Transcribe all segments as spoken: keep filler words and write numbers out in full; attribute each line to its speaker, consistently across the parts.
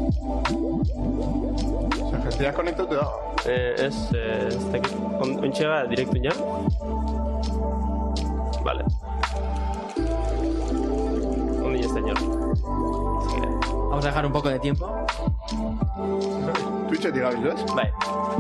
Speaker 1: Zer, jentia konektatu da?
Speaker 2: Eh, ez, eh, ez dakit. Ontxega direktu ya. Vale. Ondi ya, señor.
Speaker 3: Vamos a dejar un poco de tiempo.
Speaker 1: Twitchetik gabiz, ez?
Speaker 2: Bai.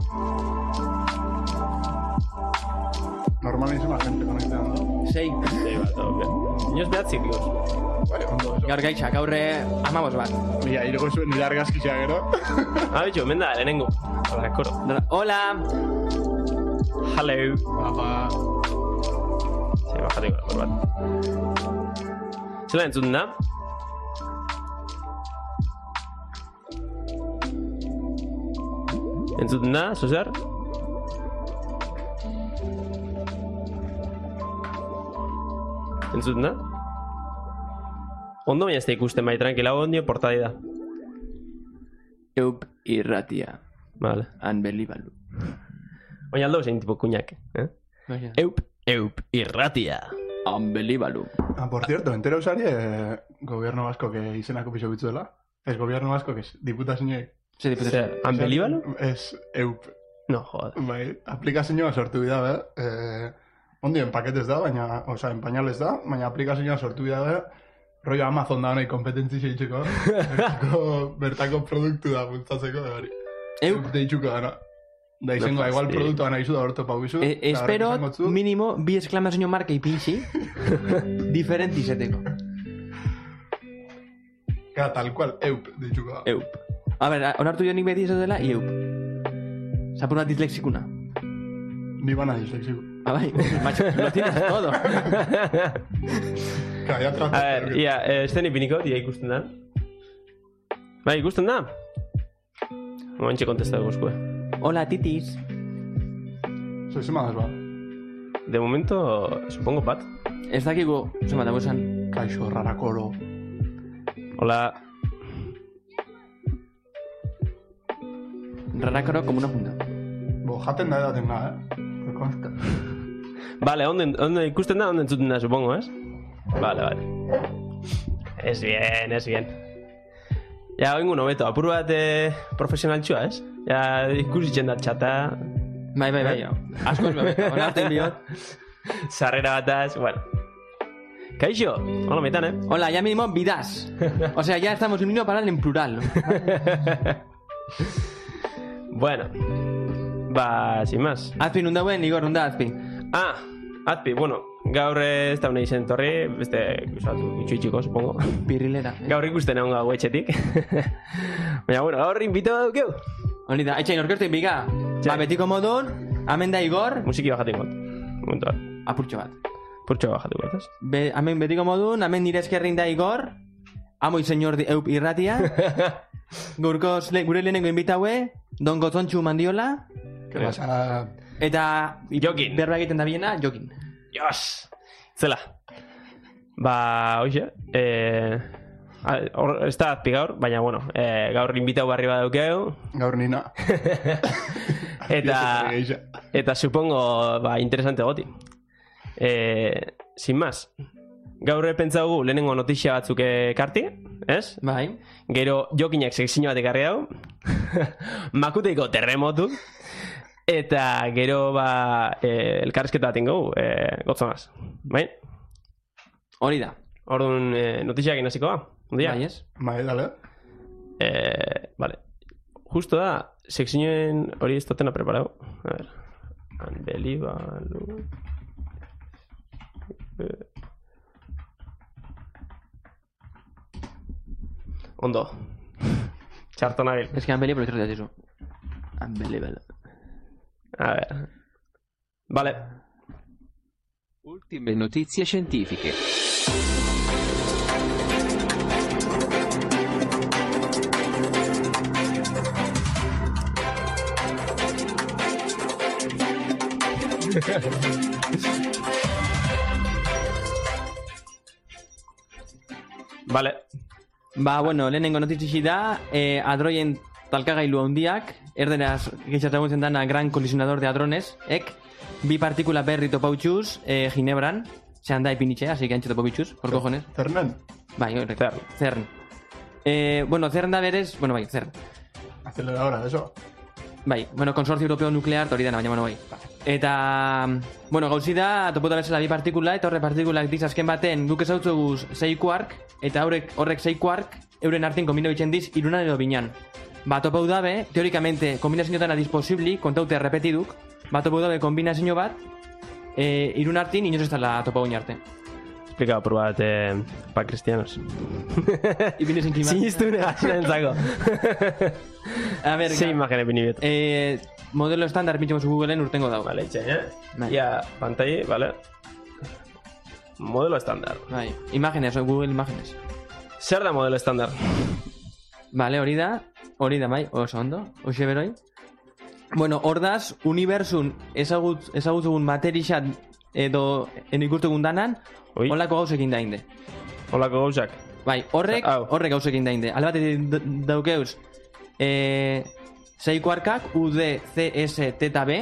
Speaker 1: Normalísima gente conectando.
Speaker 3: Sei.
Speaker 2: Sei bat, ok. Inoz behatzik, dios.
Speaker 1: Bai, ondo, eso.
Speaker 3: Gaur gaitxak, aurre amabos bat.
Speaker 1: Mira, irego zuen nire argazkizia gero.
Speaker 2: Ah, bitxo, menda, lehenengo. Hola, koro.
Speaker 3: Hola.
Speaker 2: Hello.
Speaker 1: Apa.
Speaker 2: Zer, bajatiko, hor bat. Zela entzuten da? Entzuten da, Zozar? Entzuten da? Ondo baina ez da ikusten bai, tranquila, ondio portadi da.
Speaker 3: Eup irratia.
Speaker 2: Vale.
Speaker 3: Unbelievable.
Speaker 2: Baina aldo zein tipo kuñak, eh? Eup, eup irratia.
Speaker 3: Unbelievable.
Speaker 1: Ah, por cierto, entero usari eh, gobierno vasco que izenako piso bitzuela. Ez gobierno vasco que es diputazioek.
Speaker 3: Se diputazio.
Speaker 2: Unbelievable?
Speaker 1: Es eup.
Speaker 2: No, joder.
Speaker 1: Bai, aplikazioa sortu bida, be. Eh, ondi, en paketez da, baina, oza, en pañales da, baina aplikazioa sortu bida, be. Rollo Amazon da honai kompetentzi zeitzeko. bertako, bertako produktu da bultatzeko, da hori.
Speaker 3: Eup.
Speaker 1: Deitzuko dana. Da izango,
Speaker 2: No,
Speaker 1: igual
Speaker 2: sí.
Speaker 1: produktu dana izu da horto pau izu.
Speaker 3: Eh, espero mínimo bi exclamazio marka ipinxi. Diferente izeteko.
Speaker 1: Ka, tal cual, eup, deitzuko da.
Speaker 3: Eup. A ver, onartu jo nik beti ez dela, ieup. Zapur bat dislexikuna.
Speaker 1: Ni bana dislexiku.
Speaker 3: Ah, bai, macho, lo tienes todo.
Speaker 1: Ka, ya trato.
Speaker 2: A ver, ia, eh, esten ipiniko, dia ikusten da. Bai, ikusten da? Momentxe kontesta guzkue.
Speaker 3: Hola, titis.
Speaker 1: Soy semanas, ba.
Speaker 2: De momento, supongo pat.
Speaker 3: Ez dakigu, zema dago esan.
Speaker 1: Kaixo, rarakoro.
Speaker 2: Hola.
Speaker 3: Rarakoro como una funda.
Speaker 1: Bo, jaten da edaten da, eh? Que consta.
Speaker 2: Vale, onde, onde ikusten da, onde entzuten da, supongo, ez? Vale, vale. Es bien, es bien. Ja, oingo nobeto, apur bat eh, profesional txua, ez? Ja, ikusitzen da txata.
Speaker 3: Bai, bai, bai. Asko ez bebeto, onartzen biot.
Speaker 2: Sarrera bataz, bueno. Kaixo, hola, metan, eh?
Speaker 3: Hola, ya mínimo vidas. O sea, ya estamos en un para en plural.
Speaker 2: Bueno. Ba, sin más.
Speaker 3: Azpi nunda buen, Igor, nunda azpi.
Speaker 2: Ah, Azpi, bueno, gaur ez da una izen torri, beste, usatu, itxuitxiko, supongo.
Speaker 3: Pirrilera.
Speaker 2: Gaur ikusten egon gau etxetik. Baina, bueno, gaur invito daukeu.
Speaker 3: Hori da, etxain orkestu inbika. Ba, betiko modun, amen da Igor.
Speaker 2: Musiki bajatik got. Momentu bat.
Speaker 3: Apurtxo bat.
Speaker 2: Purtxo bajatik got, ez?
Speaker 3: Be, amen betiko modun, amen nire eskerrin da Igor. Amo y señor de Eup irratia. Gaurko gure lehenengo invitaue, Don Gozontxu Mandiola.
Speaker 1: Que pasa...
Speaker 3: Eta...
Speaker 2: Jokin.
Speaker 3: Berba egiten da biena, Jokin.
Speaker 2: Jos! Zela. Ba, hoxe, eh... Hor, ez da azpi gaur, baina, bueno, eh, gaur invitau barri bat daukeu.
Speaker 1: Gaur nina.
Speaker 2: Eta... Eta supongo, ba, interesante goti. Eh, sin más. Gaur pentsaugu lehenengo notizia batzuk ekarti, ez?
Speaker 3: Bai.
Speaker 2: Gero Jokinak sekzio bat ekarri hau. Makuteiko terremotu. Eta gero, ba, eh, elkarrezketa bat ingo, eh, gotzonaz. Bai?
Speaker 3: Hori da.
Speaker 2: Orduan, eh, notiziak inaziko ba? Ondia?
Speaker 3: Bai, ez?
Speaker 1: Bai, dale.
Speaker 2: Eh, vale. Justo da, sekzioen hori ez totena preparau. A ver. Unbelievable. Eh. Ondo. Txarto nabil.
Speaker 3: Ez que unbelievable ez erratea zizu. Unbelievable.
Speaker 2: A ver. Vale.
Speaker 4: Ultime notizie scientifiche.
Speaker 2: Vale.
Speaker 3: Ba, bueno, lehenengo notizixi da, eh, adroien talkagailu handiak, erderaz gehitzatzen dana gran colisionador de hadrones, ek, bi partikula berri topautxuz, eh, Ginebran, zehan da ipinitxe, así que antxe topautxuz, por cojones.
Speaker 1: Cernen?
Speaker 3: Bai, horrek.
Speaker 2: Cern.
Speaker 3: Cern. Eh, bueno, CERN da berez, bueno, bai, CERN.
Speaker 1: Aceleradora, eso.
Speaker 3: Bai, bueno, Consorcio Europeo Nuklear, hori dena, baina, bueno, bai. Eta, bueno, gauzi da, topo da bezala bi partikula, eta horre partikulak diz azken baten, guk ezautzu sei quark, eta horrek, horrek sei quark, euren artean kombina bitzen diz, irunan edo binan. Ba, topau dabe, teorikamente, kombinazioetan adiz posibli, kontaute repetiduk, ba, topau dabe kombinazio bat, e, irun artin, inoz ez dala topau arte.
Speaker 2: Explica por bat, eh, pa cristianos.
Speaker 3: Ibine zen klima.
Speaker 2: Sinistu negazioa entzako.
Speaker 3: A ver,
Speaker 2: Zein imagen epini bieto.
Speaker 3: eh, modelo estándar pinchamos Googleen urtengo dago.
Speaker 2: Vale, itxe, eh?
Speaker 3: Bai.
Speaker 2: Ya, pantalla, vale. Modelo estándar.
Speaker 3: Bai, imágenes, o Google Imágenes.
Speaker 2: Zer da modelo estándar?
Speaker 3: Vale, hori da, hori da, bai, oso ondo, hoxe beroi. Bueno, hor daz, unibersun ezagut, ezagutzugun materixat edo eno ikustegun danan,
Speaker 2: Oi.
Speaker 3: holako gauzekin da inde.
Speaker 2: Olako gauzak.
Speaker 3: Bai, horrek,
Speaker 2: Hau.
Speaker 3: horrek gauzekin da inde. Alde batetik daukeuz, eh, sei kuarkak, U, D, C, S, T, B.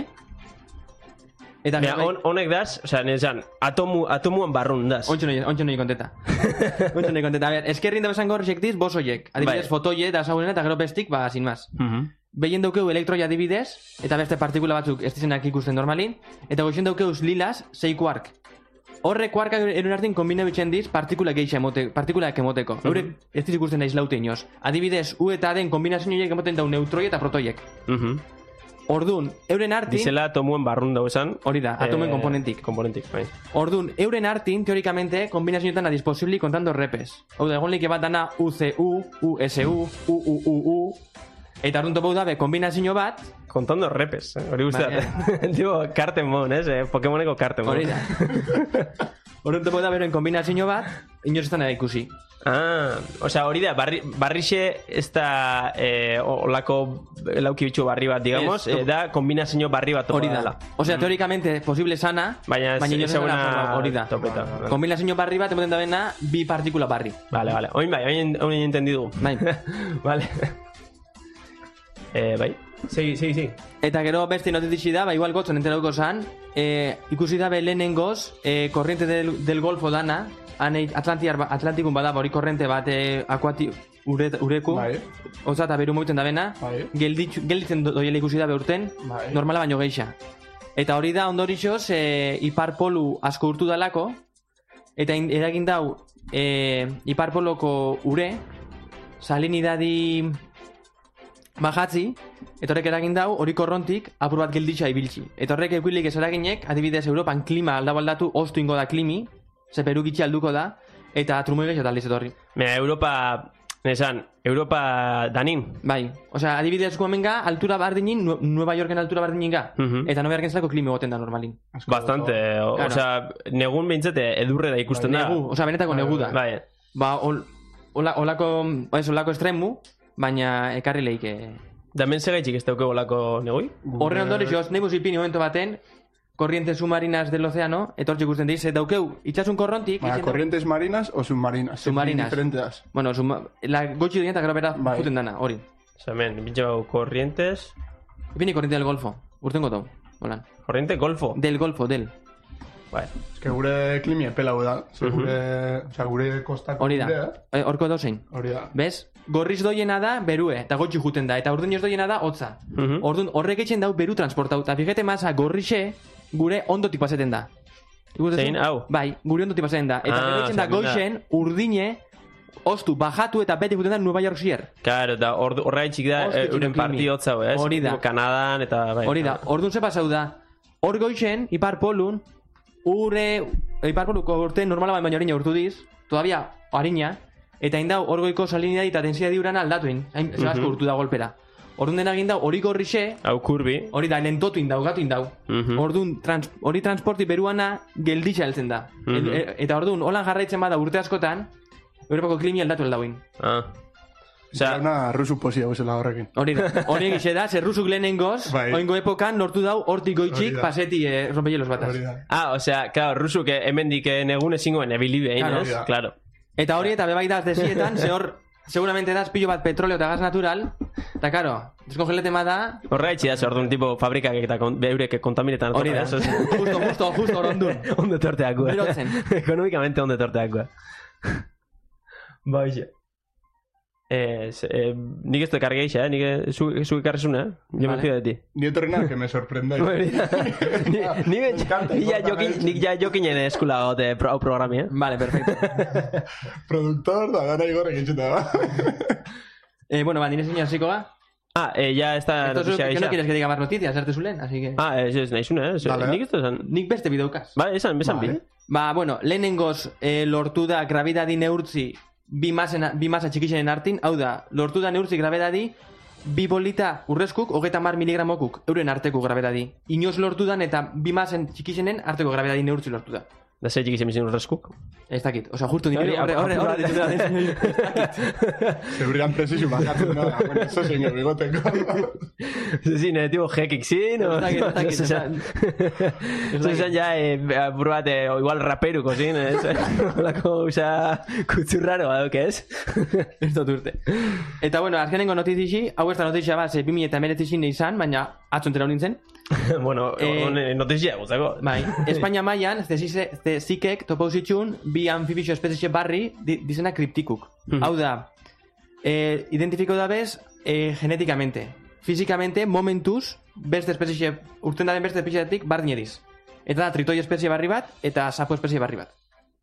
Speaker 3: Eta
Speaker 2: Mira, on, honek daz, o sea, nezan, atomu, atomuan barrun daz.
Speaker 3: Ontxo nahi, ontxo nahi konteta. Ontxo nahi konteta. A ver, eskerrin da besan gaur objektiz, bos oiek. Adibidez,
Speaker 2: Bai.
Speaker 3: fotoie, da zagunena, eta gero bestik, ba, sin más.
Speaker 2: Mhm.
Speaker 3: Behien daukeu elektroi adibidez, eta beste partikula batzuk ez dizenak ikusten normalin, eta goxen daukeuz lilas, sei kuark. Horre kuarkak erun artin kombina bitzen diz partikula geixa emote, partikulak emoteko. Eurek ez diz ikusten naiz laute inoz. Adibidez, U eta den kombinazioiek emoten dau neutroi eta protoiek.
Speaker 2: Mhm.
Speaker 3: Ordun, euren artin,
Speaker 2: Dizela atomuen barrun dago esan.
Speaker 3: hori da, atomen
Speaker 2: eh,
Speaker 3: komponentik.
Speaker 2: Komponentik, bai.
Speaker 3: Ordun, euren artin, teorikamente, kombinazioetan adiz posibli kontando repes. Hau da, egon leike bat dana U C U, U S U, U U U U, eta ordun topau dabe kombinazio bat,
Speaker 2: Contando repes, eh? Hori guztiak.
Speaker 3: Bai,
Speaker 2: Tipo, Kartemon, ez? Eh? Pokemoneko Kartemon.
Speaker 3: hori da. Ordun topau dabe euren kombinazio bat, inoz ez da ikusi.
Speaker 2: Ah, osea, hori da, barri, barrixe ez da eh, olako lauki bitxu barri bat, digamos,
Speaker 3: Ez,
Speaker 2: eh, da kombinazio barri bat topa
Speaker 3: Hori da.
Speaker 2: dela.
Speaker 3: Osea, teorikamente, posible sana,
Speaker 2: Baina,
Speaker 3: baina inoz ez
Speaker 2: ezaguna
Speaker 3: dela hori da.
Speaker 2: topeta. Vale,
Speaker 3: Kombinazio barri bat emoten da bena, bi partikula barri.
Speaker 2: vale. vale. Oin bai, oin, oin entendidu.
Speaker 3: Bai.
Speaker 2: Vale. eh, bai. Segi, segi, segi.
Speaker 3: Eta gero beste notitixi da, ba igual gotzen enterauko zan, eh, ikusi dabe lehenengoz, eh, korriente del, del Golfo dana, hanei Atlantiar, Atlantikun bada, hori korrente bat eh, akuati ure, ureku,
Speaker 1: Bai.
Speaker 3: oza eta beru moiten da bena,
Speaker 1: Bai.
Speaker 3: gelditzu, gelditzen do- doiela ikusi dabe urten,
Speaker 1: Bai.
Speaker 3: normala baino geixa. Eta hori da ondorixoz, eh, ipar polu asko urtu dalako, eta in- eragin dau, eh, ipar poloko ure, salinidadi bajatzi, eta horrek eragin dau, hori korrontik apur bat gelditxa ibiltzi. Eta horrek eukilik ez eraginek, adibidez Europan klima aldau aldatu, oztu ingo da klimi, ze Peru gitxi alduko da, eta trumoi gehiago taldiz etorri.
Speaker 2: Mira, Europa, nesan, Europa danin.
Speaker 3: Bai, osea, adibidez guamenga, altura bardinin, Nu- Nueva Yorken altura bardinin ga,
Speaker 2: Mhm.
Speaker 3: eta Nueva Yorken zelako klimi goten da normalin.
Speaker 1: Asko
Speaker 2: Bastante, o,
Speaker 3: Claro.
Speaker 2: osea, negun behintzete edurre da ikusten da.
Speaker 3: Negu, osea, benetako
Speaker 1: Bai,
Speaker 3: negu da.
Speaker 2: Bai,
Speaker 3: Ba, ol, ola, olako, ez, olako estremu, baina ekarri leike.
Speaker 2: da hemen segaitxik ez dauke olako negoi?
Speaker 3: Horren ondorioz, nahi ipini momento baten, corrientes submarinas del océano, etortxe ikusten diz, daukeu, itxasun korrontik,
Speaker 1: Baina,
Speaker 3: izen-
Speaker 1: corrientes marinas o submarinas.
Speaker 3: Submarinas.
Speaker 1: Diferenteas.
Speaker 3: Bueno, suma, la gotxi duen eta gero bera
Speaker 1: Bai.
Speaker 3: juten dana, hori.
Speaker 2: Osea, hemen, bitxau corrientes,
Speaker 3: Ipini corriente del Golfo, urtengo tau, holan.
Speaker 2: corriente golfo.
Speaker 3: Del Golfo, del.
Speaker 2: Bai.
Speaker 1: Ez que gure klimi epelau da. Ze gure, osea, gure kostako
Speaker 3: Hori da,
Speaker 1: gurea,
Speaker 3: Eh, horko dauzein.
Speaker 1: Hori da.
Speaker 3: Bez? Gorriz doiena da berue, eta gotxi juten da, eta urdin ez doiena da hotza.
Speaker 2: Mhm.
Speaker 3: Ordun horrek etxen dau beru transportau, eta fijete masa gorrixe gure ondo tipazeten da. Ikusten
Speaker 2: Zein,
Speaker 3: zu?
Speaker 2: hau?
Speaker 3: Bai, gure ondo tipazeten da. Eta
Speaker 2: Ah,
Speaker 3: gero etxen da
Speaker 2: osea,
Speaker 3: goixen urdine, ostu, bajatu eta beti juten da Nueva York zier.
Speaker 2: Claro, eta hor- horregaitxik da,
Speaker 3: Hostia,
Speaker 2: eh, euren
Speaker 3: klimi.
Speaker 2: parti hotza, ez?
Speaker 3: Hori da.
Speaker 2: Tipo Kanadan eta bai.
Speaker 3: Hori da, ordun ze pasau da. Hor goixen, ipar polun, ure, ipar poluko urte normala baina baina harina urtu diz, todavía harina, eta indau hor goiko salinidadi eta densidadi urana aldatuin, hain, mm
Speaker 2: Mhm.
Speaker 3: urtu da golpera. Orduan dena egin dau, hori gorrixe,
Speaker 2: Hau kurbi.
Speaker 3: hori da, lentotu indau, gatu indau.
Speaker 2: Mhm.
Speaker 3: Orduan, trans, hori transporti beruana gelditxa heltzen da.
Speaker 2: Mhm.
Speaker 3: El- e- eta orduan, holan jarraitzen bada urte askotan, Europako klimi aldatu aldauin.
Speaker 2: Ah.
Speaker 1: Osea,
Speaker 2: Osea,
Speaker 1: una rusu posia bezala horrekin.
Speaker 3: Hori da, hori egixe da, zer rusuk lehenengoz,
Speaker 1: Bai.
Speaker 3: oingo epokan nortu dau hortik goitxik
Speaker 1: Hori da.
Speaker 3: paseti eh, rompehielos bataz.
Speaker 1: Hori da.
Speaker 2: ah, osea, claro, rusuk eh, hemendik eh, negun ezingoen ebili behin,
Speaker 3: Claro.
Speaker 2: ez? Claro.
Speaker 3: Eta hori eta bebai daz desietan, ze hor, seguramente daz pilo bat petroleo eta gas natural, eta karo, deskongeletema da,
Speaker 2: Horregaitxi da, orduan, tipo, fabrikak eta kon, beurek kontaminetan.
Speaker 3: hori da,
Speaker 2: Eso es-
Speaker 3: justo, justo, justo hor ondun.
Speaker 2: Ondo torteakua.
Speaker 3: Berotzen.
Speaker 2: Ekonomikamente ondo torteakua. Ba, hoxe. Eh, se- eh, nik ez dut ekarri geixa, eh? Nik eh, zu, zu ekarrizuna, eh? Jo me
Speaker 3: Vale.
Speaker 2: fío de ti.
Speaker 1: Ni etorri nada que me sorprenda.
Speaker 2: Ni, ni,
Speaker 1: Me encanta,
Speaker 2: ni ja
Speaker 1: importa
Speaker 2: jokin,
Speaker 1: mucho.
Speaker 2: nik ja jokinen eskula gote pro, hau programi, eh?
Speaker 3: Vale, perfecto.
Speaker 1: Productor da gana igorrek itxuta da.
Speaker 3: eh, bueno, ba, nire zein hasiko ga.
Speaker 2: Ah, eh, ya está
Speaker 3: Esto es
Speaker 2: noticia
Speaker 3: que no
Speaker 2: geixa.
Speaker 3: quieres que diga más noticias, arte zulen, así que...
Speaker 2: Ah, ez ez naizuna, eh?
Speaker 1: Vale.
Speaker 2: Nik ez dut esan.
Speaker 3: Nik beste bideukaz.
Speaker 2: Vale, esan, besan bi.
Speaker 1: Vale.
Speaker 3: Ba, bueno, lehenengoz eh, lortu da grabidadi neurtzi bi, masen, bi masa txikixenen artin, hau da, lortu da neurtzi grabidadi bi bolita urrezkuk, hogeita mar miligramokuk, euren arteko grabidadi. Inoz lortu dan eta bi masen txikixenen arteko grabidadi neurtzi lortu da.
Speaker 2: Da ze txiki zemizien urrezkuk.
Speaker 3: Ez dakit, oza, justu nire
Speaker 2: Hori,
Speaker 3: horre, horre,
Speaker 2: apur
Speaker 3: horre,
Speaker 2: bat.
Speaker 3: horre,
Speaker 1: Seguridad preciso bakatzen da. Bueno, eso señor bigoteko.
Speaker 2: Zin, tipo jekik zin, o...
Speaker 3: Ez dakit, ez dakit, ez dakit.
Speaker 2: Ez esan ja, eh, apur bat, eh, o igual raperuko zin, ez? Olako, usa, kutzurraro, baduk, ez?
Speaker 3: Ez dut urte. Eta bueno, azkenengo notizixi, hau ez da notizia bat, ze bi mila eta emeretzixin izan, baina atzontera nintzen.
Speaker 2: Bueno,
Speaker 3: Eh,
Speaker 2: eh, notizia guztako.
Speaker 3: Bai, Espainia mailan, zezikek topo zitxun bi anfibixo espezie barri di, dizena kriptikuk.
Speaker 2: Mhm.
Speaker 3: Hau da, eh, identifiko da bez eh, genetikamente. Fizikamente, momentuz, beste espezie, urten daren beste espezietik bardin ediz. Eta da, tritoi espezie barri bat, eta sapo espezie barri bat.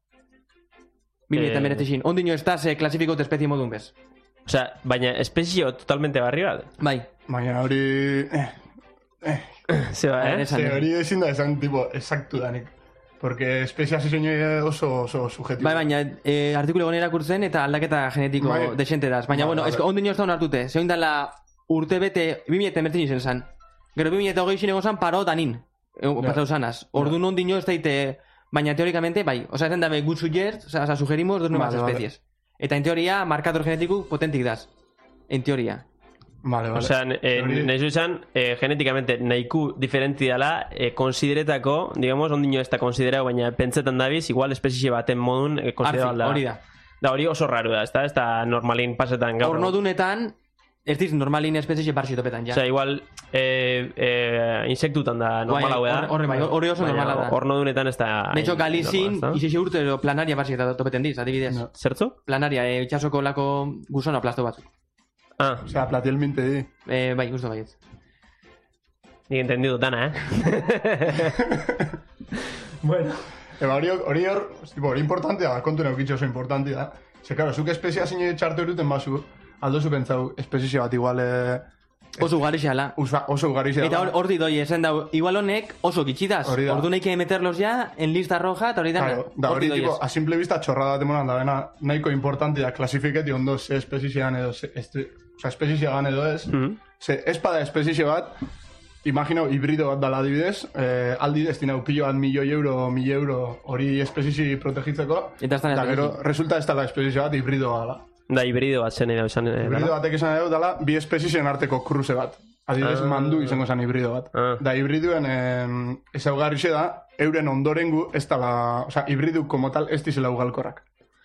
Speaker 3: Bili eta
Speaker 2: Eh,
Speaker 3: meretzixin. Ondino ez da, ze klasifikote espezie modun bez.
Speaker 2: Osea, baina espezio totalmente barri bat.
Speaker 3: Bai,
Speaker 1: Baina hori... Eh, eh,
Speaker 2: Zeba,
Speaker 3: Bai,
Speaker 2: eh?
Speaker 3: esan.
Speaker 1: ze hori ezin da esan tipo exactu danik. Porque espezia zizoinoi oso, oso subjetibo.
Speaker 3: bai, baina eh, artikulu egon irakurtzen eta aldaketa genetiko
Speaker 1: Bai.
Speaker 3: desente daz. Baina,
Speaker 1: Bai,
Speaker 3: bueno,
Speaker 1: bai.
Speaker 3: ez ondino ez da onartute. Zeoin dala urte bete, bi mila eta emertzen izen zan. Gero bi mila eta hogei zinego zan paro danin. E, pasau zanaz. Ordu ondino ez daite, baina teóricamente, bai. Osa, ezen dabe good suggest, osa, osa sugerimos dos nuevas
Speaker 1: Vale, vale.
Speaker 3: especies. Eta en teoria, markador genetikuk potentik daz. En teoria.
Speaker 1: Vale, vale.
Speaker 2: Osea, eh,
Speaker 1: Hori-
Speaker 2: nahi zuzan, eh, genetikamente nahiku diferenti dela, eh, konsideretako, digamos, ondino ez da konsiderau, baina pentsetan dabiz, igual espezie baten modun eh, konsiderau
Speaker 3: Arfi,
Speaker 2: alda.
Speaker 3: hori da.
Speaker 2: Da, hori oso raru da, ez da, ez da normalin pasetan gaur.
Speaker 3: Ornodunetan, ez diz normalin espezie barxitopetan, ja.
Speaker 2: Osea, igual, eh, eh, insektutan da normala
Speaker 3: Bai,
Speaker 2: da.
Speaker 3: horre- horre bai, horre oso
Speaker 2: Baina
Speaker 3: normala da.
Speaker 2: Ornodunetan ez da...
Speaker 3: De hecho, Galizin,
Speaker 2: normala, ez da?
Speaker 3: izixe urte edo planaria barxita topeten diz, adibidez.
Speaker 1: No.
Speaker 2: Zertzu?
Speaker 3: Planaria, eh, itxasoko lako guzono aplasto batzuk.
Speaker 2: Ah,
Speaker 1: Osea, platiel minte di.
Speaker 3: Eh, bai, gusto baietz.
Speaker 2: nik entendido dana, eh?
Speaker 1: Bueno. Eba, hori, hori hor, tipo, hori importantea da, kontu neukitxo oso importantea da. Ze, claro, zuk espezia zine txartu eruten bazu, aldo zu pentsau, espezio bat igual eh,
Speaker 3: Oso ugari xala.
Speaker 1: usa, oso ugari zera.
Speaker 3: Eta hor, hor didoi, esan dau, igual honek oso gitxidaz.
Speaker 1: Hori da.
Speaker 3: Ordu nahi que meterlos ya en lista roja, eta hori da.
Speaker 1: Claro, da hori, tipo, a simple vista txorrada demoran da, bena, nahiko importantea klasifiketi ondo ze espezizean edo, ze, este, oza, espezizean edo ez.
Speaker 2: Mhm.
Speaker 1: Ze, ez bada espezize bat, imaginau, hibrido bat dala adibidez, eh, aldi destinau pilo bat milioi euro, mil euro hori espezizi protegitzeko,
Speaker 3: Eta ez da
Speaker 1: da gero,
Speaker 3: espezizi.
Speaker 1: resulta ez dala espezize bat hibridoa dala.
Speaker 2: Da, hibrido bat zen edo esan... eh,
Speaker 1: Hibrido
Speaker 2: dala.
Speaker 1: batek esan edo dala, bi espezizen arteko cruce bat. Adibidez,
Speaker 2: Ah.
Speaker 1: mandu izango zen hibrido bat.
Speaker 2: Ah.
Speaker 1: Da, hibriduen eh, ezaugarrixe da, euren ondorengu ez dala, oza, hibridu como tal ez dizela ugalkorrak.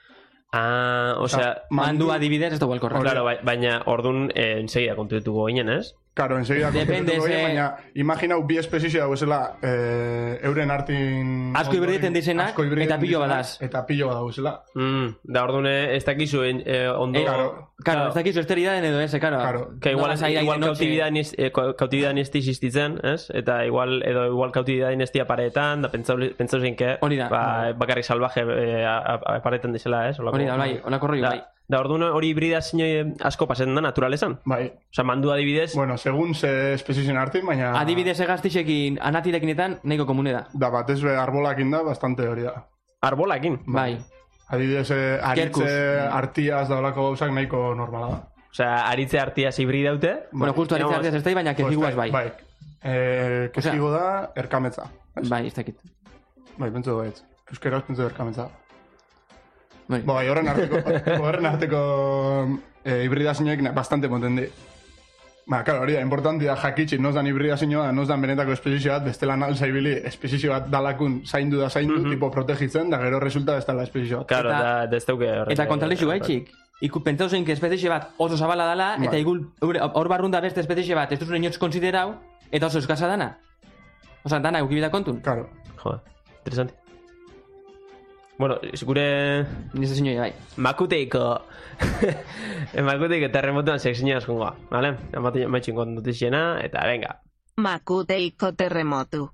Speaker 2: Ah, osea...
Speaker 3: Mandu adibidez, ez da igual korra.
Speaker 2: Claro, bai- baina ordun eh, enseguida kontuetuko ginen, ez?
Speaker 1: Claro, enseguida
Speaker 3: Depende,
Speaker 1: kontutuko
Speaker 3: ze-
Speaker 1: gai, baina imaginau bi espezize dago esela eh, euren artin...
Speaker 3: Asko hibrideten dizenak,
Speaker 1: asko hibrideten
Speaker 3: eta pilo
Speaker 1: dizenak,
Speaker 3: badaz.
Speaker 1: Eta pilo badaz esela.
Speaker 2: Mm, da ordun eh, ez dakizu eh, ondo...
Speaker 3: Eh,
Speaker 1: Claro.
Speaker 3: Claro, ez dakizu esteridaren edo ez, eh, claro.
Speaker 1: Claro.
Speaker 2: Que igual,
Speaker 3: No vas a ir ahí
Speaker 2: igual
Speaker 3: de noche.
Speaker 2: kautibidaden ez, eh, ka- kautibidaden ez existitzen, ez? Eta igual, edo igual kautibidaden ez paretan, da pentsau, pentsau zinke,
Speaker 3: Hori da.
Speaker 2: ba, bakarrik salvaje eh, a- a- paretan dizela, ez? Olako-
Speaker 3: Hori da, bai, holako rollo,
Speaker 2: da,
Speaker 3: bai.
Speaker 2: da ordun hori hibridazio asko pasetan da naturalesan.
Speaker 1: Bai.
Speaker 2: Osa, mandu adibidez,
Speaker 1: Bueno, segun ze espezizen artin, baina...
Speaker 3: Adibidez egaztixekin, anatirekinetan, nahiko komune da.
Speaker 1: Da, batez be arbolakin da, bastante hori da.
Speaker 2: arbolakin.
Speaker 3: Bai.
Speaker 1: Adibidez, eh,
Speaker 3: Kerkus.
Speaker 1: aritze, artiaz da olako gauzak nahiko normala da.
Speaker 2: Osea, aritze artiaz hibridaute.
Speaker 3: Bueno, justo
Speaker 2: Digamos,
Speaker 3: aritzea ez da, baina keziguaz bai.
Speaker 1: Bai. Eh, kezigo da, erkametza.
Speaker 3: Bai, ez dakit.
Speaker 1: Bai, pentsu du baietz. Euskeraz pentsu du erkametza.
Speaker 3: Bai.
Speaker 1: Bai, horren arteko, horren arteko eh, hibridazioek na- bastante moten di. Ba, claro, hori da, importanti da jakitxi, noz dan hibridazioa, noz dan benetako espezizio bat, bestela nalza ibili, espezizio bat dalakun zaindu da zaindu, tipo protegitzen, da gero resulta ez dela espezizio bat.
Speaker 2: Claro,
Speaker 3: Eta-
Speaker 2: da, desteuke horrek.
Speaker 3: Eta kontralexu gaitxik. Iku pentsau zein que espezie bat oso zabala dala, eta
Speaker 1: Bai.
Speaker 3: igul eure- hor barrunda beste espezie bat, ez duzu inoiz konsiderau, eta oso eskasa dana. Osa, dana eukibida kontun.
Speaker 1: Claro.
Speaker 2: Joder, interesante. Bueno, gure...
Speaker 3: Nize zinoi, bai.
Speaker 2: Makuteiko... Makuteiko terremotuan sekzioa askongoa, vale? Amaten maitxin kontutiziena, eta venga.
Speaker 4: Makuteiko terremotu.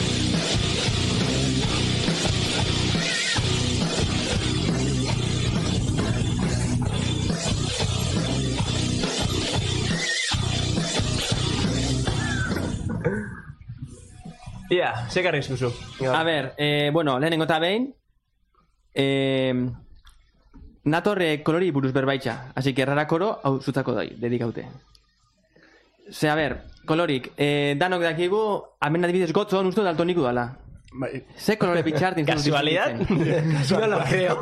Speaker 2: Ia, zekarri izkuzu.
Speaker 3: A ber, eh, bueno, lehenengo eta behin, eh, natorre kolori buruz berbaitxa. Así que errara koro, hau zutzako dai, dedikaute. Ze, a ber, kolorik, eh, danok dakigu, hemen adibidez gotzon uste daltoniku dala.
Speaker 1: Bai.
Speaker 3: Ze kolore pitxartin zuen
Speaker 2: ¿Casualidad? No lo creo.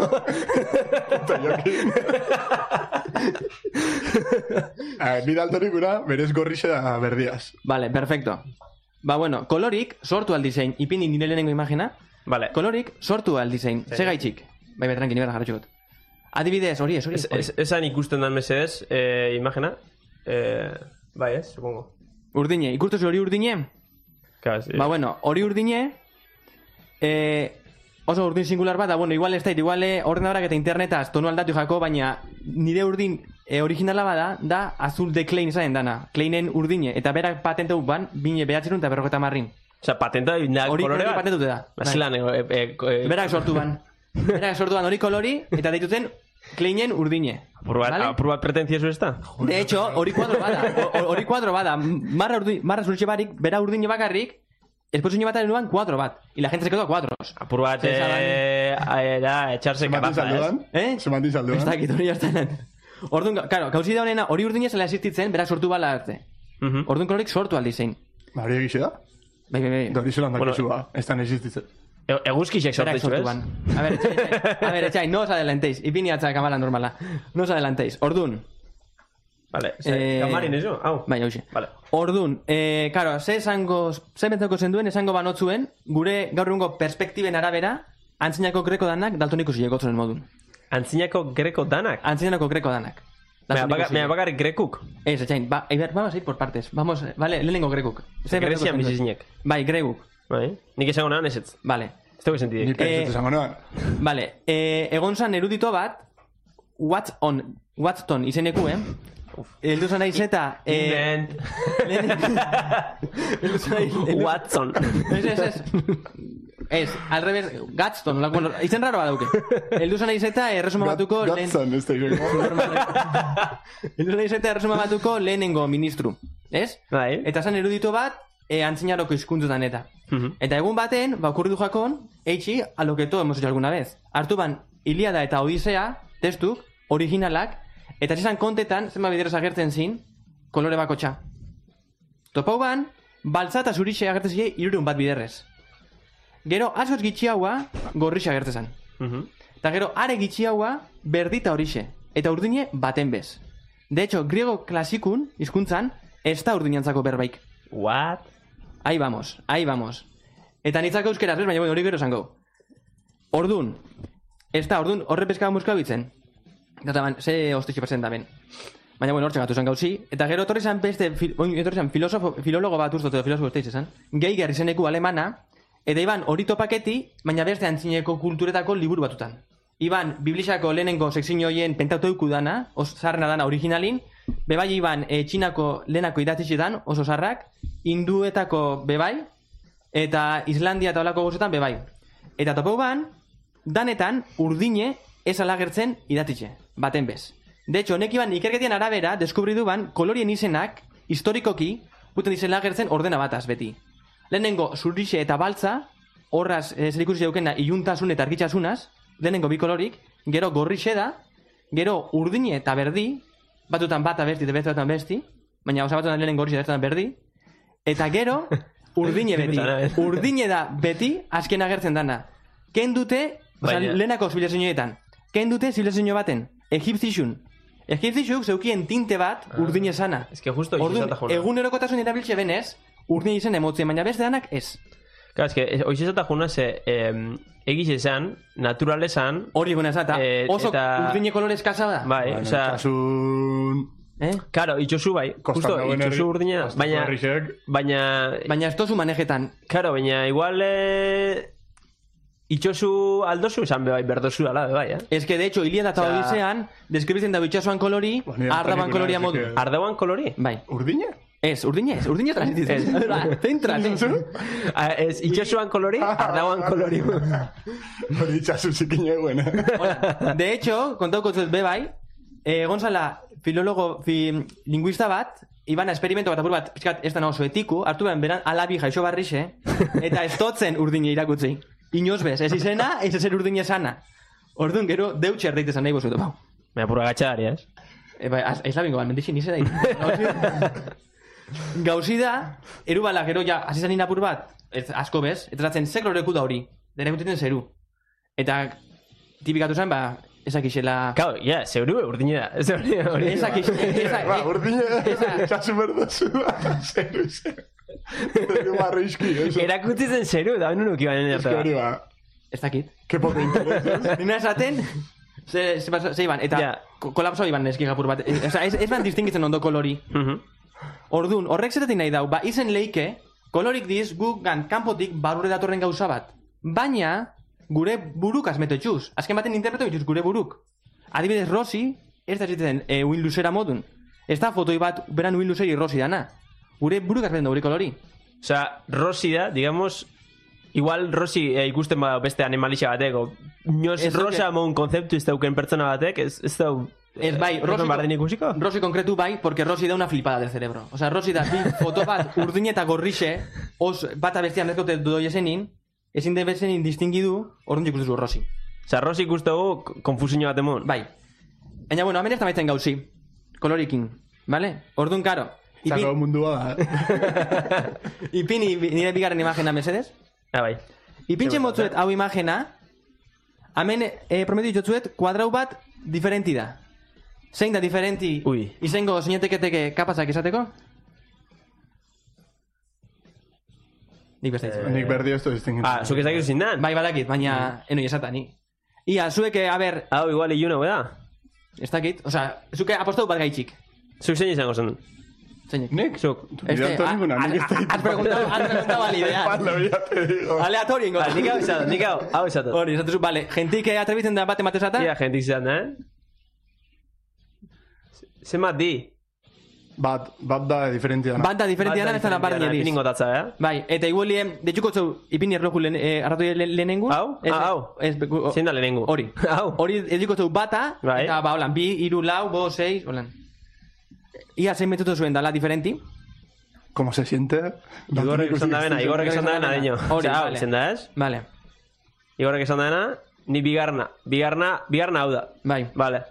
Speaker 1: Ni daltonikura, berez gorrixe da berdiaz.
Speaker 3: Vale, perfecto. Ba, bueno, kolorik sortu aldizein, ipini nire lehenengo imagina,
Speaker 2: Vale.
Speaker 3: kolorik sortu aldizein,
Speaker 2: Sí.
Speaker 3: ze gaitxik. Bai, bai, tranqui, nibera jarratxukot. Adibidez, hori ez, hori ez.
Speaker 2: Es, es, esan ikusten dan mesedez, eh, imagina. Eh, bai, ez, supongo.
Speaker 3: Urdine, ikustu hori urdine?
Speaker 2: Claro, sí.
Speaker 3: Ba, bueno, hori urdine, eh, oso urdin singular bat, da, bueno, igual ez da, igual eh, ordenadorak eta internetaz tonu aldatu jako, baina nire urdin eh, originala bada, da azul de Klein izanen dana. Kleinen urdine, eta berak patenteu ban, bine behatzerun eta berroketa marrin.
Speaker 2: Osa, patenta da
Speaker 3: Hori
Speaker 2: kolore
Speaker 3: hori
Speaker 2: bat.
Speaker 3: patentute da.
Speaker 2: Zelan, eh, eh, eh,
Speaker 3: Berak sortu ban. Berak sortu ban hori kolori, eta deituten Kleinen urdine.
Speaker 2: apur bat,
Speaker 3: Vale?
Speaker 2: apur bat pretentzioso ez da?
Speaker 3: De hecho, hori kuadro bada. O- Hori kuadro bada. Marra, urdi, marra zuritxe barik, bera urdine bakarrik, esposuño bataren nuan kuadro bat. Y la gente se quedó a cuadros.
Speaker 2: Apur bat,
Speaker 3: Ze esan
Speaker 2: eh, era echarse
Speaker 1: Zematin
Speaker 2: caraza,
Speaker 1: salduan?
Speaker 3: Eh?
Speaker 1: Zematin
Speaker 3: Ez
Speaker 1: salduan?
Speaker 3: dakit hori hartan. Orduan, claro, gauzi da honena, hori urdine zela existitzen, berak sortu bala arte.
Speaker 2: eh? Mhm.
Speaker 3: Orduan kolorik sortu aldizein.
Speaker 1: Ba, hori egixe da?
Speaker 3: Bai, bai, bai.
Speaker 1: Dori zelan
Speaker 2: Bueno,
Speaker 1: dakizu ba, ez da existitzen.
Speaker 2: E- Eguzkixek
Speaker 3: Berak
Speaker 2: sortu
Speaker 3: sortu
Speaker 2: ez?
Speaker 3: ban. A ver, etxai, etxai. A ver, etxai, no os adelantéis. Ipini atzak kamala normala. No os adelantéis. Orduan.
Speaker 2: Vale, ze,
Speaker 3: Eh,
Speaker 2: kamarin ez jo? Hau.
Speaker 3: Bai, hauxe.
Speaker 2: Vale.
Speaker 3: Orduan, eh, karo, ze esango, ze bentzako zenduen, esango banotzuen, gure gaur egungo perspektiben arabera, antzinako greko danak daltoniko zilegotzen modun.
Speaker 2: Antzinako greko danak?
Speaker 3: Antzinako greko danak.
Speaker 2: Mea
Speaker 3: Daltoniko
Speaker 2: baga-
Speaker 3: zile.
Speaker 2: mea bakarrik grekuk?
Speaker 3: Ez, etxain, ba, eiber, vamos a ir por partes. Vamos, vale, lehenengo grekuk. Ze bentzako
Speaker 2: Grezian
Speaker 3: zenduen?
Speaker 2: bizizinek.
Speaker 3: Bai, grekuk.
Speaker 2: Bai? Nik esango nahan ez ez.
Speaker 3: Vale.
Speaker 2: Ez dugu
Speaker 1: Ni
Speaker 2: sentidek.
Speaker 1: pentsat esango noan.
Speaker 3: Vale, eh, egon zan erudito bat, Watson, Watson izeneku, eh? Eldu zan naiz eta... Eh,
Speaker 2: Invent.
Speaker 3: Eldu zan naiz... eldu-
Speaker 2: Watson.
Speaker 3: Ez, ez, ez. Ez, al revés, Gadston, la, bueno, izen raro badauke. Eldu zan naiz eta erresuma batuko... lehen-
Speaker 1: Gatzan, ez da ikako.
Speaker 3: Eldu zan naiz eta erresuma batuko lehenengo ministru. Ez?
Speaker 2: Bai.
Speaker 3: Eta zan erudito bat, eh, antzinaroko hizkuntzutan eta.
Speaker 2: Mhm.
Speaker 3: Eta egun baten, ba, okurridu jakon, eitxi, a lo que todo hemos hecho alguna vez. Hartu ban, Iliada eta Odisea, testuk, originalak, eta zizan kontetan, zenba bideroz agertzen zin, kolore bakotxa. Topau ban, baltza eta zurixe agertzen zile irurun bat biderrez. Gero, askoz gitxiaua, gorrixe agertzen zan.
Speaker 2: Mhm.
Speaker 3: Eta gero, are gitxiaua, berdita horixe. Eta urdine baten bez. De hecho, griego klasikun, hizkuntzan, ez da urdinantzako berbaik.
Speaker 2: What?
Speaker 3: Ahí vamos, ahí vamos. Eta nitzak euskeraz, bez, baina bueno, hori gero esango. Ordun, ez da, ordun, horre peskaba muska bitzen. Eta ban, ze hostixo presenta ben. Baina bueno, hortxe gatu zen gauzi. Eta gero etorri zen beste, fil, oin, etorri zen filosofo, filologo bat ustote, edo filosofo esteiz esan. Geiger izeneku alemana, eta iban hori topaketi, baina beste antzineko kulturetako liburu batutan. Iban, Biblixako lehenengo sekzio hoien pentautoiku dana, oso zarrena dana originalin, bebai iban e, txinako lehenako idatzitxetan, oso zarrak, hinduetako bebai, eta Islandia eta olako gozetan bebai. Eta topau ban, danetan urdine ez alagertzen idatitxe, baten bez. De hecho, honek iban ikerketian arabera, deskubridu ban, kolorien izenak, historikoki, puten izen lagertzen ordena bataz beti. Lehenengo zurixe eta baltza, horraz e, zer ikusi daukena iluntasun eta argitxasunaz, lehenengo bi kolorik, gero gorrixe da, gero urdine eta berdi, batutan bata besti eta beste batutan besti, baina osa batutan lehenengo gorrixe da batutan berdi, eta gero urdine beti. Urdine da beti azken agertzen dana. Ken dute, oza,
Speaker 2: Baina-
Speaker 3: lehenako zibilizazioetan, ken dute zibilizazio baten, egipzixun. Egipzixuk zeukien tinte bat urdine sana.
Speaker 2: Ez que justo
Speaker 3: Orduan,
Speaker 2: izizata juna.
Speaker 3: egunerokotasun erabiltze benez, urdine izen emotzien, baina beste danak ez.
Speaker 2: Claro, es que oizizata juna ze eh, egiz esan, natural esan,
Speaker 3: Hori eguna eta
Speaker 2: Eh,
Speaker 3: oso
Speaker 2: eta-
Speaker 3: urdine kolorez kasa da.
Speaker 2: bai,
Speaker 1: Bueno,
Speaker 2: osea,
Speaker 1: kasun...
Speaker 3: Eh?
Speaker 2: claro, itxosu bai, justo, itxosu urdina, baina,
Speaker 1: Horrixek,
Speaker 2: baina,
Speaker 3: Baina ez tozu manejetan.
Speaker 2: claro, baina igual, eh, itxosu aldozu, esan bebai berdozu ala, bebai, eh?
Speaker 3: Ez que, de hecho, Iliada eta
Speaker 2: Osea-
Speaker 3: Odisean, deskribitzen dago itxasuan kolori,
Speaker 1: Ba, nire
Speaker 3: ardaban
Speaker 1: pelikula,
Speaker 3: koloria
Speaker 1: ez
Speaker 3: modu.
Speaker 1: que-
Speaker 2: Ardeuan kolori?
Speaker 3: Bai.
Speaker 1: Urdine?
Speaker 3: Ez, urdinez, urdinez transititzen. Zentrate.
Speaker 2: Ah, ez, itxosuan kolori, ardeuan kolori.
Speaker 1: Hori itxasu zikin eguen, eh?
Speaker 3: Hola. De hecho, kontauko zuet bebai, eh, gonzala filologo, fi, linguista bat, ibana esperimento bat apur bat, pixkat, ez da oso etiku, hartu behan beran alabi jaixo barrixe, eta ez totzen urdine irakutzi. Inoz bez, ez izena, ez ezer urdine sana. Orduan, gero, deutxe erdeite zan nahi bozuetu, bau.
Speaker 2: Me apura gatxadari, ez?
Speaker 3: E, bai, az- ez labingo, almendixin, ize da. Gauzi da, erubala, gero ja, azizanin apur bat, ez, asko bez, eta zatzen, zekloreku da hori, dena ikutzen zeru. Eta, tipikatu zen, ba, ezak isela...
Speaker 2: Kau, ja, zeuru urdine da. Ez hori, hori.
Speaker 3: Ezak isela...
Speaker 1: Ba, urdine,
Speaker 3: esa-
Speaker 1: itxasu berdozu da, zeru, zeru. Zeru barrizki, eso.
Speaker 2: Erakutzi zen zeru, da benen uki banen
Speaker 1: Ez que hori ba,
Speaker 3: Ez dakit.
Speaker 1: que poco interés.
Speaker 3: Nina esaten, ze, ze, ze, ze iban, eta
Speaker 2: Ja.
Speaker 3: ko- kolapso iban eski gapur bat. E, Osa, ez, ez ban distingitzen ondo kolori.
Speaker 2: Mhm.
Speaker 3: Orduan, horrek zetatik nahi dau, ba, izen leike, kolorik diz, guk gan kanpotik barure datorren gauza bat. Baina, gure buruk asmeto etxuz. Azken baten interpreto etxuz gure buruk. Adibidez, Rossi, ez da zitzen e, uin luzera modun. Ez da fotoi bat beran uin luzeri Rossi dana. Gure buruk asmeto gure kolori.
Speaker 2: Osea, Rossi da, digamos, igual Rossi eh, ikusten bada beste animalixa bateko. Inoz
Speaker 3: Ez duke-
Speaker 2: rosa moun konzeptu ez dauken pertsona batek, ez, ez dau...
Speaker 3: Ez bai,
Speaker 2: Rossi bardin ikusiko?
Speaker 3: Rossi konkretu bai, porque Rossi da una flipada del cerebro. O sea, Rossi da bi foto bat urdin eta gorrixe, os bata bestian nezkote doi esenin, ezin de bezenin distingidu, orduan ikustu Rossi.
Speaker 2: Osea, Rossi ikustegu konfusinio bat emon.
Speaker 3: Bai. Baina, bueno, hemen ez da maitzen gauzi, kolorikin, vale? Orduan, karo,
Speaker 1: Zako mundua da, eh?
Speaker 3: ipini nire bigarren imagena, mesedez?
Speaker 2: Ah, bai.
Speaker 3: Ipintzen motzuet hau imagena, hemen eh, prometu ditotzuet, kuadrau bat diferenti da. Zein da diferenti
Speaker 2: Ui.
Speaker 3: izango zineteketeke kapazak izateko? Nik beste ditzen.
Speaker 1: Nik berdi ez du distingitzen.
Speaker 2: Ah, zuk ez dakizu zindan?
Speaker 3: Bai, badakit, baina enoi esata ni. Ia, zueke, a ber,
Speaker 2: Hau, igual iluna, da?
Speaker 3: ez dakit, osea, zuke apostau bat gaitxik.
Speaker 2: Zuk zein izango zen?
Speaker 3: Zeinik.
Speaker 1: Nik?
Speaker 2: Zuk.
Speaker 1: Este,
Speaker 3: a-
Speaker 1: ninguna,
Speaker 3: a-
Speaker 1: nik ez
Speaker 3: a- Has preguntado, has preguntado al ideal.
Speaker 1: Palo, ya te digo.
Speaker 3: Aleatorio ingo.
Speaker 2: Ba, nik hau esatot, nik hau, hau esatot.
Speaker 3: Hori, esatu zu, bale, jentik eh, atrebitzen da bate matezata?
Speaker 2: Ia, jentik izan, eh? Zenbat di?
Speaker 1: Bat, bat da diferentzia.
Speaker 3: Banda diferentia da, ez da bardin ediz.
Speaker 2: Ipingo datza, eh?
Speaker 3: Bai, eta igualien, detxuko zeu, ipini erloju lehen, eh, arratu le, lehenengu?
Speaker 2: Hau?
Speaker 3: Ez,
Speaker 2: Ah, hau.
Speaker 3: Ez, beku- o-
Speaker 2: Zein da lehenengo?
Speaker 3: Hori.
Speaker 2: Hau.
Speaker 3: Hori, ediko zeu bata,
Speaker 2: Bai.
Speaker 3: eta ba, holan, bi, iru, lau, bo, seis, holan. Ia, zein metutu zuen dala diferenti.
Speaker 1: ¿Cómo se siente?
Speaker 2: Igorrek esan da bena, Igorrek esan da bena, deño.
Speaker 3: Hori,
Speaker 2: Osea, hau,
Speaker 3: vale.
Speaker 2: izen da, ez?
Speaker 3: Vale,
Speaker 2: Igorrek esan da bena, ni bigarna. Bigarna, bigarna hau da.
Speaker 3: bai.
Speaker 2: Vale.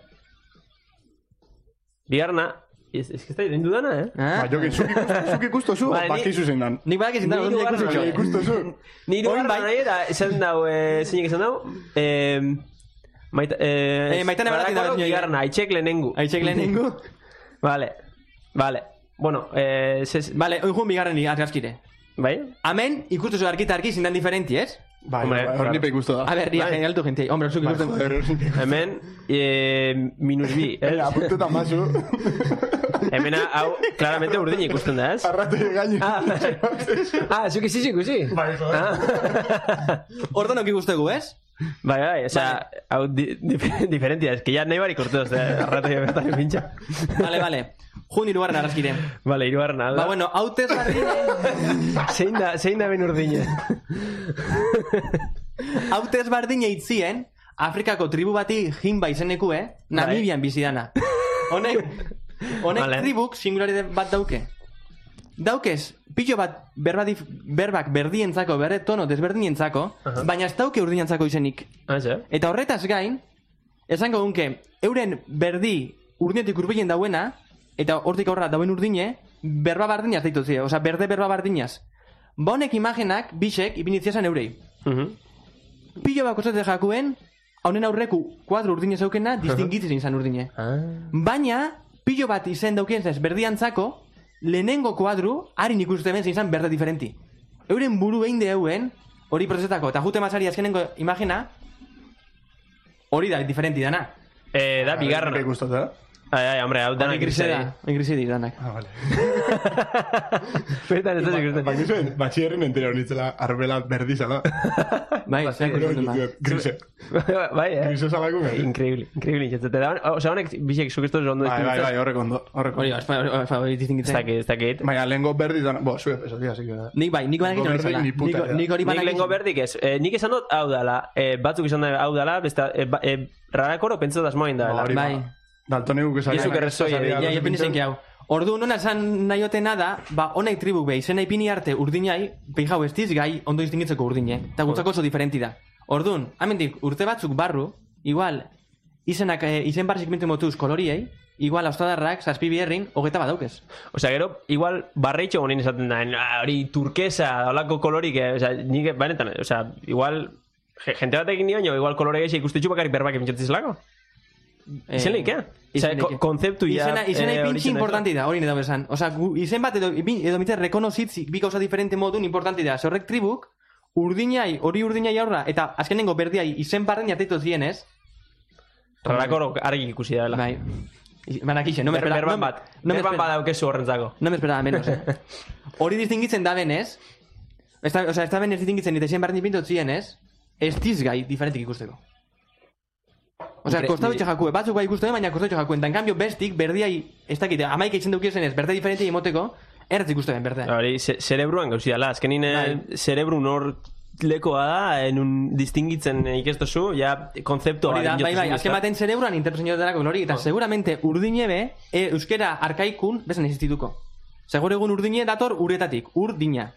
Speaker 2: Bigarna, ez, ez que ez da egin dudana, eh?
Speaker 3: Ah?
Speaker 1: Ba, jo, que zuk ikustu, zuk ikustu zu,
Speaker 2: Vale, ni-
Speaker 1: bakizu zein dan.
Speaker 3: Nik badak ezin da,
Speaker 2: Ni
Speaker 3: ondo
Speaker 2: hirugarren
Speaker 3: ikusi
Speaker 2: hori.
Speaker 3: txo.
Speaker 1: Ikustu zu.
Speaker 2: Ni
Speaker 3: Orain
Speaker 2: hirugarren
Speaker 3: bai.
Speaker 2: nahi eta esan dau, eh, zeinek esan dau? Eh, maita, eh,
Speaker 3: Eh, Maitane Baratzi da
Speaker 2: Barakaro
Speaker 3: berdin
Speaker 2: bigarna, aitzek lehenengu.
Speaker 3: Aitzek lehenengu.
Speaker 2: Vale, vale. Bueno, eh, ses,
Speaker 3: Vale, oin jun bigarren argazkire.
Speaker 2: bai?
Speaker 3: Hemen, ikustu zu argita argi zindan diferenti, ez?
Speaker 1: Bai,
Speaker 2: Hombre,
Speaker 1: bai, hor
Speaker 2: claro.
Speaker 1: nipe ikustu da.
Speaker 3: A ber, ia,
Speaker 2: Bai.
Speaker 3: genialtu gente. Hombre, zuk
Speaker 1: Bai,
Speaker 3: ikusten.
Speaker 1: joder, hor nipe ikustu.
Speaker 2: Hemen, eh, minus bi,
Speaker 1: Eh,
Speaker 2: ez?
Speaker 1: apuntetan mazu.
Speaker 2: Hemen hau, claramente urdin ikusten da, ez?
Speaker 1: Arratu gaini.
Speaker 2: Ah, ah, zuk iziz ikusi?
Speaker 1: Bai, joder.
Speaker 2: Ah.
Speaker 3: Ordan oki guztegu, ez?
Speaker 2: Bai, bai, osea, hau di, dif- diferentia, es que ya nahi barik urtu, osea, arratu jo bertan pintxa.
Speaker 3: Vale, vale. Jun irugarren argazkire.
Speaker 2: Vale, irugarren hau
Speaker 3: Ba,
Speaker 2: da.
Speaker 3: bueno, hautez bardine...
Speaker 2: Zein da, zein da ben urdine?
Speaker 3: Hautez bardine itzien, Afrikako tribu bati jimba izenekue, Namibian bizidana. Honek, honek
Speaker 2: Vale.
Speaker 3: tribuk singulari bat dauke. Daukez, pillo bat berba dif, berbak berdientzako, berre tono desberdientzako,
Speaker 2: Aha.
Speaker 3: baina ez dauke urdinentzako izenik.
Speaker 2: Ah, ze?
Speaker 3: Eta horretaz gain, esango dunke, euren berdi urdinetik urbilen dauena, eta hortik aurra dauen urdine, berba bardinaz deitu zio, osea, berde berba bardinaz. Ba honek imagenak, bisek, ipinitziasan eurei.
Speaker 2: Mhm.
Speaker 3: Pillo bako zate jakuen, haunen aurreku kuadro urdine zeukena, distingitzen izan urdine.
Speaker 2: Ah.
Speaker 3: Baina, pillo bat izen daukien zez, berdiantzako, lehenengo kuadru, harin ikusten ben zein izan berde diferenti. Euren buru egin deuen, hori prozesetako, eta jute mazari azkenengo imagena, hori da, diferenti dana.
Speaker 2: Eh, da, bigarrena.
Speaker 1: Nipe ikustu da.
Speaker 2: Ai, ai, hombre, hau
Speaker 3: Hori
Speaker 2: danak
Speaker 3: grise da, hori grise di danak.
Speaker 1: Ah, vale.
Speaker 2: Betan ez da ikusten.
Speaker 1: Bakizu, batxierren entera honitzela arbela berdi zala.
Speaker 3: Bai, zeak ikusten da.
Speaker 1: Grise.
Speaker 2: Bai, eh?
Speaker 1: Grise zalako.
Speaker 2: Increíble, increíble. Te daban, osea, honek, bisek, zuk estos ondo
Speaker 1: Bai, bai, bai, horrek ondo. Horrek
Speaker 3: Hori,
Speaker 1: ondo.
Speaker 3: hori
Speaker 2: Ez
Speaker 3: distingitzen.
Speaker 2: dakit, ez dakit.
Speaker 1: Baina, lehenko berdi zan... Bo, zue peso, tia, así que...
Speaker 3: Nik bai, nik banak
Speaker 1: Lehengo
Speaker 3: egiten
Speaker 1: berdi
Speaker 3: bezala.
Speaker 1: ni puta
Speaker 3: Nik-
Speaker 1: idea.
Speaker 3: Nik hori
Speaker 2: Nik
Speaker 3: banak
Speaker 2: lehenko berdik ez. Eh, nik esan dut hau dala. Eh, batzuk esan da hau dala, besta, eh, ba- eh, rarakoro pentsatu da asmoin da.
Speaker 1: Ba, hori
Speaker 3: Bai.
Speaker 1: ba. Daltonegu que salía.
Speaker 2: Yezu que resoi,
Speaker 3: Ja, ja pinizen hau. Ordu nona esan nahi otena da, ba, honek tribuk behi, zen ipini arte urdinai, behin jau estiz gai ondo distingitzeko urdine. Eta gutzako oso diferenti da. Orduan, amendik, urte batzuk barru, igual, izenak, eh, izen barzik mintu motuz koloriei, igual, austadarrak, zazpi bierrin, hogeta badaukez.
Speaker 2: Osea, gero, igual, barreitxo gonin esaten da, "Ah, hori turkesa, holako kolorik, eh, osea, nik, banetan, osea, igual, je- jente batekin nion, jo, igual kolore gehiago ikustitxu bakarrik berbak emintxatzizlako. Izen leik, eh? Osea,
Speaker 3: Izen leike.
Speaker 2: ko- konzeptu ja...
Speaker 3: Izena, izena
Speaker 2: eh, hori
Speaker 3: ipintxi
Speaker 2: zen da.
Speaker 3: importanti da, hori nida besan. Osea, gu- izen bat edo, ipin- edo mitzer rekonozitzi bi gauza diferente modun importanti da. Zorrek tribuk, urdinai, hori urdinai aurra, eta azkenengo berdiai izen barren jateitu zien, ez?
Speaker 2: Rarakoro argi ikusi da,
Speaker 3: Bai. I- Banakixe, no me
Speaker 2: Ber,
Speaker 3: espera.
Speaker 2: berban
Speaker 3: no me-
Speaker 2: bat,
Speaker 3: no me
Speaker 2: berban
Speaker 3: espera-
Speaker 2: badaukezu horrentzako.
Speaker 3: No me esperaba menos, eh? Hori distingitzen da benez, esta, o sea, esta benez distingitzen eta izen barren ipintot zien, ez? Ez dizgai diferentik ikusteko. O sea,
Speaker 2: Incre-
Speaker 3: kostau itxe jakue, batzuk bai ikusten, baina kostau itxe jakue. Eta en cambio bestik, berdiai, ez dakite, amaik eitzen dukiezen ez, berde diferentia imoteko, erratz ikusten berdea.
Speaker 2: Hori, ze- zerebruan gauzi dala, azkenin eh,
Speaker 3: Bai.
Speaker 2: zerebru nor lekoa da, en un distingitzen ikestozu, ja, konzeptu
Speaker 3: Hori da, bai, bai, azken baten cerebruan interpresaino delako hori, eta seguramente urdinebe, e, euskera arkaikun, bezan existituko. Segur egun urdine dator uretatik, urdina.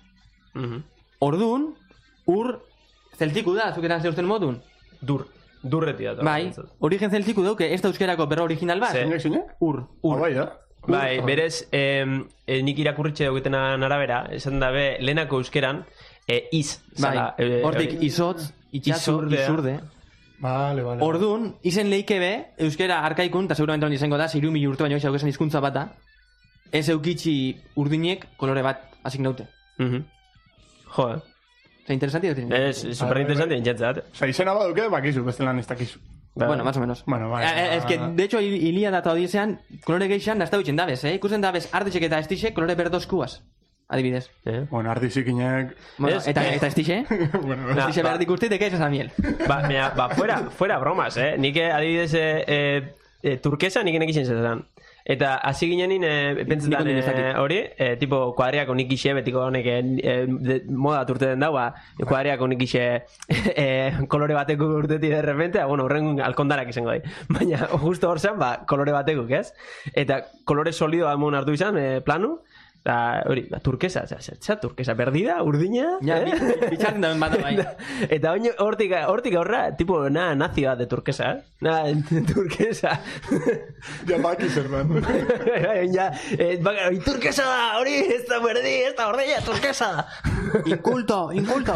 Speaker 3: Ordun, ur zeltiku da, zuk eran zeusten modun.
Speaker 2: Dur, durreti da.
Speaker 3: Bai, origen zeltiku dauke, ez da euskerako berro original bat.
Speaker 2: Ze.
Speaker 1: Zinek, zinek?
Speaker 3: Ur.
Speaker 1: Ur. Bai, eh?
Speaker 2: Bai, berez, eh, eh, nik irakurritxe dauketenan arabera, esan dabe, lehenako euskeran, eh, iz,
Speaker 3: Bai,
Speaker 2: zala, eh,
Speaker 3: hortik
Speaker 2: hori-
Speaker 3: izotz, itxaso,
Speaker 2: Izurdea.
Speaker 3: izurde.
Speaker 1: Vale, vale.
Speaker 3: Ordun, izen leike be, euskera arkaikun, eta seguramente hori izango da, ziru mil urte baino izango esan hizkuntza bat da, ez eukitzi urdinek kolore bat asignaute.
Speaker 2: Mhm. Jo, eh.
Speaker 3: Osa, interesanti dut.
Speaker 2: Ez, super interesante entzatzat.
Speaker 1: Osa, izena baduke, bakizu, bestelan ez dakizu.
Speaker 3: Bueno, más o menos.
Speaker 1: Bueno, bai.
Speaker 3: Eh, eh, es que, de hecho, il- Iliada eta Odisean, kolore geixan, nazta bitxen dabez, eh? Ikusten dabez, arditxek eta estixe, kolore berdoskuaz. Adibidez.
Speaker 2: Eh?
Speaker 1: Bueno, ardizikinek...
Speaker 3: Bueno,
Speaker 2: Ez,
Speaker 3: eta,
Speaker 2: eh.
Speaker 3: eta estixe,
Speaker 1: bueno,
Speaker 2: Na,
Speaker 3: estixe
Speaker 2: ba.
Speaker 3: behar ikuste, de que es esa miel.
Speaker 2: Ba, mea, ba, fuera, fuera bromas, eh? Nik eh, adibidez, eh, eh, eh, turkesa nik enek izen zetan. Eta hasi ginenin, eh, pentsetan
Speaker 3: Nik ondo
Speaker 2: eh,
Speaker 3: dakit.
Speaker 2: hori, eh, tipo, kuadriako nik ixe, betiko honek eh, eh, de- moda urte den daua, kuadriako nik ixe eh, kolore bateko urteti de repente, ah, bueno, horren alkondarak izango dai. Baina, justo hor zen, ba, kolore batekuk, ez? Eta kolore solido amon hartu izan, eh, planu, eta hori, ba, turkesa, za, za, za, turkesa, berdida, urdina,
Speaker 3: Ja,
Speaker 2: eh?
Speaker 3: bi- bitxatzen da bada bai.
Speaker 2: Eta oin, hortik, hortik aurra, tipo, na, nazi bat de turkesa, eh? Na, turkesa.
Speaker 1: Ja, baki zer dan.
Speaker 2: Oin ja, eh, baka, hori turkesa da, hori, ez da berdi, ez da ordea, turkesa da.
Speaker 3: Inculto, inculto.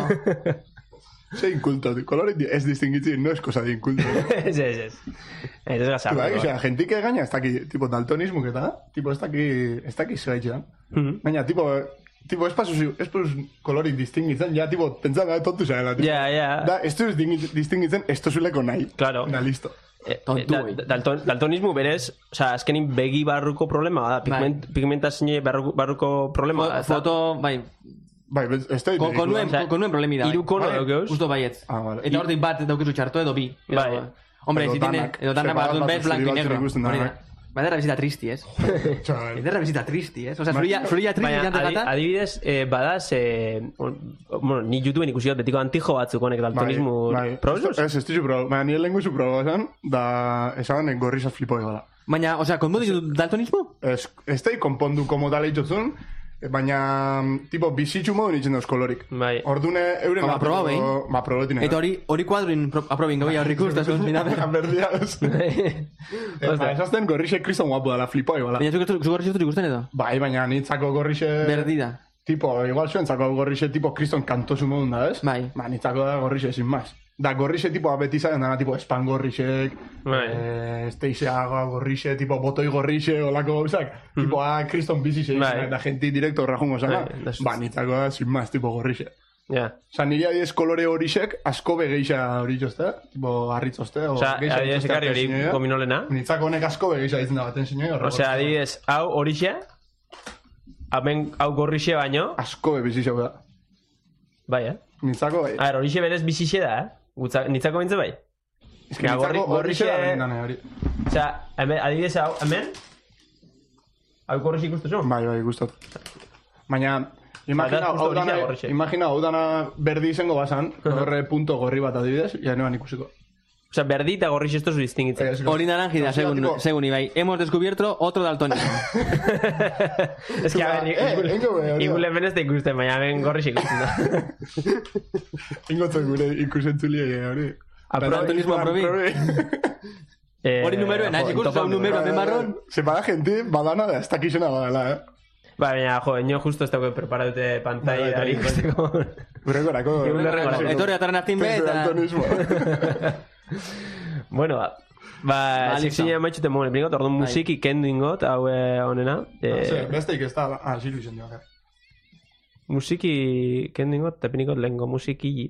Speaker 1: Ze inculto, kolore di- ez distingitzen, no es cosa de inculto.
Speaker 2: Ez, ez, ez. Ez ez gazarro.
Speaker 1: Bai, osea, gentik gaina ez daki, tipo, daltonismo eta, tipo, ez daki, ez daki zegaitxean.
Speaker 2: Mhm.
Speaker 1: Baina, tipo, tipo, ez pasuz, ez pasuz kolorik distingitzen, ja, tipo, pentsan da, tontu zaela, tipo.
Speaker 2: Ja, ja.
Speaker 1: Da, ez du distingitzen, ez tozuleko nahi.
Speaker 2: Claro.
Speaker 1: Na, listo.
Speaker 2: Eh,
Speaker 3: Tontu,
Speaker 2: da-
Speaker 3: bai.
Speaker 2: dalton, daltonismo berez, osea, azkenin begi barruko problema da, pigment, pigmentazio barruko, barruko problema da.
Speaker 3: Fo- Foto, bai,
Speaker 1: Bai, bez- ez da
Speaker 3: Ko- Con nuen,
Speaker 2: Osea,
Speaker 3: con nuen problemi da. bai.
Speaker 2: hiru kono
Speaker 1: Bai.
Speaker 2: daukeuz.
Speaker 3: Justo baietz.
Speaker 1: Ah, vale.
Speaker 3: Eta hortik bat daukezu txarto edo bi. Edo-
Speaker 2: Bai.
Speaker 3: Hombre,
Speaker 1: Edo
Speaker 3: si tiene...
Speaker 1: danak.
Speaker 3: Edo danak
Speaker 1: Ze,
Speaker 3: bat duen
Speaker 1: bat
Speaker 3: bez, blanco y
Speaker 1: zuri
Speaker 3: negro.
Speaker 1: batzuk ikusten
Speaker 3: Hori da.
Speaker 1: danak.
Speaker 3: Badera bizita tristi, ez?
Speaker 1: Txal.
Speaker 3: Ederra bizita tristi, ez? Osea, zuria, zuria tristi
Speaker 2: Baina,
Speaker 3: jante
Speaker 2: adi,
Speaker 3: gata.
Speaker 2: adibidez, eh, badaz, eh, on- bueno, ni YouTubeen ikusi dut betiko antijo batzuk honek daltonismo
Speaker 1: bai.
Speaker 2: probezuz?
Speaker 1: Ez, ez dizu probo. Baina, nire lengu zu probo esan, da, esan gorrizaz flipo egola.
Speaker 3: Baina, osea, konpondu ditu daltonismo?
Speaker 1: Ez, ez da konpondu komo dala itxotzun, baina, tipo, bizitxu modu nitzen dauz kolorik.
Speaker 2: Bai.
Speaker 1: Ordune, euren...
Speaker 3: Ba, proba behin.
Speaker 1: Ba, probetin.
Speaker 3: Eta hori, hori kuadruin pro- aprobin gau jarrik ustasun, mira.
Speaker 1: Berdia, ez. Ba, esazten gorrixe kriston guapo dala, flipo egola.
Speaker 3: Baina zuk zuk horri ikusten edo?
Speaker 1: Bai, baina nitzako gorrixe...
Speaker 3: Berdida.
Speaker 1: Tipo, igual zuentzako gorrixe tipo kriston kantosu modun da, ez?
Speaker 3: Bai.
Speaker 1: Ba, nitzako da gorrixe, sin más. Da, gorrixe tipo beti zaren dana, tipo, espan gorrixek,
Speaker 2: Bai.
Speaker 1: eh, esteiseagoa gorrixe, tipo, botoi gorrixe, olako gauzak, tipo, ah, kriston bizixe,
Speaker 2: Bai.
Speaker 1: da, gente directo rajungo zana.
Speaker 2: Bai, da-
Speaker 1: Ba, nitzako da, sin más, tipo, gorrixe.
Speaker 2: Ja.
Speaker 1: Osa, nire adiez kolore horixek asko begeixa hori jozte, tipo, harritzozte, o
Speaker 2: Osa,
Speaker 1: geixa
Speaker 2: adibidez
Speaker 1: dituzte
Speaker 2: ekarri hori
Speaker 1: atentzinoa.
Speaker 2: gominolena.
Speaker 1: Nitzako honek asko begeixa ditzen da baten zinoi.
Speaker 2: Osea, adibidez, hau horixe, hemen hau gorrixe baino,
Speaker 1: Asko bebizixe da.
Speaker 2: bai, eh?
Speaker 1: Nitzako, bai.
Speaker 2: A ver, horixe berez bizixe da, eh? Gutza, nitzako bintze bai?
Speaker 1: Ez que
Speaker 2: Ja, gorri-
Speaker 1: nitzako horrixe
Speaker 2: gorrixe-
Speaker 1: da benindane hori.
Speaker 2: Osea, hemen, adibidez hau, hemen, hau gorrixe ikustu
Speaker 1: Bai, bai, gustot. Baina, imagina,
Speaker 2: da, justo
Speaker 1: hau
Speaker 2: horixe
Speaker 1: dana,
Speaker 2: da gorrixe.
Speaker 1: imagina, hau dana berdi izango basan, horre punto gorri bat adibidez, ja neban ikusiko.
Speaker 2: Osea, berdi eta gorrixe esto zu distingitzen.
Speaker 1: Ez,
Speaker 3: Hori naranji da,
Speaker 1: o sea,
Speaker 3: según,
Speaker 1: tipo-
Speaker 3: según Ibai. Hemos descubierto otro daltonismo.
Speaker 2: Ez que, a ver,
Speaker 1: Eh,
Speaker 2: igule,
Speaker 1: engo be, hori da.
Speaker 2: igule hemen ez da ikusten, baina hemen gorrixe ikusten da.
Speaker 1: Ingotzen gure ikusentzulie hori.
Speaker 3: Apro- daltonismo aprobi.
Speaker 2: Eh,
Speaker 3: Hori numeroen,
Speaker 2: jo,
Speaker 3: hasi ikusten
Speaker 2: topa-
Speaker 3: un numero hemen marron.
Speaker 1: Se para gente, badana da, ez dakizena badala, eh?
Speaker 2: Ba, baina, jo, ino justo ez dago preparadute pantalla
Speaker 1: Bai, bai,
Speaker 2: hori
Speaker 1: bai.
Speaker 2: ikusteko.
Speaker 1: Gureko
Speaker 2: Igule regorako.
Speaker 3: Etorri atarren aztin be, eta...
Speaker 1: Daltonismo.
Speaker 2: Bueno, ba, ba
Speaker 3: Ba,
Speaker 2: sekzioa maitxute mogen epingot, orduan
Speaker 3: Bai.
Speaker 2: musiki kendu ingot, hau eh, honena. Eh,
Speaker 1: Besteik ez da, ah, ziru izen dira.
Speaker 2: musiki kendu ingot, eta pinikot lehenko musiki.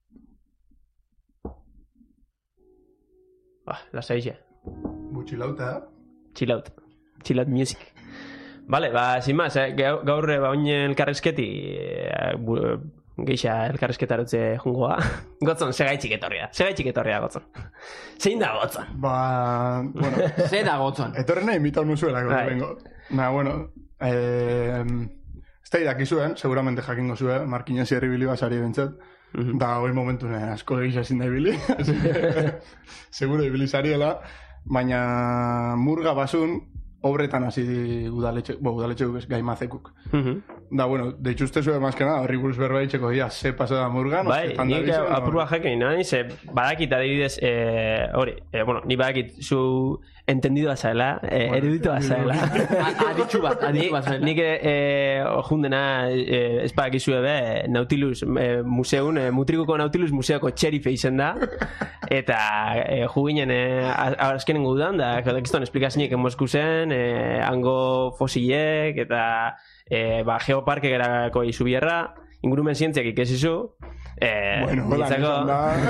Speaker 2: Ba, lasaixe.
Speaker 1: Butxilauta, eh?
Speaker 2: Chill out. Chill out music. Vale, ba, sin más, eh, gaur, gaur eh, ba, oin elkarrezketi eh, bu, geixa elkarrezketarutze jungoa. Gotzon, segaitxik etorria. Segaitxik etorria, Gotzon. Zein da, Gotzon?
Speaker 1: Ba, bueno,
Speaker 3: Ze da gotzon.
Speaker 1: etorren nahi imitau nuzuela,
Speaker 2: Bai.
Speaker 1: vengo. Na, bueno, eh, ez da idakizuen, seguramente jakingo zuen, Markinen zierri bili basari bentzat,
Speaker 2: Mhm.
Speaker 1: da hoi momentune asko egisa zin da ibili, así que, seguro ibili zariela, baina murga basun, obretan hasi udaletxe, bo, udaletxe guk ez, gaimazekuk.
Speaker 2: Mhm.
Speaker 1: Da, bueno, deitxuste zuen mazkena, horri buruz berba itxeko ia, ze pasa da murgan,
Speaker 2: Bai, nik apurua jakin, nahi, ze badakit adibidez, eh, hori, eh, bueno, ni badakit zu entendidoa zaela, eh, eruditua zaela.
Speaker 3: A- Aditxu bat, aditxu bat.
Speaker 2: Nik eh, jundena eh, ez badakizue be, Nautilus eh, museun, eh, Mutrikuko Nautilus museoko txerife izen da, eta eh, juginen eh, a- azkenengo udan, da, dakizton esplikazioek emosku zen, eh, hango fosilek, eta eh, ba, geoparke gerako izubierra, ingurumen zientziak ikesizu, eh,
Speaker 1: Bueno, hola,
Speaker 2: nitzako-
Speaker 1: nizan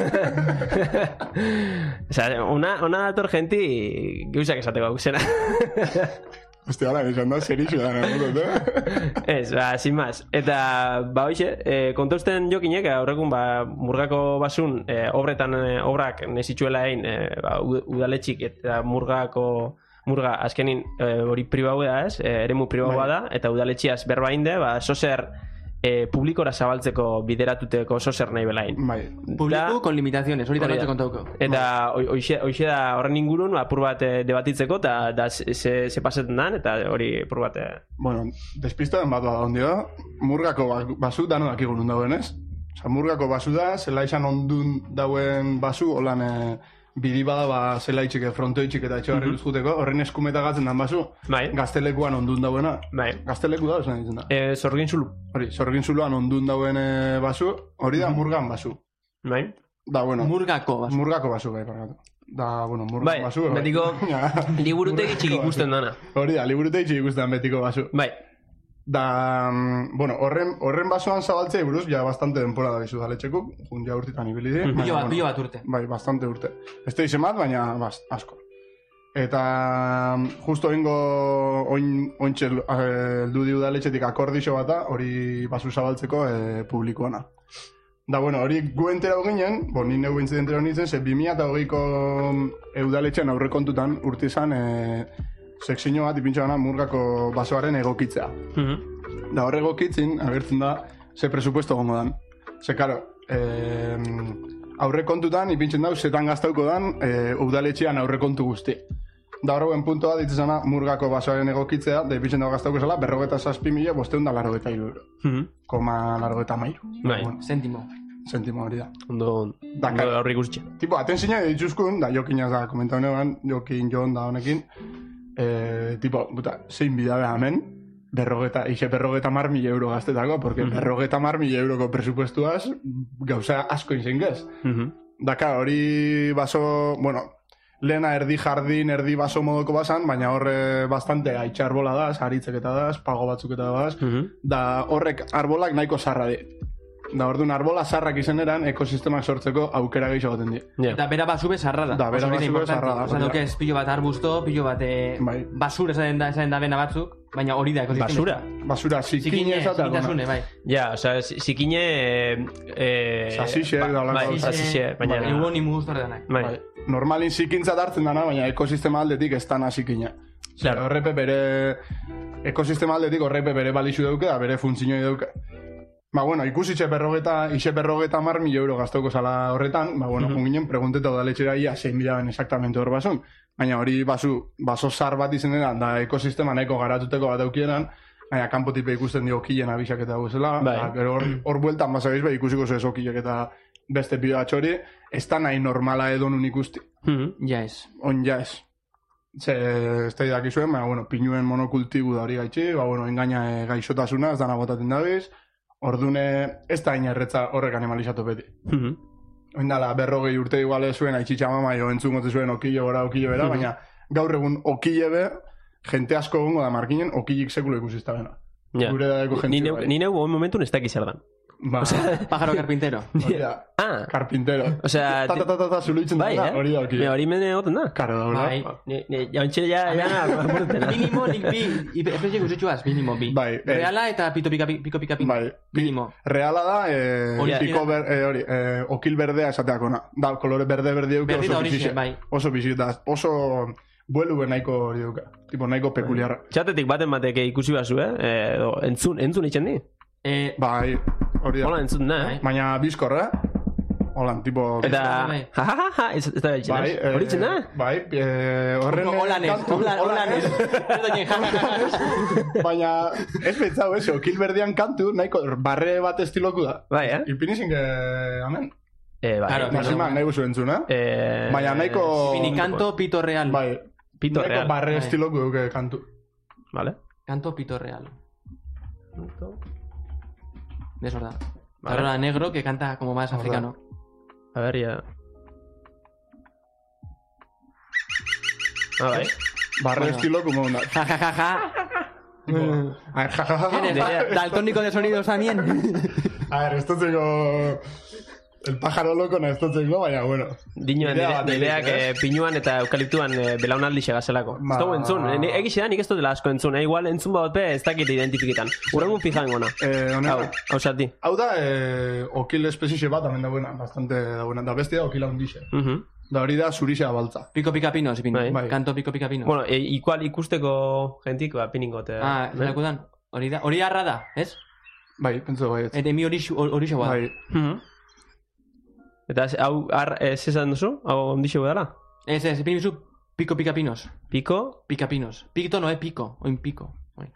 Speaker 1: da.
Speaker 2: Osa, ona, ona dator genti gauzak esateko gauzena.
Speaker 1: Hostia, ala, nizan da, zer isu da, nagotot, eh?
Speaker 2: Ez, ba, sin más. Eta, ba, hoxe, eh, kontausten jokinek, aurrekun, ba, murgako basun, eh, obretan, eh, obrak nezitxuela egin, eh, ba, u- udaletxik eta murgako, murga, azkenin, eh, hori pribau da, ez? Eh, eremu pribaua da, eta udaletxiaz berba inde, ba, sozer eh, publikora zabaltzeko bideratuteko sozer nahi belain.
Speaker 1: Bai,
Speaker 3: Publiku con limitaciones, hori da
Speaker 2: Hori da.
Speaker 3: note kontauko.
Speaker 2: Eta hoi- hoixe hoixe da horren ingurun apur bat eh, debatitzeko eta da ze ze pasatzen dan eta hori apur bat eh,
Speaker 1: bueno, despistaden bat bada ondio, murgako ba- basu dano dakigu nun dauen, ez? Osa, murgako basu da, zela izan ondun dauen basu, holan e, bidi bada ba, zela itxike, fronto itxik eta etxe barri juteko, horren eskumeta gatzen dan basu,
Speaker 2: bai,
Speaker 1: gaztelekuan ondun dauena.
Speaker 2: bai.
Speaker 1: Gazteleku da, esan ditzen da.
Speaker 2: Eh, zorgin zulu.
Speaker 1: Hori, zorgin zuluan ondun dauen e, basu, hori da murgan basu.
Speaker 2: Bai.
Speaker 1: Da, bueno,
Speaker 3: Murgako, basu.
Speaker 1: murgako basu, bai, pargatu. Da, bueno, murgan
Speaker 2: Bai,
Speaker 1: basu. bai.
Speaker 2: betiko
Speaker 1: Ja.
Speaker 2: liburutegi txiki
Speaker 1: Murgako
Speaker 2: ikusten
Speaker 1: basu.
Speaker 2: dana.
Speaker 1: Hori da, liburutegi txiki ikusten betiko basu.
Speaker 2: Bai.
Speaker 1: Da, mm, bueno, horren, horren basoan zabaltzea buruz, ja bastante denpora da bizu daletxekuk, jun ja urtitan ibili di. baina,
Speaker 3: Pilo bat,
Speaker 1: bueno,
Speaker 3: pilo bat urte.
Speaker 1: Bai, bastante urte. Ez da izen bat, baina bast, asko. Eta mm, justo ingo oin, ointxe eh, heldu di udaletxetik akordixo bata, hori basu zabaltzeko e, publikoana. Da, bueno, hori gu entera ginen, bo, ni neu bintzen entera nintzen, ze bi mila hogeiko udaletxean aurrekontutan urte izan e, sekzio bat ipintxa gana murgako basoaren egokitzea.
Speaker 2: Mhm.
Speaker 1: Da horre egokitzin, agertzen da, ze presupuesto gongo dan. Ze, karo, eh, aurrekontutan ipintzen dau, zetan gaztauko dan eh, udaletxean aurrekontu guzti. Da horren puntoa ditzezana murgako basoaren egokitzea, da ipintzen dago gaztauko zela, berrogeta zazpi mila, bosteun da larogeta iru euro.
Speaker 2: Mhm.
Speaker 1: Koma larogeta mairu.
Speaker 2: Bai.
Speaker 1: Bueno,
Speaker 3: Sentimo.
Speaker 1: sentimo hori da.
Speaker 2: Ondo,
Speaker 1: Dakar.
Speaker 2: ondo aurri guztia.
Speaker 1: Tipo, atenzina dituzkun, da jokinaz da, komentau neban, jokin joan da honekin, eh, tipo, buta, zein bidabea hemen, berrogeta, ixe berrogeta mar mila euro gaztetako, porque berrogeta mar mila euroko presupuestuaz gauza asko inzen gez.
Speaker 2: Mhm.
Speaker 1: Daka, hori baso, bueno, lehena erdi jardin, erdi baso modoko basan, baina horre bastante aitxe arbola daz, haritzek eta daz, pago batzuk eta daz,
Speaker 2: Mhm.
Speaker 1: da horrek arbolak nahiko zarra di. Da orduan arbola zarrak izeneran ekosistemak sortzeko aukera gehiago goten di.
Speaker 2: Ja.
Speaker 3: Eta bera basube zarra da.
Speaker 1: Da, bera
Speaker 3: Oso bide
Speaker 1: basube
Speaker 3: importante.
Speaker 1: zarra da,
Speaker 3: Osa,
Speaker 1: hori da.
Speaker 3: duke ez pilo bat arbusto, pilo bat eh,
Speaker 1: Bai.
Speaker 3: basura esaten da, esaten da bena batzuk, baina hori da ekosistema.
Speaker 2: Basura?
Speaker 1: Basura, zikine
Speaker 3: Zikine,
Speaker 1: esatea.
Speaker 3: zikintasune, bai.
Speaker 2: Ja, osea, zikine... Eh,
Speaker 1: Sasixe,
Speaker 2: ba-
Speaker 1: da,
Speaker 2: Bai,
Speaker 1: olako
Speaker 2: sasixe, baina...
Speaker 3: Egon imu guztor denak.
Speaker 2: Bai.
Speaker 1: Bai. Normalin zikintza hartzen dana, baina ekosistema aldetik ez dana zikina.
Speaker 2: Claro.
Speaker 1: Horrepe bere... Ekosistema aldetik horrepe bere balixu dauke da, bere funtzioi dauke. Ba, bueno, ikusitxe berrogeta, ixe berrogeta mar mil euro gaztauko zala horretan, ba, bueno,
Speaker 2: Mhm.
Speaker 1: uh -huh. unginen pregunteta udaletxera ia zein bilaben exactamente hor basun. Baina hori basu, baso zar bat izen dena, da ekosistema nahiko garatuteko bat aukieran, baina kanpotipe ikusten dio okilen abisak eta guzela,
Speaker 2: Bai.
Speaker 1: ba, gero hor, hor bueltan basageiz, bai ikusiko zez okilek eta beste bideatxo hori, ez da nahi normala edo nun ikusti.
Speaker 2: Mhm.
Speaker 3: Ja ez.
Speaker 1: On ja ez. Ze, ez da idakizuen, baina, bueno, pinuen monokultibu da hori gaitxi, ba, bueno, engaina e, gaixotasuna, ez dana botaten dabiz, ordune, ez da inerretza horrek animalizatu beti.
Speaker 2: Mhm.
Speaker 1: Oindala, berrogei urte igual zuen, aitzitxa mama, jo entzungote zuen okillo gora, okillo bera,
Speaker 2: Mhm.
Speaker 1: baina gaur egun okille be, jente asko gongo da markinen, okillik sekulo ikusizta bena.
Speaker 2: Ja.
Speaker 1: Gure dadeko
Speaker 2: Ni
Speaker 1: jente
Speaker 2: neu,
Speaker 1: bai.
Speaker 2: ni neu goi momentun ez dakiz zer dan.
Speaker 1: Ba,
Speaker 3: Pájaro carpintero.
Speaker 1: hori da,
Speaker 2: Ah,
Speaker 1: carpintero.
Speaker 2: Osea,
Speaker 1: ta ta ta ta ta zuluitzen
Speaker 2: bai,
Speaker 1: da,
Speaker 2: eh?
Speaker 1: hori da
Speaker 2: Me
Speaker 1: okillo.
Speaker 2: hori mene egoten da.
Speaker 1: Karo da,
Speaker 3: Bai.
Speaker 1: hori
Speaker 2: Ni, ni, jauntxe ja, ja, apurtena.
Speaker 3: Minimo nik bi, espezie guztitxuaz, minimo bi.
Speaker 1: Bai, eh.
Speaker 3: Reala eta pito pika piko pika pika.
Speaker 1: Bai,
Speaker 3: Minimo.
Speaker 1: reala da, eh,
Speaker 3: Hori
Speaker 1: piko
Speaker 3: da.
Speaker 1: ber, eh, hori, eh, okil berdea esateakona. Da, kolore berde berde duke
Speaker 3: Berdi da
Speaker 1: oso
Speaker 3: horixe,
Speaker 1: bizixe.
Speaker 3: bai.
Speaker 1: Oso bizixe, da, oso buelu nahiko hori duke. Tipo, nahiko pekuliarra.
Speaker 2: Txatetik baten batek ikusi bazu, eh? Eh, edo, entzun, entzun itxen di.
Speaker 3: Eh,
Speaker 1: Bai, hori da.
Speaker 2: Hola, entzun da, eh?
Speaker 1: Baina bizkorra, holan, tipo...
Speaker 2: Eta,
Speaker 3: Bai.
Speaker 2: ja, ja, ja, ja, ez ez da betxen,
Speaker 1: Bai,
Speaker 2: eh? Hori itxen da?
Speaker 1: Bai, eh, horren...
Speaker 3: Holanez,
Speaker 1: kantu-
Speaker 3: holan- holanez. Erdoinen, ja, ja, ja, ja.
Speaker 1: Baina, ez betzau, ez, okil berdean kantu, nahiko barre bat estiloku da.
Speaker 2: Bai, eh?
Speaker 1: Ipinizin que, amen.
Speaker 2: Eh, bai.
Speaker 3: Claro,
Speaker 1: Masima, nahi guzu entzun, eh?
Speaker 2: Eh,
Speaker 1: Baina nahiko-
Speaker 3: Pini canto pito real.
Speaker 1: Bai,
Speaker 2: Pito
Speaker 1: nahiko
Speaker 2: real.
Speaker 1: barre
Speaker 3: Bai.
Speaker 1: estiloku duke kantu.
Speaker 2: Vale.
Speaker 3: Canto pito real. ¿Ves, verdad?
Speaker 2: Vale.
Speaker 3: Ahora negro que canta como más
Speaker 1: Verdad.
Speaker 3: africano.
Speaker 2: A ver, ya. Ah, bai.
Speaker 1: Barre
Speaker 3: Bueno.
Speaker 1: estilo como una...
Speaker 3: Ja, ja, ja, ja.
Speaker 1: Tipo, a ver, ja, ja, ja, ja.
Speaker 3: ¿Eres
Speaker 2: Nerea.
Speaker 3: daltónico de sonidos también?
Speaker 1: A ver, esto tengo... El pájaro loco no esto tengo, baina, bueno.
Speaker 2: Dinoan,
Speaker 1: Idea
Speaker 2: nire,
Speaker 1: bat
Speaker 2: nireak
Speaker 1: egiten,
Speaker 2: eh, pinuan eta eukaliptuan eh, belaunaldi segazelako.
Speaker 1: Ba-
Speaker 2: Ez dugu entzun, eh, ni- egixe da nik ez dut dela asko entzun, eh? Igual entzun bat be ez dakit identifikitan. Urrengun fijan gona.
Speaker 1: Eh,
Speaker 2: Hau,
Speaker 1: honena,
Speaker 2: hau zati.
Speaker 1: hau da, eh, okil espezixe bat, hemen da buena, bastante da buena. Da bestia okila hundixe.
Speaker 2: Mhm.
Speaker 1: Da hori da zurixe baltza.
Speaker 3: Pico pica pinos, ipin.
Speaker 2: Bai.
Speaker 1: Bai.
Speaker 3: Canto pico pica pinos.
Speaker 2: Bueno, e, igual ikusteko gentik, ba, piningot. Eh,
Speaker 3: Ah,
Speaker 2: eh?
Speaker 3: lakudan. Hori da, hori arra da, ez?
Speaker 1: Bai, pentsu bai. ez.
Speaker 3: Eta mi hori hori xagoa da.
Speaker 1: Bai,
Speaker 2: Mhm. Eta ez- hau, ar, ez esan duzu? Hau ondixo dela?
Speaker 3: Ez, ez, ipin bizu pico pica pinos.
Speaker 2: Piko,
Speaker 3: Pica pinos. Pito no, eh, pico. Oin pico. Bai.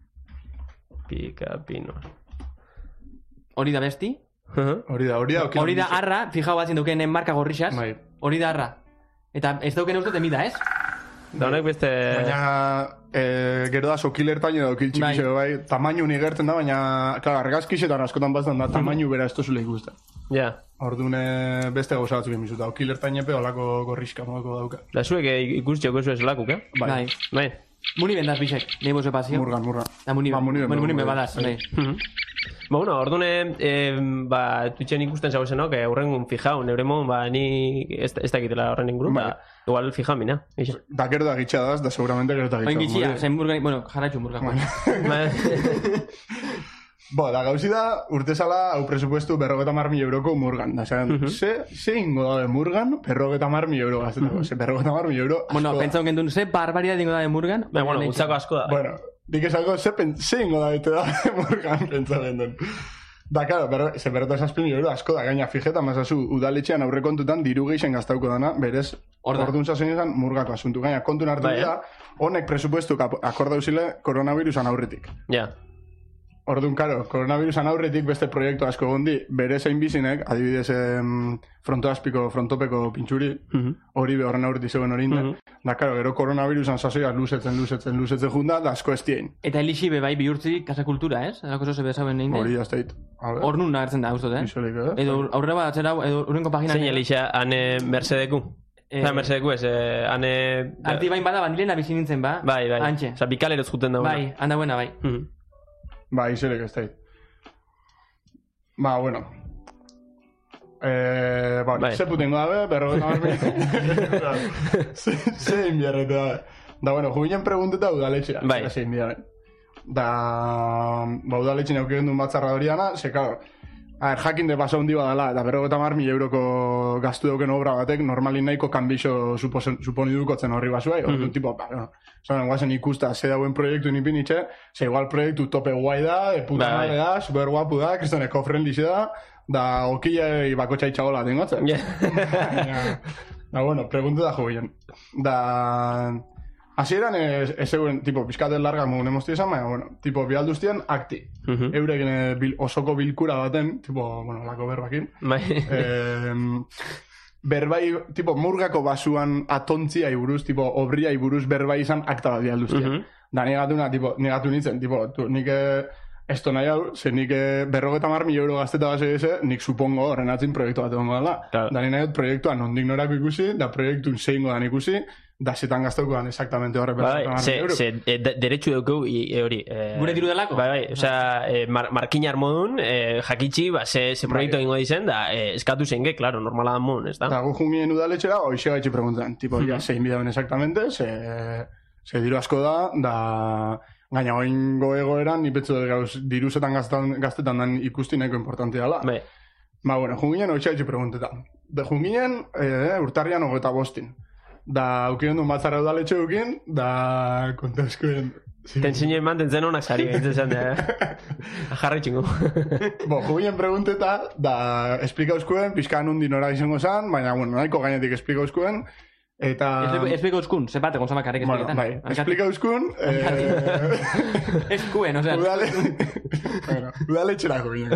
Speaker 2: pika, pino.
Speaker 3: Hori da besti.
Speaker 2: Mhm.
Speaker 1: hori da, hori da okila
Speaker 3: Hori da
Speaker 1: hundixe.
Speaker 3: arra, fijau batzin dukenen marka gorrixaz.
Speaker 1: Bai.
Speaker 3: Hori da arra. Eta ez dauken uste temida, ez?
Speaker 2: Da honek beste...
Speaker 1: Baina, eh, gero da okil ertain edo okil txikixe, bai. Tamainu nigertzen da, baina, klar, argazkixetan askotan baztan da, tamainu bera ez tozule ikusten.
Speaker 2: Ja.
Speaker 1: Ordune beste gauza batzuk emizu, da okil ertainepe olako gorriska modako dauka.
Speaker 2: Da zuek eh, ikusteko ez lakuk, eh?
Speaker 3: Bai.
Speaker 2: Bai.
Speaker 3: Muni bendaz bisek, nahi boze pasio.
Speaker 1: Murgan, murgan.
Speaker 3: Da muni,
Speaker 1: Ba, muni ben,
Speaker 3: muni, muni
Speaker 1: muni
Speaker 3: be
Speaker 1: ben.
Speaker 3: badaz,
Speaker 1: Bai.
Speaker 3: nahi.
Speaker 2: Mhm. Ba, bueno, ordune, eh, ba, Twitchen ikusten zauzenok, eh, horrengun fijau, neuremon, ba, ni ez, ez dakitela horren inguru,
Speaker 1: Bai.
Speaker 2: ba, igual fijau mina. Eixe.
Speaker 1: Da gero da gitxadaz, da seguramente gero da
Speaker 3: Oin
Speaker 1: gitxadaz.
Speaker 3: gitxia, zen murgan, bueno, jarratxu murgan.
Speaker 2: Ba,
Speaker 1: Bo, da gauzi da, urte zala, hau presupuestu berrogeta mar mil euroko murgan. Da, zean,
Speaker 2: Mhm.
Speaker 1: ze, ze ingo da de murgan, berrogeta mar mil euro gaztetako. Ze berrogeta mar mil euro, asko
Speaker 3: Bueno,
Speaker 1: da.
Speaker 3: pentsa gendun, ze barbaridad dingo da de murgan.
Speaker 2: ba, bueno,
Speaker 3: Nahi
Speaker 2: gutzako asko da.
Speaker 1: Bueno, dik esango, ze, pen, ze ingo da bete da de murgan, pentsa benden. Da, claro, berro, ze berrogeta zazpi mil euro asko da, gaina fijeta, mazazu, udaletxean aurrekontutan diru geixen gaztauko dana, berez,
Speaker 3: Hor da.
Speaker 1: orduan zazen izan murgako asuntu. Gaina, kontun hartu
Speaker 2: Bai, eh?
Speaker 1: dira, honek presupuestu akordauzile koronavirusan aurretik.
Speaker 2: Ja.
Speaker 1: Orduan, karo, koronavirusan aurretik beste proiektu asko gondi, bere zein bizinek, adibidez em, frontoazpiko, frontopeko pintxuri,
Speaker 2: Mhm.
Speaker 1: hori be horren aurretik zegoen hori
Speaker 2: Mhm.
Speaker 1: da, karo, gero koronavirusan sasoia luzetzen, luzetzen, luzetzen junda, da asko ez dien.
Speaker 3: Eta elixi be bai bihurtzi kasa kultura, ez? Elako zo zebe zaben nein.
Speaker 1: Hori jazte dit.
Speaker 3: Hor nun nagertzen da, ustot, eh?
Speaker 1: Isolik, eh?
Speaker 3: Edo aurre bat atzera, edo urrenko pagina.
Speaker 2: Zein elixa, ane Mercedeku.
Speaker 3: Eh,
Speaker 2: Eta Mercedeku ez, eh, ane...
Speaker 3: Arti bain bada, bandilena bizi nintzen, ba?
Speaker 2: Bai, bai.
Speaker 3: Antxe.
Speaker 2: Osa, bikaleroz juten da.
Speaker 3: Bai, handa buena, bai.
Speaker 2: Mhm.
Speaker 1: Ba, isolik ez dit. Ba, bueno. Eh, ba,
Speaker 2: Bai.
Speaker 1: ze putengo dabe, berrogeta marmi. Zein biarrete dabe. Da, bueno, jubinen pregunteta udaletxea.
Speaker 2: Bai.
Speaker 1: Zein biarre. Da, ba, udaletxean eukiren duen batzarra horiana, ze, claro, a ver, jakin de paso hundi badala, eta berrogeta marmi euroko gastu dauken obra batek, normalin nahiko kanbixo suponi dukotzen horri basuai, hori
Speaker 2: Mhm.
Speaker 1: tipo, ba, no. Zaten, guazen ikusta, ze dauen proiektu nipin itxe, ze igual proiektu tope guai da, de puta
Speaker 2: Bai.
Speaker 1: madre da, super guapu da, kriston eko-friendly da, da okile bakotxa itxagola tengotzen. Baina, da, bueno, preguntu da jogien. Da, hasieran ez ez zegoen, tipo, pizkaten larga mogun emozti esan, baina, bueno, tipo, bihalduztien akti.
Speaker 2: Mhm.
Speaker 1: Eureken eh, bil, osoko bilkura baten, tipo, bueno, lako berbakin.
Speaker 2: Bai.
Speaker 1: eh, berbai, tipo, murgako basuan atontzia buruz, tipo, obria buruz berbai izan akta bat bihalduztien.
Speaker 2: Mhm.
Speaker 1: Da, negatuna, tipo, negatu nintzen, tipo, tu, nik eh, esto nahi hau, ze nik eh, berrogeta mar mil euro gazteta base eze, nik supongo horren atzin proiektu bat egongo dela.
Speaker 2: Claro.
Speaker 1: Da, nahi dut proiektuan nondik norako ikusi, da proiektun zeingo dan ikusi, da zetan gaztauko dan exactamente horre
Speaker 2: Bai,
Speaker 1: berrogeta mar
Speaker 2: ze,
Speaker 1: mil euro.
Speaker 2: ze, e, de- derechu dugu i- e hori. Eh,
Speaker 3: Gure diru delako?
Speaker 2: Bai, bai, osea, eh, mar, markinar modun, eh, jakitxi, ba, ze, ze proiektu
Speaker 1: Bai.
Speaker 2: egingo dizen, da, eh, eskatu zeinge, claro, normala da modun, ez da?
Speaker 1: Da, gu jungien udaletxera, hoxe gaitxi preguntan, tipo, ja, zein bidauen exactamente, ze, ze diru asko da, da, gaina oingo egoeran, nipetzu dut gauz, diruzetan gaztetan, gaztetan dan ikusti nahiko importantia dela.
Speaker 2: Bai.
Speaker 1: Ba, bueno, junginen hoxe gaitxi preguntetan. De junginen, eh, urtarrian ogeta bostin. Da, aukien duen batzara udaletxe dukin, da, kontazkoen...
Speaker 2: Tensiño mantentzen honak sari gaitzen zen, da. Jarri txingo.
Speaker 1: Bo, jugien pregunteta, da, esplikauzkuen, pixkan hundi nora izango zan, baina, bueno, nahiko gainetik esplikauzkuen, eta...
Speaker 3: Espliko euskun, sepate, gonzama karek
Speaker 1: Bueno,
Speaker 3: espliketan.
Speaker 1: bai, esplikauzkun, eh...
Speaker 3: Eskuen, osea.
Speaker 1: Udale... bueno, udaletxerako ginen.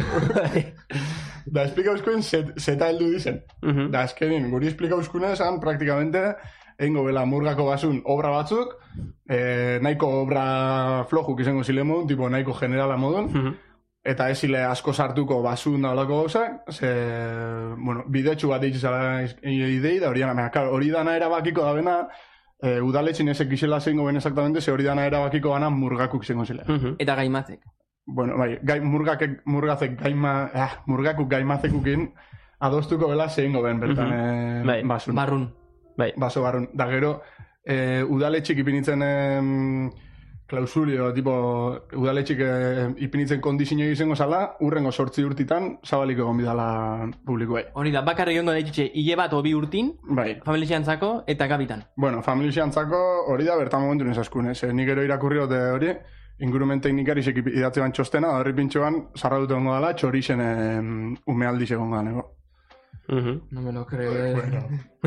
Speaker 1: Da, esplikauzkuen zeta heldu dizen.
Speaker 2: Mhm.
Speaker 1: Da, azkenin, guri esplikauzkune esan, praktikamente, eingo bela murgako basun obra batzuk, eh, nahiko obra flojuk izango zile modun, tipo nahiko generala modun,
Speaker 2: Mhm.
Speaker 1: eta ez zile asko sartuko basun da olako gauzak, ze, bueno, bidetxu bat eitxizala idei, da hori dana, claro, hori dana erabakiko da bena, e, udaletxin ezek izela zeingo ben exactamente, ze hori dana erabakiko gana murgakuk izango zile.
Speaker 2: Mhm.
Speaker 3: Eta gaimazek.
Speaker 1: Bueno, bai, gai, murgakek, murgazek gaima, ah, murgakuk gaimazekukin adostuko bela zeingo ben, bertan,
Speaker 2: Mhm.
Speaker 1: eh,
Speaker 2: Bai.
Speaker 1: basun.
Speaker 3: Barrun.
Speaker 2: Bai.
Speaker 1: Baso barrun. Da gero, e, udaletxik ipinitzen em, klausulio, tipo, udaletxik e, ipinitzen kondizio izango zala, urrengo sortzi urtitan, zabaliko egon bidala publikoei.
Speaker 3: Hori da, bakarri jongo da ditxe, hile bat o bi urtin,
Speaker 1: Bai.
Speaker 3: familiziantzako eta gabitan.
Speaker 1: Bueno, familixiantzako hori da bertan momentu nezaskun, ez? Nik gero irakurri dute hori, ingurumen teknikarisek idatze ban txostena, da horri pintxoan, zarra dute egongo dela, txorixen em, umealdiz egongo da, nego.
Speaker 2: Mhm.
Speaker 3: No me lo creo.
Speaker 1: Bueno.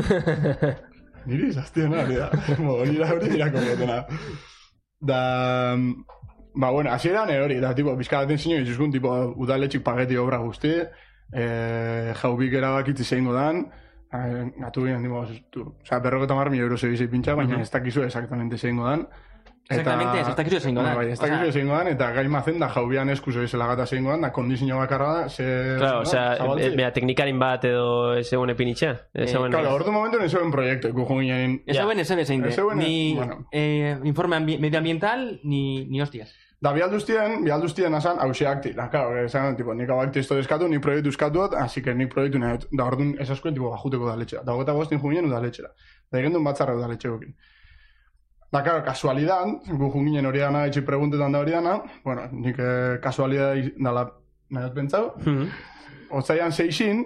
Speaker 1: Niri izaztien hori da. Bo, hori da hori irakurri dutena. Da... Ba, bueno, asieran hori, da, tipo, bizkadaten zinio izuzkun, tipo, udaletxik pageti obra guzti, eh, jaubik erabakitzi zeingo dan, eh, gatu ginen, tipo, tu, oza, berroketa mar mil euro segizei pintxa, baina
Speaker 2: Mhm.
Speaker 1: ez dakizu exactamente zeingo dan.
Speaker 3: Exactamente, ez dakizu zeingo dan.
Speaker 1: Bai, ez
Speaker 3: Osea-
Speaker 1: dakizu zeingo dan, eta gaimazen da jaubian eskuzo izela gata zeingo dan, da kondizio bakarra da, ze...
Speaker 2: Claro, osea,
Speaker 1: zabaltzi.
Speaker 2: bera, teknikarin bat edo ez egon epinitxa. Ez egon...
Speaker 1: Claro, ordu momentu nezoen proiektu, ikujo ginen,
Speaker 3: Ez
Speaker 2: Ja.
Speaker 3: hauen ez zein de.
Speaker 1: Ez zeuen,
Speaker 3: Ni
Speaker 1: bueno.
Speaker 3: eh, informe ambi medioambiental, ni, ni hostias.
Speaker 1: da bihalduztien, bihalduztien asan, hause akti, da, claro, esan, tipo, nik hau akti esto eskatu, nik proiektu eskatu dut, así que nik proiektu nahi dut, da orduan esaskuen, tipo, bajuteko udaletxera, da hogeta bostin junginen udaletxera, da egin duen batzarra udaletxegokin. Da, claro, kasualidan, gu junginen hori dana, etxi preguntetan da hori dana, bueno, nik eh, kasualidad dala nahi dut pentsau,
Speaker 2: Mhm.
Speaker 1: otzaian seixin,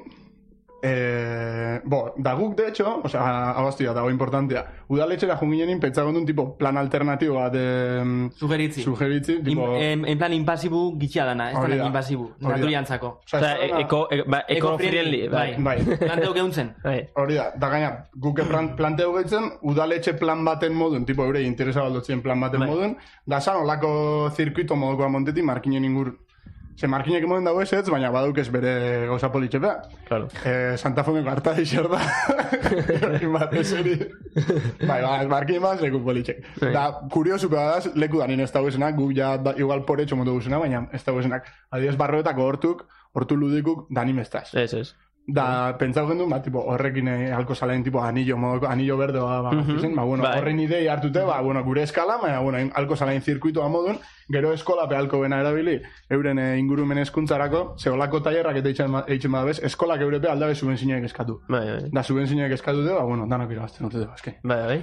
Speaker 1: eh, bo, da guk, de hecho, o sea, abaztia, dago importantea, udaletxera junginenin pentsagon duen, tipo, plan alternatibo bat eh,
Speaker 3: Sugeritzi.
Speaker 1: sugeritzi, tipo...
Speaker 3: In, en, en plan impasibu gitxia dana, ez
Speaker 1: Hori
Speaker 3: dana
Speaker 1: da.
Speaker 3: impasibu,
Speaker 1: Hori da.
Speaker 3: naturiantzako.
Speaker 1: Osea,
Speaker 2: Osea,
Speaker 1: ez
Speaker 2: e-
Speaker 1: dana-
Speaker 2: eko, e- ba, eco-friendly, bai.
Speaker 1: Bai.
Speaker 3: Planteu geuntzen.
Speaker 2: Bai.
Speaker 1: Hori da, da gaina, guk plan, planteo gaitzen, udaletxe plan baten modun, tipo eure interesa baldotzien plan baten
Speaker 2: Bai.
Speaker 1: modun, da zan olako zirkuito modukoa monteti markinen ingur. Ze markinek emoden dago ez ez, baina baduk ez bere gauza politxepea.
Speaker 2: Claro.
Speaker 1: Eh, Santa Foneko harta ixer da. Erokin bat eseri. Bai, ba, markin bat leku politxek.
Speaker 2: Bai.
Speaker 1: Da, kuriosuko da, leku da nien ez dago esenak, gu ja da, igual poretxo motu guzena, baina ez dago esenak. Adiez barroetako hortuk, hortu ludikuk, da nim estaz.
Speaker 2: Ez, ez.
Speaker 1: Da, pentsau gendu, ba, tipo, horrekin eh, alko zalain, tipo, anillo, modoko, anillo berde, ba, ba,
Speaker 2: Mhm.
Speaker 1: zen, ba, bueno,
Speaker 2: Bai.
Speaker 1: horren idei hartute, ba, bueno, gure eskala, baina, bueno, alko zalain zirkuitoa modun, gero eskola pealko bena erabili, euren eh, ingurumen eskuntzarako, ze olako tailerrak eta eitzen eitzen badabez, eskolak eurepe aldabe subventzioek eskatu.
Speaker 2: Bai, bai.
Speaker 1: Da, subventzioek eskatu dut, ba, bueno, danak irabazten urte dut, eske.
Speaker 2: Bai, bai.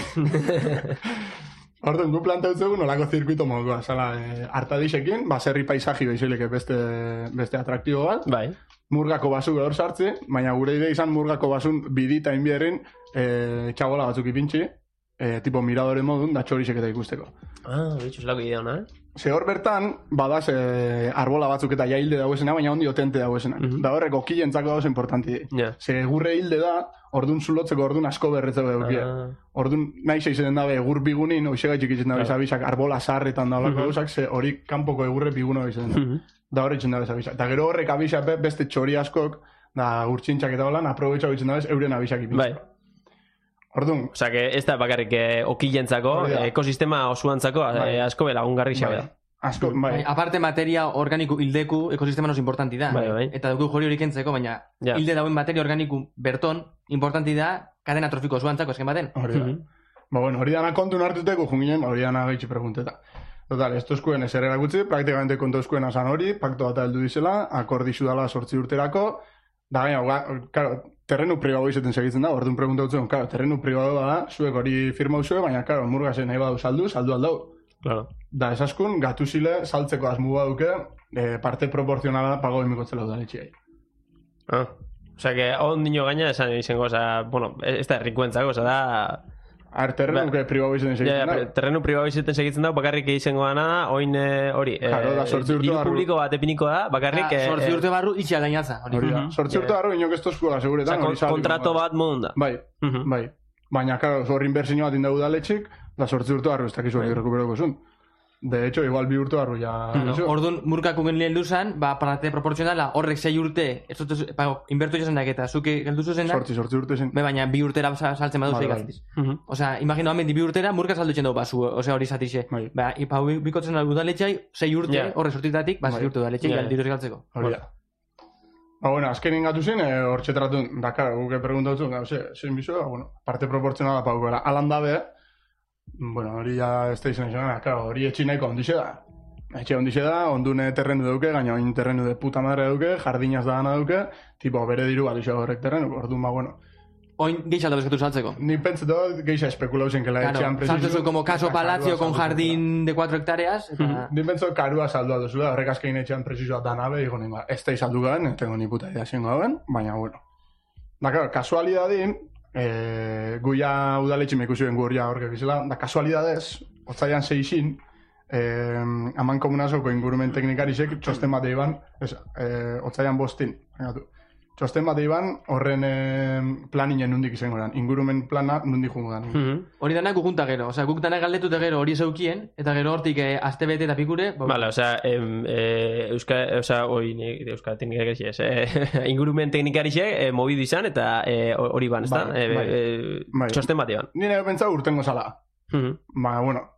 Speaker 1: Orduan, gu planteutzegu nolako zirkuito modukoa, zala, e, hartadisekin, baserri paisaji behizileke beste, beste atraktibo bat,
Speaker 2: Bai.
Speaker 1: murgako basu behor sartzi, baina gure ide izan murgako basun bidita inbierrin e, txabola batzuk ipintxi, e, tipo miradore modun, da txorisek eta ikusteko.
Speaker 2: Ah, bitxuz lako idea hona, eh?
Speaker 1: Ze hor bertan, badaz e, arbola batzuk eta ja hilde dagoesena, baina ondi otente dagoesena.
Speaker 2: Mhm.
Speaker 1: Da horrek okilentzako dagoes importanti di.
Speaker 2: Ja.
Speaker 1: Ze egurre hilde da, ordun zulotzeko ordun asko berretzeko edukie.
Speaker 2: Ah.
Speaker 1: Ordun nahi zeizen dabe egur bigunin, oixegaitxik itzen dabe
Speaker 2: Claro.
Speaker 1: zabizak, arbola sarretan da olako gauzak, ze hori kanpoko egurre biguno izen da.
Speaker 2: Mhm.
Speaker 1: Da hori itzen dabe zabizak. Da gero horrek abizak be- beste txori askok, da gurtxintxak eta holan, aprobetxau itzen dabe euren abizak ipintzeko.
Speaker 2: Bai.
Speaker 1: Ordun,
Speaker 2: Osea, que ez da bakarrik eh, okilentzako,
Speaker 1: Hori da.
Speaker 2: ekosistema osoantzako
Speaker 1: Bai.
Speaker 2: eh, asko belagungarri
Speaker 1: bai,
Speaker 2: xabe da.
Speaker 1: asko, bai,
Speaker 3: Bai, aparte materia organiku hildeku ekosistema nos importanti da.
Speaker 2: Bai, bai.
Speaker 3: Eta dugu jori hori kentzeko, baina
Speaker 2: Ja.
Speaker 3: hilde dauen materia organiku berton importanti da kadena trofiko zuantzako esken baten.
Speaker 1: hori da.
Speaker 2: Mhm.
Speaker 1: Ba, bueno, hori dana kontu nartuteko junginen, hori dana gaitxi pregunteta. Total, esto eskuen ezer erakutzi, praktikamente kontu eskuen asan hori, pakto bat heldu dizela, akordizu dala sortzi urterako, da gaina, ga- claro, terrenu privado izaten segitzen da, orduan pregunta dutzen, claro, terrenu privado da, zuek hori firma uzue, baina, claro, murgazen nahi badu saldu, saldu aldau.
Speaker 2: Claro.
Speaker 1: Da, esaskun, gatuzile saltzeko asmu baduke, eh, parte proporzionala pago emikotzela udaletxiai.
Speaker 2: Ah. Osea, que on niño gaina esan izango, osea, bueno, ez da herrikuentzako, osea da...
Speaker 1: Ar, terrenu
Speaker 2: Ba-
Speaker 1: que privado izaten
Speaker 2: Ja,
Speaker 1: segitzen
Speaker 2: ja,
Speaker 1: da.
Speaker 2: pero terrenu privado izaten segitzen da, bakarrik izango da, oin eh, hori, eh,
Speaker 1: Claro, da, zortzi urte
Speaker 2: diru
Speaker 1: barru.
Speaker 2: publiko bat epiniko da, bakarrik...
Speaker 3: Ja,
Speaker 2: eh,
Speaker 3: Sortzi
Speaker 2: eh,
Speaker 3: urte barru itxia gainatza. Hori.
Speaker 1: Hori da,
Speaker 2: Mhm.
Speaker 1: sortzi urte
Speaker 2: Ja.
Speaker 1: barru, inok ez tozkuela, seguretan,
Speaker 2: osea,
Speaker 1: hori
Speaker 2: kon-
Speaker 1: saldu.
Speaker 2: kontrato bat modun da.
Speaker 1: Bai,
Speaker 2: Mhm.
Speaker 1: bai. Baina, karo, hor inbertsio bat indau daletxik, da sortzi urte barru, ez dakizu hori rekuperoko zun. De hecho, igual bi urte barru, ja...
Speaker 3: No,
Speaker 1: Eso.
Speaker 3: orduan murkako gen lehen duzan, ba, parte proporzionala horrek sei urte, ez dut, ba, inbertu izan daketa, zuke geldu zuzen da,
Speaker 1: Sortzi, sortzi urte zen.
Speaker 3: be, baina bi urtera sa- saltzen badu
Speaker 1: Bai,
Speaker 3: zei
Speaker 1: bai.
Speaker 3: gaztiz.
Speaker 2: Mhm.
Speaker 3: Osea, imagino hemen bi urtera murka saldu txendo basu, osea hori zatixe.
Speaker 1: Bai.
Speaker 3: Ba, ipa bi- bikotzen da udaletxai, sei urte,
Speaker 2: Ja.
Speaker 3: horre sortitatik, ba, sei
Speaker 1: Bai.
Speaker 3: urte udaletxai,
Speaker 2: Ja,
Speaker 3: ja,
Speaker 2: ja.
Speaker 3: diruz galtzeko.
Speaker 1: Hori da. Ba, bueno, azken ingatu zen, eh, hor txetratun, da, karo, guke preguntatu, gau, ze, zein bizua, bueno, parte proporzionala paukera. Alan dabe, bueno, hori ja ez da izan izan, karo, hori etxi nahiko ondixe da. Etxe ondixe da, ondune terrenu duke, gaina oin terrenu de puta madre duke, jardinaz da gana duke, tipo, bere diru bat izan horrek terrenu, orduan, ba, bueno.
Speaker 3: Oin geixaldo bezkatu saltzeko.
Speaker 1: Ni pentsatu geisha espekulatu zen, que la etxean
Speaker 3: Claro, saltzu como caso palacio con jardín de cuatro hectáreas, eta...
Speaker 1: Ni pentsatu karua saldu aldo horrek azkein etxean presizoa da nabe, digo, nengo, ez da izaldu gaben, ez tengo ni puta idea zengo gaben, baina, bueno. Da, claro, kasualidadin, eh, guia udaletxe mekusuen guria horrek bizela, da, kasualidadez, otzaian seixin, eh, aman komunazoko ingurumen teknikarisek txosten bat eiban, ez, eh, otzaian bostin, engatu. Txosten bat eiban, horren eh, planinen nundik izango dan, ingurumen plana nundik jungo dan.
Speaker 2: Mhm.
Speaker 3: Hori dana gugunta gero, osea, guk dana galdetu eta gero hori zeukien, eta gero hortik eh, aste bete eta pikure, ba,
Speaker 2: Vale, osea, em, eh, euska, osea, oi, ni, euska teknikari ez, eh, ingurumen teknikari eh, mobidu izan, eta eh, hori ban, ez da?
Speaker 1: Bai,
Speaker 2: Eh,
Speaker 1: bai.
Speaker 2: eh,
Speaker 1: Bai.
Speaker 2: Txosten bat eban.
Speaker 1: Ni nahi pentsau urtengo zala.
Speaker 2: Mhm.
Speaker 1: Ba, bueno,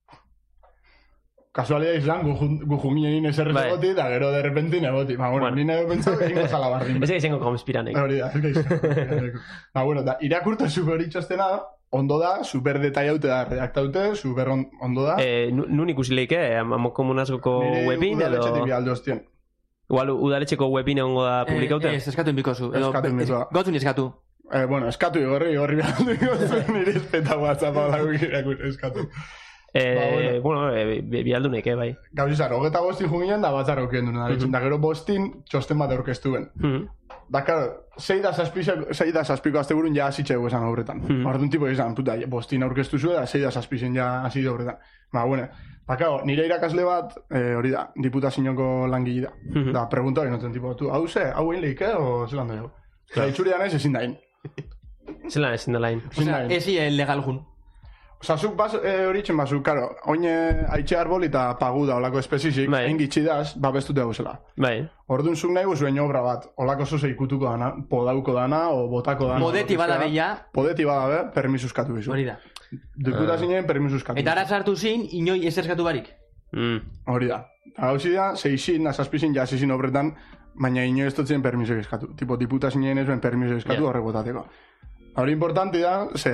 Speaker 1: kasualidad izan, gu, jun- gu junginen eserrez
Speaker 2: Bai.
Speaker 1: egoti, da gero de repente neboti. Ba, bueno,
Speaker 2: Bueno.
Speaker 1: ni nahi pentsau egingo zala bardin.
Speaker 2: Ez izango konspiranek.
Speaker 1: Hori da, ez gaiz. Ba, bueno, da, irakurta super itxostena, ondo da, super detaiaute da, redaktaute, super on, ondo da.
Speaker 2: Eh, nu- nun ikusi leike, eh, amo komunazko
Speaker 1: Nire
Speaker 2: webin,
Speaker 1: udaletxetik
Speaker 2: edo...
Speaker 1: bi aldo ostien.
Speaker 2: Igual udaletxeko webin egongo da publikaute?
Speaker 3: Eh, ez, eskatu inbikozu. Edo,
Speaker 1: Eskatu inbikoa.
Speaker 3: Gotzun eskatu.
Speaker 1: Eh, bueno, eskatu igorri, igorri behar du nire espeta whatsappa da irakur, eskatu.
Speaker 2: Eh,
Speaker 1: Ba, bueno.
Speaker 2: bueno, eh, bi, bi aldunek, eh, bai.
Speaker 1: Gauz izan, hogeta bostin junginen da batzar aukien duen,
Speaker 2: Mhm.
Speaker 1: da gero bostin txosten bat aurkeztuen.
Speaker 2: Mhm.
Speaker 1: Da, claro, sei da zazpiko, sei da zazpiko azte burun ja hasitxegu esan horretan.
Speaker 2: Mhm.
Speaker 1: Orduan tipo izan, puta, bostin aurkeztu zuen, da sei da zazpizen ja hasi horretan. Ba, bueno, da, claro, nire irakasle bat, eh, hori da, diputazinoko langile da.
Speaker 2: Mhm.
Speaker 1: Da, pregunta hori noten, tipo, tu, hau ze, hau egin leike, o zelan dugu? Claro. Da, itxurian ez ezin dain.
Speaker 2: Zelan ezin da lain.
Speaker 1: Ezin
Speaker 3: Osea,
Speaker 1: dain.
Speaker 3: ezi eh, legal jun.
Speaker 1: Osa, zuk bas, eh, hori itxen bazu, karo, oin eh, haitxe arbol eta paguda olako espezizik,
Speaker 2: Bai.
Speaker 1: egin gitxidaz, babestute gauzela.
Speaker 2: Bai.
Speaker 1: Orduan zuk nahi guzuen obra bat, olako zoze ikutuko dana, podauko dana, o botako dana.
Speaker 3: Podeti bada beia,
Speaker 1: Podeti badabe, permisuzkatu bizu.
Speaker 3: hori da.
Speaker 1: Diputazioen zinen, permisuzkatu.
Speaker 3: Eta ara sartu zin, inoi ez eskatu barik.
Speaker 2: Mm.
Speaker 1: Hori da. Eta gauzi da, seixin, azazpizin, jasizin obretan, baina ino ez dutzen permiso eskatu. Tipo, diputazioen ez ben permiso eskatu
Speaker 2: Yeah.
Speaker 1: horrek botateko. Hori importanti da, ze...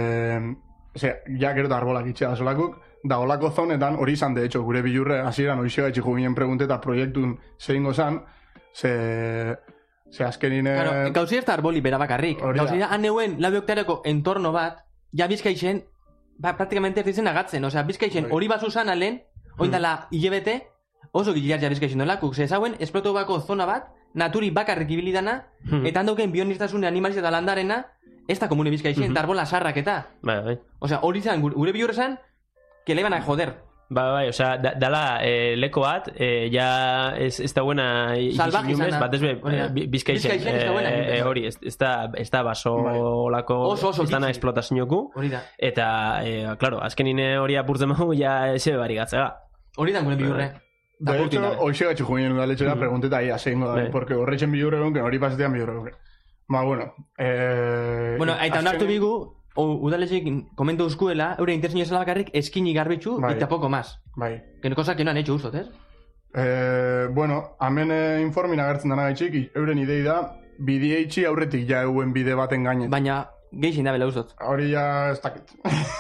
Speaker 1: ze, ja gero da arbolak itxea solakuk, da olako zonetan, hori izan, de hecho, gure bilurre, hasieran hori segaitxik ginen pregunte eta proiektun zehingo zan, ze... ze azkenine...
Speaker 3: Claro, gauzi ez da arboli bera bakarrik.
Speaker 1: Hori da.
Speaker 3: Gauzi da, haneuen lau hektareko entorno bat, ja bizkaixen, ba, praktikamente ez ditzen agatzen. Osea, bizkaixen
Speaker 1: Hori.
Speaker 3: hori basu zan alen, oindala hilebete, oso gileak ja bizkaixen dolakuk. Ze ezauen, esplotu bako zona bat, naturi bakarrik ibilidana,
Speaker 2: Hmm.
Speaker 3: eta handauken bioniztasune animaliz eta landarena, ez da komune bizkaixen, eta arbola sarrak eta.
Speaker 2: Bai, bai.
Speaker 3: Osea, hori zan, gure, gure bihur zan, que le iban a joder.
Speaker 2: Bai, bai, osea, da, dala eh, leko bat, eh, ja ez, ez da buena
Speaker 3: Salvaje
Speaker 2: ikisinumez,
Speaker 3: izana.
Speaker 2: bat ez be,
Speaker 3: Hori da.
Speaker 2: eh, bi- bizkaixen,
Speaker 3: Bizkaixen ez da buena,
Speaker 2: eh,
Speaker 3: bizkaixen.
Speaker 2: hori, ez, ez da, ez da baso
Speaker 1: Bai.
Speaker 2: lako,
Speaker 3: Oso, oso
Speaker 2: ez dana
Speaker 3: bitxi.
Speaker 2: esplotazioku,
Speaker 3: Hori da.
Speaker 2: eta, eh, claro, azkenine hori apurtzen mahu, ja eze bari gatzega.
Speaker 3: Hori da gure bihurre.
Speaker 1: De hecho, hoxe gatxu juinen udaletxera
Speaker 2: Mhm.
Speaker 1: pregunteta ia zein goda,
Speaker 2: Bai.
Speaker 1: porque horretxen bilurre gonken, hori pasetean bilurre gonken. Ma, bueno, eh...
Speaker 3: Bueno, aita onartu
Speaker 1: azkenin-
Speaker 3: bigu, udaletxeik komentu uzkuela, eure intentzio zela bakarrik eskini garbitxu,
Speaker 1: Bai.
Speaker 3: eta poco más.
Speaker 1: Bai.
Speaker 3: Que cosa que no han hecho ustot, ez?
Speaker 1: Eh, bueno, hemen eh, informin agertzen dana gaitxik, euren idei da, bideitxi aurretik ja euen bide baten gainet.
Speaker 3: Baina, geixin da bela ustot.
Speaker 1: Hori ja ez dakit.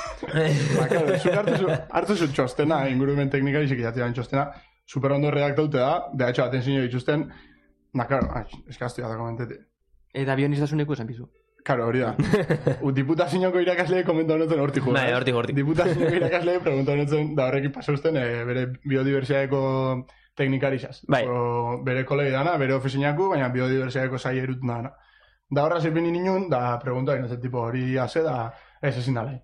Speaker 1: Ba, claro, zuk hartu zu, hartu zu txostena, ingurumen teknikari zikiatzen txostena, super ondo redaktaute da, de hecho, atentzio dituzten, na, claro, ah, eskaztu da komentete.
Speaker 3: Eta bionistasuneko esan pizu.
Speaker 1: Claro, hori da. U, diputazioko irakasle komenta honetzen hortik jo.
Speaker 2: Bai, hortik, hortik.
Speaker 1: Diputazioko irakasle pregunta honetzen, da horrekin pasausten, e, bere biodiversiadeko teknikarizaz.
Speaker 2: Bai.
Speaker 1: O, bere kolegi dana, bere ofizinaku, baina biodiversiadeko zai erut dana. Da horra zepin inun, da pregunta egin zen, tipo, hori haze, da, ez ezin dalai.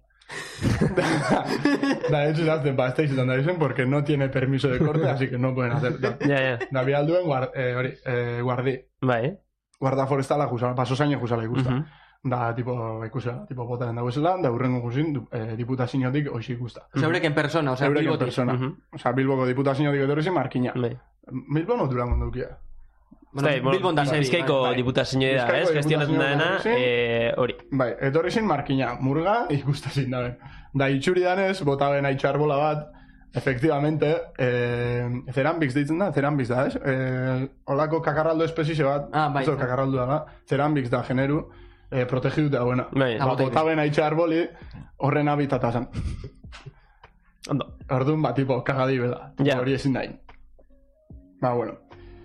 Speaker 1: da, da, hecho, zazten, ba, ez da izetan da izen, porque no tiene permiso de corte, así que no pueden hacer. Da,
Speaker 2: Ja, ja,
Speaker 1: da bialduen, guard, eh, hori, eh, guardi.
Speaker 2: bai.
Speaker 1: Guarda forestala, jusala, paso zaino jusala ikusta.
Speaker 2: Mhm.
Speaker 1: Da, tipo, ikusela, tipo, botaren dagoezela, da, urrengo guzin, eh, diputaziotik hoxi ikusta.
Speaker 3: Osea, eurek en persona, osea,
Speaker 1: Eurek en
Speaker 3: bilbotik.
Speaker 1: persona.
Speaker 2: Mhm.
Speaker 1: Osea, Bilboko diputaziotik etorri zen markina.
Speaker 2: Bai.
Speaker 1: Bilbo no durangon dukia.
Speaker 3: Bueno,
Speaker 2: Bai, bueno,
Speaker 3: Bilbon da seri.
Speaker 2: Bizkaiko
Speaker 3: bai.
Speaker 2: diputazioa da,
Speaker 1: Bizkaiko
Speaker 2: ez? Gestionatzen
Speaker 1: diputazioa
Speaker 2: dena,
Speaker 1: da, sí.
Speaker 2: eh, hori.
Speaker 1: Bai, etorri zen markina, murga ikustazin dabe. Da, itxuri danez, bota ben aitxarbola bat, efectivamente, eh, Cerambix deitzen da, Cerambix da, ez? Eh, olako kakarraldo espezize bat,
Speaker 3: Ah, bai.
Speaker 1: eso, kakarraldo da, Cerambix da, generu, eh, protegidu da, buena.
Speaker 2: Bai.
Speaker 1: Ba, bota ben aitxarboli, horren habitata zen.
Speaker 2: Ondo.
Speaker 1: Orduan, ba, tipo, kagadi bela.
Speaker 2: Ja.
Speaker 1: Hori ezin dain. Ba, bueno.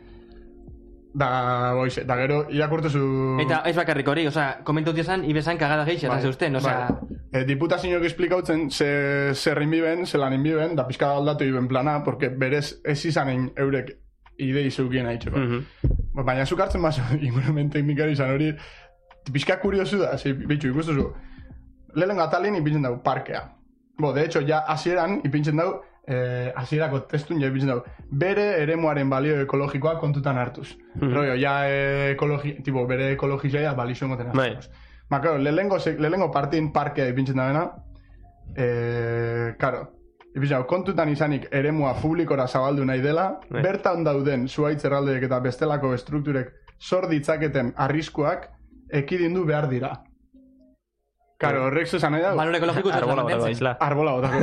Speaker 1: Da, boize, da gero, irakurtu zu...
Speaker 3: Eta ez bakarrik hori, osea, komentu diezan, ibesan kagada geixe,
Speaker 1: Bai,
Speaker 3: eta zeusten, osea...
Speaker 1: bai. E, diputazioak esplikautzen ze, zer inbiben, zelan inbiben, da pizka aldatu iben plana, porque berez ez izanen eurek idei zeukien haitxeko.
Speaker 2: Mhm.
Speaker 1: Baina zuk hartzen bazo, ingurumen teknikari izan hori, pizka kuriosu da, ze, bitxu, ikustu zu, lehen gatalin ipintzen dugu parkea. Bo, de hecho, ja hasieran ipintzen dugu, eh, hasierako testun ja ipintzen dugu, bere eremuaren balio ekologikoa kontutan hartuz.
Speaker 2: Mhm.
Speaker 1: Rollo, ja eh, ekologi, tipo, bere ekologizia balixo emoten
Speaker 2: Bai.
Speaker 1: hartuz. Ba, claro, lehengo, se- lehengo partin parkea ipintzen da dena, eh, claro, ipintzen dugu, kontutan izanik eremua publikora zabaldu nahi dela,
Speaker 2: Bai.
Speaker 1: bertan dauden zuaitz erraldeek eta bestelako estrukturek sor ditzaketen arriskuak ekidindu behar dira. Karo, horrek zesan nahi dago,
Speaker 3: Balore ekologiko zeusten
Speaker 2: Arbola botako
Speaker 3: mantentzen.
Speaker 2: isla.
Speaker 1: arbola botako.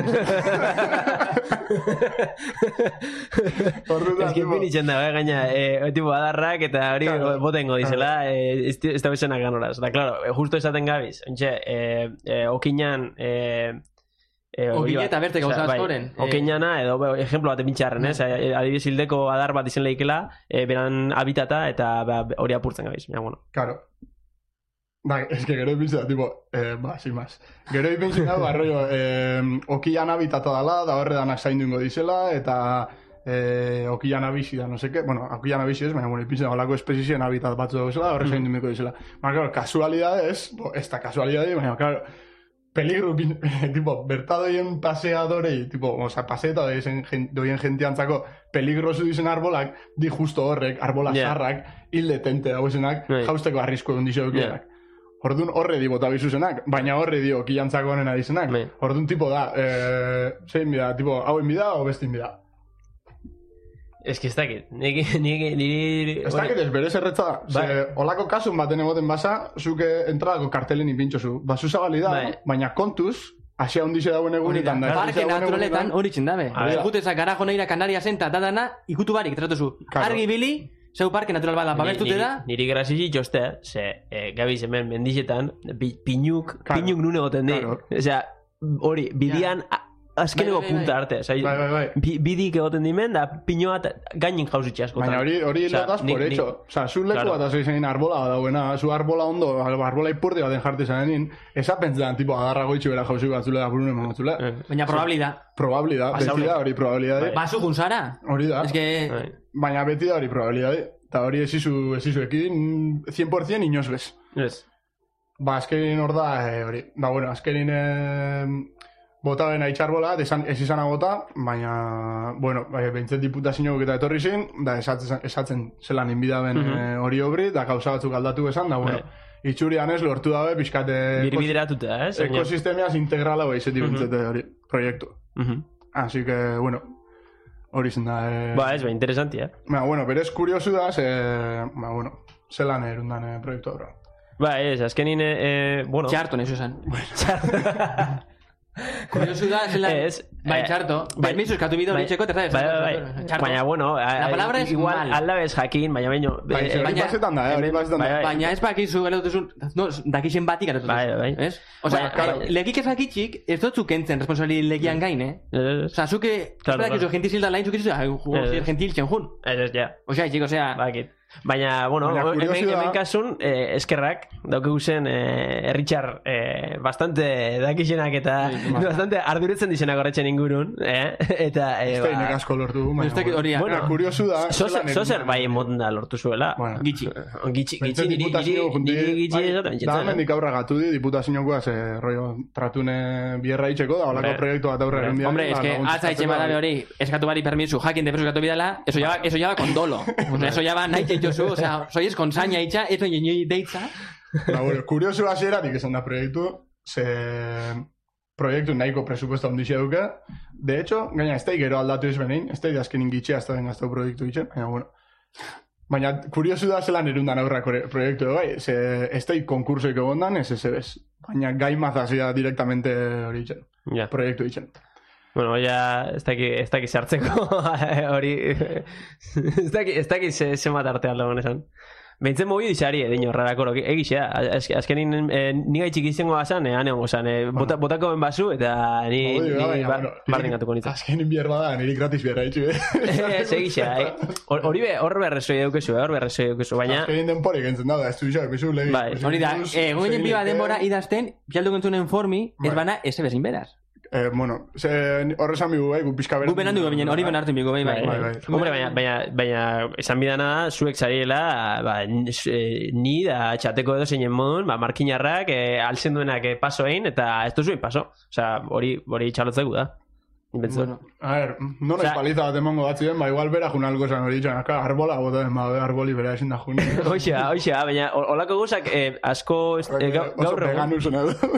Speaker 1: Orduan,
Speaker 2: Ez que
Speaker 1: tipo,
Speaker 2: pinitzen da, eh, gaina, eh, tipo, adarrak eta hori
Speaker 1: Claro.
Speaker 2: botengo dizela, eh, ez, ez da bezenak ganoraz. Da, claro, eh, justo esaten gabiz, ontxe, eh, eh, okinan, eh, eh, hori
Speaker 3: Okine
Speaker 2: bat,
Speaker 3: eta berte gauza
Speaker 2: osea, bai,
Speaker 3: askoren, eh.
Speaker 2: Okinana, edo, be, ejemplo bat epintxarren, ez? Eh, adibidez hildeko adar bat izen lehikela, eh, beran habitata eta ba, hori apurtzen gabiz. Ja, bueno.
Speaker 1: Claro. Da, es que gero ipintzen da, tipo, eh, ba, sin más. Gero ipintzen da, barroio, eh, okian habitata dala, da horre danak zainduingo dizela, eta eh, okian abixi da, no seke, bueno, okian abixi ez, baina, bueno, ipintzen da, olako espezizien habitat batzu dauzela, horre zainduingo dizela. Baina, claro, kasualidades, bo, ez da kasualidade, baina, claro, peligro, bin- tipo, bertadoien paseadorei, tipo, oza, paseeta doien, gen, doien gentiantzako peligrosu dizen arbolak, di justo horrek, arbola
Speaker 2: Yeah.
Speaker 1: sarrak, hil detente dagoezenak,
Speaker 2: Bai.
Speaker 1: jausteko arrisko egun dizo
Speaker 2: Yeah.
Speaker 1: Orduan horre di bota bizuzenak, baina horre dio kilantzako honena dizenak.
Speaker 2: Bai.
Speaker 1: Orduan tipo da, eh, zein bida, tipo, hauen bida o bestin bida.
Speaker 2: Ez que ez dakit. Niri, niri, niri...
Speaker 1: Ez dakit ez, berez erretza da.
Speaker 2: Bai.
Speaker 1: Ze, olako kasun baten egoten basa, zuke entradako kartelen ipintxozu. Basu zabali da,
Speaker 2: Bai.
Speaker 1: baina kontuz, asia hundize dauen egunetan da.
Speaker 3: Parke naturaletan hori txindabe.
Speaker 2: A ver.
Speaker 3: Guteza garajo neira Kanariasen ta dadana ikutu barik tratuzu.
Speaker 1: Claro.
Speaker 3: Argi bili, Zeu parke natural bada, babestute da,
Speaker 2: Niri grazisi joste, ze, eh, gabiz hemen mendizetan, bi- pinuk,
Speaker 1: Claro.
Speaker 2: pinuk nune goten di.
Speaker 1: Claro.
Speaker 2: Osea, hori, bidian, a- azkeneko
Speaker 3: Bai, bai, bai,
Speaker 2: punta
Speaker 3: bai.
Speaker 2: arte. Osea,
Speaker 1: Bai, bai, bai.
Speaker 2: bi- bidik egoten dimen, da pinoa gainin jauzitxe askotan.
Speaker 1: Baina hori, hori
Speaker 2: Osea,
Speaker 1: lo das
Speaker 2: nik-
Speaker 1: por
Speaker 2: nik-
Speaker 1: hecho. Osa, zu leku
Speaker 2: Claro.
Speaker 1: bat azoi zein arbola badauena, zu arbola ondo, arbola ipurdi baten jarti zanenin, esa pentsan, tipo, agarra goitxu bera jauzi batzule da burune mamotzule.
Speaker 2: Eh,
Speaker 3: baina probabli da.
Speaker 1: Probabilidad, beti
Speaker 3: Pasaule.
Speaker 1: da hori probabilidade.
Speaker 3: Basu junzara.
Speaker 1: Hori da.
Speaker 3: Ez que...
Speaker 2: bai.
Speaker 1: Baina beti da hori probabilidade. Eta hori esizu, esizu ekin cien por cien inoz bez.
Speaker 2: Ez.
Speaker 1: Ba, azkenin hor da, eh, hori. Ba, bueno, azkenin eh, bota bena itxarbola, esan, ez izana bota, baina, bueno, eh, behintzet diputazio eta etorri zin, da esatzen, esatzen zelan inbidaben
Speaker 2: Mhm.
Speaker 1: eh, hori obri, da gauza batzuk aldatu esan, da, bueno,
Speaker 2: Bai.
Speaker 1: itxurian ez lortu dabe, pixkate
Speaker 2: Birbideratuta, ez? Baina-
Speaker 1: ekosistemiaz integrala bai zeti
Speaker 2: Mhm.
Speaker 1: bintzete hori, proiektu.
Speaker 2: Mhm.
Speaker 1: Así que, bueno, hori zen da. Eh,
Speaker 2: Ba, ez, ba, interesantia.
Speaker 1: Ba, bueno, berez kuriosu da, ze, ba, bueno, zelan erundan eh, proiektu horra.
Speaker 2: Ba, ez, azkenin, eh, bueno...
Speaker 3: Txarto, nesu esan. Kuriosu da, zelan...
Speaker 2: Ez,
Speaker 3: Bai,
Speaker 2: eh,
Speaker 3: txarto.
Speaker 2: bai-
Speaker 3: Permiso, eskatu bideo
Speaker 2: Bai,
Speaker 3: horitzeko, terza
Speaker 2: bai, bai, bai. Baina, bueno,
Speaker 3: La palabra es
Speaker 2: igual
Speaker 3: mal.
Speaker 2: aldabez jakin, baina baino...
Speaker 1: Bai,
Speaker 2: eh,
Speaker 1: ze hori
Speaker 3: baina-
Speaker 1: pasetan da, eh, hori
Speaker 2: hemen-
Speaker 1: pasetan
Speaker 2: bai,
Speaker 1: da.
Speaker 2: bai.
Speaker 3: Baina ez bakizu gelatutuzun... No, dakixen batik gelatutuzun.
Speaker 2: Bai, bai.
Speaker 3: Ez? Osea,
Speaker 2: Baina, claro.
Speaker 3: legik ez bakitxik, ez dut zukentzen responsabili legian gain, eh?
Speaker 2: Ez, ez, ez.
Speaker 3: Osea, zuke...
Speaker 2: Claro,
Speaker 3: Claro,
Speaker 2: claro.
Speaker 3: gentil zilda lain, zuke zuke
Speaker 2: Ez, ez.
Speaker 3: gentil txenjun.
Speaker 2: Ez, ez, ja.
Speaker 3: Osea, txik, osea...
Speaker 2: Bakit. Baina, bueno,
Speaker 1: Baina
Speaker 2: hemen,
Speaker 1: kuriosi da-
Speaker 2: hemen kasun, eh, eskerrak, daukegu zen, eh, Richard, eh, bastante dakixenak eta bastante arduretzen dizenak horretzen ingurun, eh? Eta, eh,
Speaker 1: Ez da inek asko lortu du, baina,
Speaker 3: Ez dakit hori,
Speaker 1: bueno,
Speaker 3: ah.
Speaker 1: kuriosu da.
Speaker 2: Zozer,
Speaker 1: zelan
Speaker 2: zozer
Speaker 1: erundan.
Speaker 2: bai emoten da lortu zuela.
Speaker 1: Bueno.
Speaker 3: Gitxi.
Speaker 2: Gitxi, gitxi,
Speaker 1: Bentsat
Speaker 2: niri, niri,
Speaker 1: diputazio junti,
Speaker 2: niri gitxi
Speaker 1: bai,
Speaker 2: esaten
Speaker 1: da
Speaker 2: bitxetzen.
Speaker 1: hemendik aurra gatu di, diputaziokoa, ze rollo tratune bierra itxeko, da holako
Speaker 2: Hombre.
Speaker 1: proiektu bat aurra egin
Speaker 3: Hombre, es que atza itxe badabe hori, eskatu bari permisu, jakin depresu eskatu bidala, eso ya, eso ya va con dolo. O sea, eso ya va nahi txeitxosu, o sea, soy es con saña itxa, eso nini deitza.
Speaker 1: Ba, bueno, kuriosu hasieratik esan da proiektu, ze proiektu nahiko presupuesto ondixia duke. De hecho, gaina ez da gero aldatu izbenein, ez da azkenin gitxea ez da den gaztau proiektu itxe, baina bueno. Baina kuriosu da zelan erundan aurra kore- proiektu bai, ze ez da konkursoik egondan, ez ez ez. Baina gai mazazia directamente hori itxen,
Speaker 2: Ja.
Speaker 1: proiektu itxen.
Speaker 2: Bueno, ya ez daki, ez daki sartzeko hori... ez daki, ez daki ze, ze matarte aldo honetan. Behintzen mobi dixari edin horrarako, egixea. Az, azkenin eh, ni gaitxik izango bazan, eh, ane hongo zan, eh, bota, botako ben basu, eta ni,
Speaker 1: Hori,
Speaker 2: ni
Speaker 1: baina,
Speaker 2: ba,
Speaker 1: bueno,
Speaker 2: bardin gatuko nintzen.
Speaker 1: Azkenin bier bada, niri gratis bierra itxu, eh?
Speaker 2: Ez, egixea, eh. Hor- Hori be, hor berrezoi daukezu, eh, hor berrezoi daukezu, baina...
Speaker 1: Azkenin denporik entzen da, ez du isa, epizu legi.
Speaker 2: Bai.
Speaker 3: Hori da, eh, goinen biba denbora idazten, pialdu gentzunen formi, ez
Speaker 1: Bai.
Speaker 3: bana, eze bezin beraz.
Speaker 1: Eh, bueno, ze, horrezan bigu, bai, gu pixka beran.
Speaker 3: Gu berandu gobinen, hori benartu bigo, bai, bai.
Speaker 1: Bai, bai.
Speaker 2: Hombre, baina, baina, baina, esan bidana da, zuek zariela, ba, n- s- eh, ni da txateko edo zeinen modun, ba, markinarrak, eh, altzen duenak eh, paso egin, eta ez duzuen paso. Osea, hori, hori txalotzeko da. Inbentzu.
Speaker 3: Bueno,
Speaker 1: A ver, no
Speaker 2: Osea-
Speaker 1: noiz paliza bat emango batzuen, ba, igual bera jun algo esan hori itxan, aka, arbola bota den, ba, arboli bera esin da jun.
Speaker 2: Hoxea, hoxea, baina hol- holako guzak eh, asko ez- eh, gau-
Speaker 1: Oso
Speaker 2: gaur egun.
Speaker 1: veganu zena du.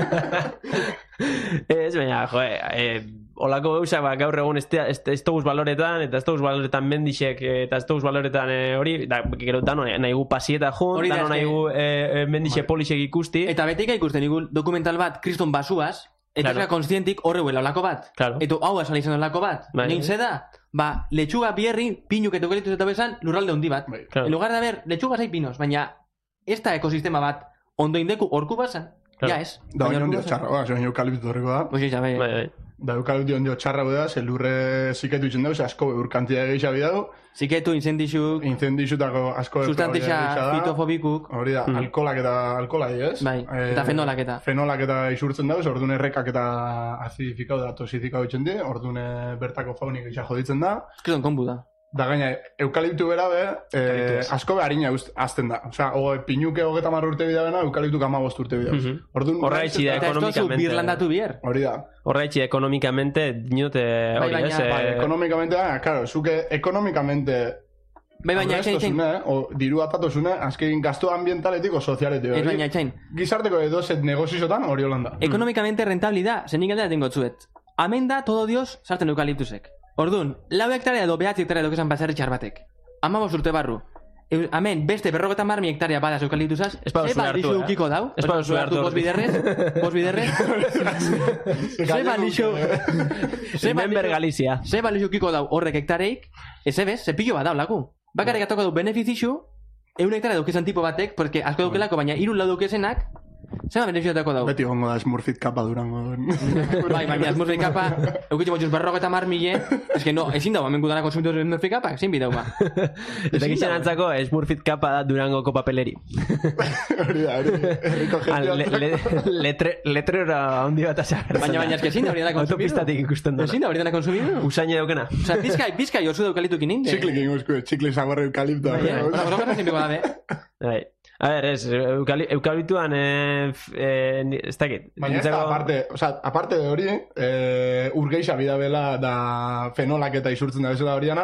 Speaker 2: Ez, baina, jo, eh, holako gauza, ba, gaur egun ez, te- ez, ez toguz baloretan, eta ez toguz baloretan mendixek, eh, eta ez toguz baloretan eh, hori, da, gero dano nahi gu pasieta jun,
Speaker 3: Hori da,
Speaker 2: dano
Speaker 3: eske-
Speaker 2: nahi gu eh, eh, mendixe polixek ikusti.
Speaker 3: Eta betika ikusten igu dokumental bat kriston basuaz, eta
Speaker 2: Claro.
Speaker 3: claro. konstientik horre huela olako bat.
Speaker 2: Claro.
Speaker 3: Eta hau esan izan olako bat.
Speaker 2: Bai.
Speaker 3: Bai. Ze da, ba, lechuga bierri, pinu que tokelitu eta bezan, lurralde handi bat.
Speaker 1: Bai.
Speaker 2: Claro.
Speaker 3: En lugar de haber lechugas hay pinos, baina ez da ekosistema bat ondo indeku orku basan.
Speaker 2: Claro.
Speaker 3: Ja ez.
Speaker 1: Da,
Speaker 3: Baina
Speaker 1: baina
Speaker 3: orku
Speaker 1: ondio
Speaker 3: basan.
Speaker 1: txarra, ba, zein eukaliptu horreko da.
Speaker 3: Pues ja, bai.
Speaker 2: Bai, bai.
Speaker 1: Da, eukaliptu ondio txarra da, ze lurre ziketu itxen dago, ze asko eur kantia gehiago bidau,
Speaker 3: Ziketu, incendixuk,
Speaker 1: incendizutako asko
Speaker 3: sustantixa fitofobikuk,
Speaker 1: Hori da,
Speaker 2: Mm.
Speaker 1: alkolak eta alkola di, ez?
Speaker 3: Bai, eta fenolak eta.
Speaker 1: Fenolak eta isurtzen dauz, orduan errekak eta azidifikau da tosifikau itxen di, orduan eh, bertako faunik isa joditzen da.
Speaker 3: kriston konbu da.
Speaker 1: Da gaina, eukaliptu bera be, eh,
Speaker 2: Eukaliptu.
Speaker 1: asko be harina ust- azten da. Osea, o, pinuke hogeta marra urte bida bena, eukaliptu kamabost urte bida.
Speaker 2: Mhm.
Speaker 1: Orduan,
Speaker 2: Horra
Speaker 1: naiz
Speaker 2: itxi da,
Speaker 1: eta-
Speaker 3: Eta ez dozu
Speaker 2: ekonomikamente-
Speaker 3: birlandatu bier.
Speaker 1: Hori da.
Speaker 2: Horraitxi ekonomikamente dinote hori,
Speaker 3: baina-
Speaker 2: ez? eh,
Speaker 1: Bai, ekonomikamente, ah, claro, zuke ekonomikamente
Speaker 3: Bai, baina etxain, etxain.
Speaker 1: aurreztosune, o diru atatosune, azken gasto ambientaletik o sozialetik.
Speaker 3: Ez
Speaker 1: hori.
Speaker 3: baina etxain.
Speaker 1: Gizarteko edo zet negozizotan hori holanda.
Speaker 3: Ekonomikamente rentabli da, zenik aldea tengo tzuet. Hemen da, todo dios, sartzen eukaliptusek. Orduan, lau hektarea edo behatzi hektarea edo kesan baserri txar batek. Amabos urte barru. Eu- Hemen, beste berrogeta marmi hektaria badaz eukaliptusaz,
Speaker 2: Ez badu
Speaker 3: ze
Speaker 2: zure hartu,
Speaker 3: balixo
Speaker 2: eh?
Speaker 3: ukiko dau?
Speaker 2: Ez badu zure hartu,
Speaker 3: Bos biderrez, bos biderrez. Ze balixo... Ze
Speaker 2: Remember
Speaker 3: balixo...
Speaker 2: Galizia.
Speaker 3: Ze balixo ukiko dau horrek hektareik, ez ebez, ze pilo bat dau lagu. bakarrik atoko du benefiziu, eun hektara daukezan tipo batek, porque asko daukelako, baina hiru lau daukezenak, zema benefiziu atako dau.
Speaker 1: Beti gongo da Smurfit kapa Durango.
Speaker 3: Bai, baina Smurfit kapa, eukitxe motxuz berroko eta mar mille, ez que no, ezin dago, hemen gudana konsumitu Smurfit kapa, ezin bidau ba.
Speaker 2: Eta gizien antzako, Smurfit kapa da Durangoko papeleri.
Speaker 1: Hori da, hori, herriko gente.
Speaker 2: Letrero handi bat asagertzen.
Speaker 3: Baina, baina, ez que ezin da hori dana konsumitu.
Speaker 2: Autopistatik ikusten dut.
Speaker 3: Ezin da hori dana konsumitu.
Speaker 2: Usaine daukena.
Speaker 3: Osa, bizkai, bizkai osu daukalitukin inde.
Speaker 1: Txiklik egin guzku, txiklik zaborre eukaliptoa.
Speaker 3: Osa, oso garrazen biko da, be.
Speaker 2: A ver, ez, eukaliptuan, eh, eh, ez dakit.
Speaker 1: Baina ez da, aparte, o sea, aparte de hori, eh, urgeixa bidabela da fenolak eta isurtzen da bezala hori dana,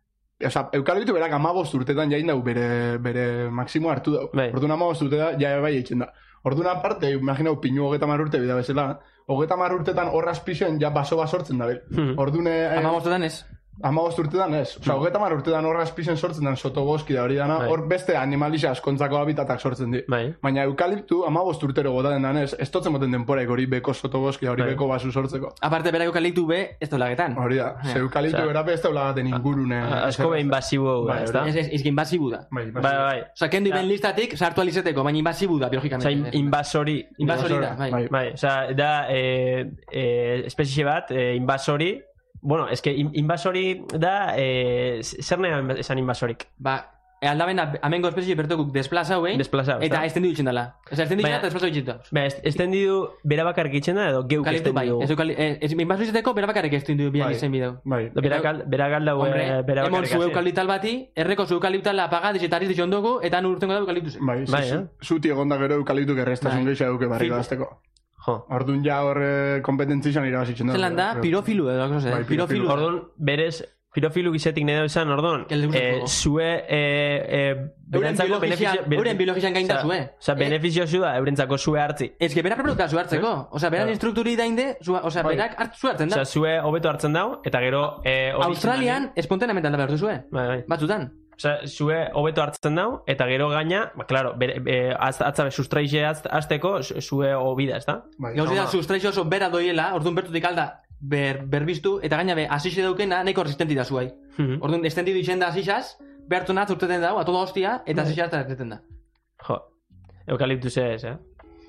Speaker 1: o sea, eukaliptu berak amabost urtetan jain dau bere, bere maksimo hartu dau.
Speaker 2: Bai.
Speaker 1: Orduan amabost urtetan ja bai eitzen da. Orduan aparte, imaginau, pinu hogeta mar urte bida bezala, hogeta mar urtetan horraz pixoen ja baso basortzen da bil.
Speaker 2: Hmm.
Speaker 1: Orduan... Eh,
Speaker 3: Amabostetan ez.
Speaker 1: Amabost urtetan ez. Osa, hogeta mar urtetan horraz pixen sortzen dan sotoboski da hori dana, hor beste animalixa askontzako habitatak sortzen di.
Speaker 2: Bai.
Speaker 1: Baina eukaliptu amabost urtero gotaten dan ez, ez totzen moten denporaik hori beko sotoboski, hori beko basu sortzeko.
Speaker 3: Aparte, berak eukaliptu be, ez dolagetan.
Speaker 1: Hori da, ze eukaliptu berape ez daulagaten ingurune.
Speaker 2: Asko behin invasibo, ez da?
Speaker 3: Ez, ez, ez invasibu da.
Speaker 1: Bai,
Speaker 2: Bai, bai.
Speaker 3: Osa, kendu ben listatik, sartu alizeteko, baina invasibu da, biologikamente.
Speaker 2: Osa, invasori.
Speaker 3: Invasori da, bai.
Speaker 2: Bai, osa, da, eh, eh, espezie bat, eh, invasori. Bueno, es que invasori da, eh, zer nahi esan invasorik?
Speaker 3: Ba, aldaben amengo espezie bertokuk desplazau, eh?
Speaker 2: Desplazau,
Speaker 3: eta estendidu itxen dela. Osa, estendidu
Speaker 2: Baina-
Speaker 3: itxen eta desplazau itxen da.
Speaker 2: Ba, estendidu bera bakarrik itxen da, edo geuk
Speaker 3: Eukaliptu bai.
Speaker 2: estendidu.
Speaker 3: Ez eukali- eh, ez invasori izateko, bera bakarrik estendidu bian
Speaker 1: Bai.
Speaker 3: izen bideu.
Speaker 1: Bai.
Speaker 2: Bera gal- bera galdau,
Speaker 3: Hombre,
Speaker 2: eh, bera
Speaker 3: emon
Speaker 2: bakarrik
Speaker 3: zu
Speaker 2: hasi.
Speaker 3: eukaliptal bati, erreko zu eukaliptala apaga, dizetariz dixondogu, eta nu urtengo da eukaliptu zen.
Speaker 1: Bai,
Speaker 2: Bai,
Speaker 1: bai
Speaker 2: eh?
Speaker 1: zuti egonda gero eukaliptu gerrestasun
Speaker 3: Bai.
Speaker 1: geisha duke barriko
Speaker 3: Fijo.
Speaker 1: azteko.
Speaker 2: Jo.
Speaker 1: Orduan ja horre kompetentzizan irabazitzen da.
Speaker 3: Zelan da, pirofilu edo, no sé,
Speaker 1: Bai,
Speaker 3: pirofilu.
Speaker 1: pirofilu.
Speaker 2: Orduan, berez, pirofilu gizetik nahi esan, orduan,
Speaker 3: Que le gusta el
Speaker 2: eh,
Speaker 3: juego.
Speaker 2: zue, eh, eh,
Speaker 3: Euren
Speaker 2: berentzako
Speaker 3: biologian,
Speaker 2: benefizio-
Speaker 3: euren biologian gain da
Speaker 2: Osea-
Speaker 3: zue.
Speaker 2: Osea, benefizio zu da, eurentzako zue hartzi.
Speaker 3: Ez que berak preparuta zu hartzeko. Osea, beran
Speaker 2: Claro.
Speaker 3: instrukturi dainde, osea,
Speaker 1: Bai.
Speaker 3: berak hartu zu hartzen da.
Speaker 2: Osea, zue hobeto hartzen dau, eta gero... Eh, hori
Speaker 3: Australian, espontaneamente alda behar duzue.
Speaker 2: Bai, bai.
Speaker 3: Batzutan.
Speaker 2: Osea, zue hobeto hartzen dau, eta gero gaina, ba, claro, bere, e, az, atzabe sustraixe az- azteko, zu- zue hobida, ez da?
Speaker 1: Bai.
Speaker 3: Gauzi da, sustraixo oso bera doiela, orduan bertutik alda ber, berbiztu, eta gaina be, asixe daukena, nahiko resistenti da zuai.
Speaker 2: Mhm.
Speaker 3: Orduan, estendidu izen da asixaz, behartu natz urteten dau, a toda hostia, eta asixaz eta urteten da.
Speaker 2: Jo, eukaliptus ez, eh?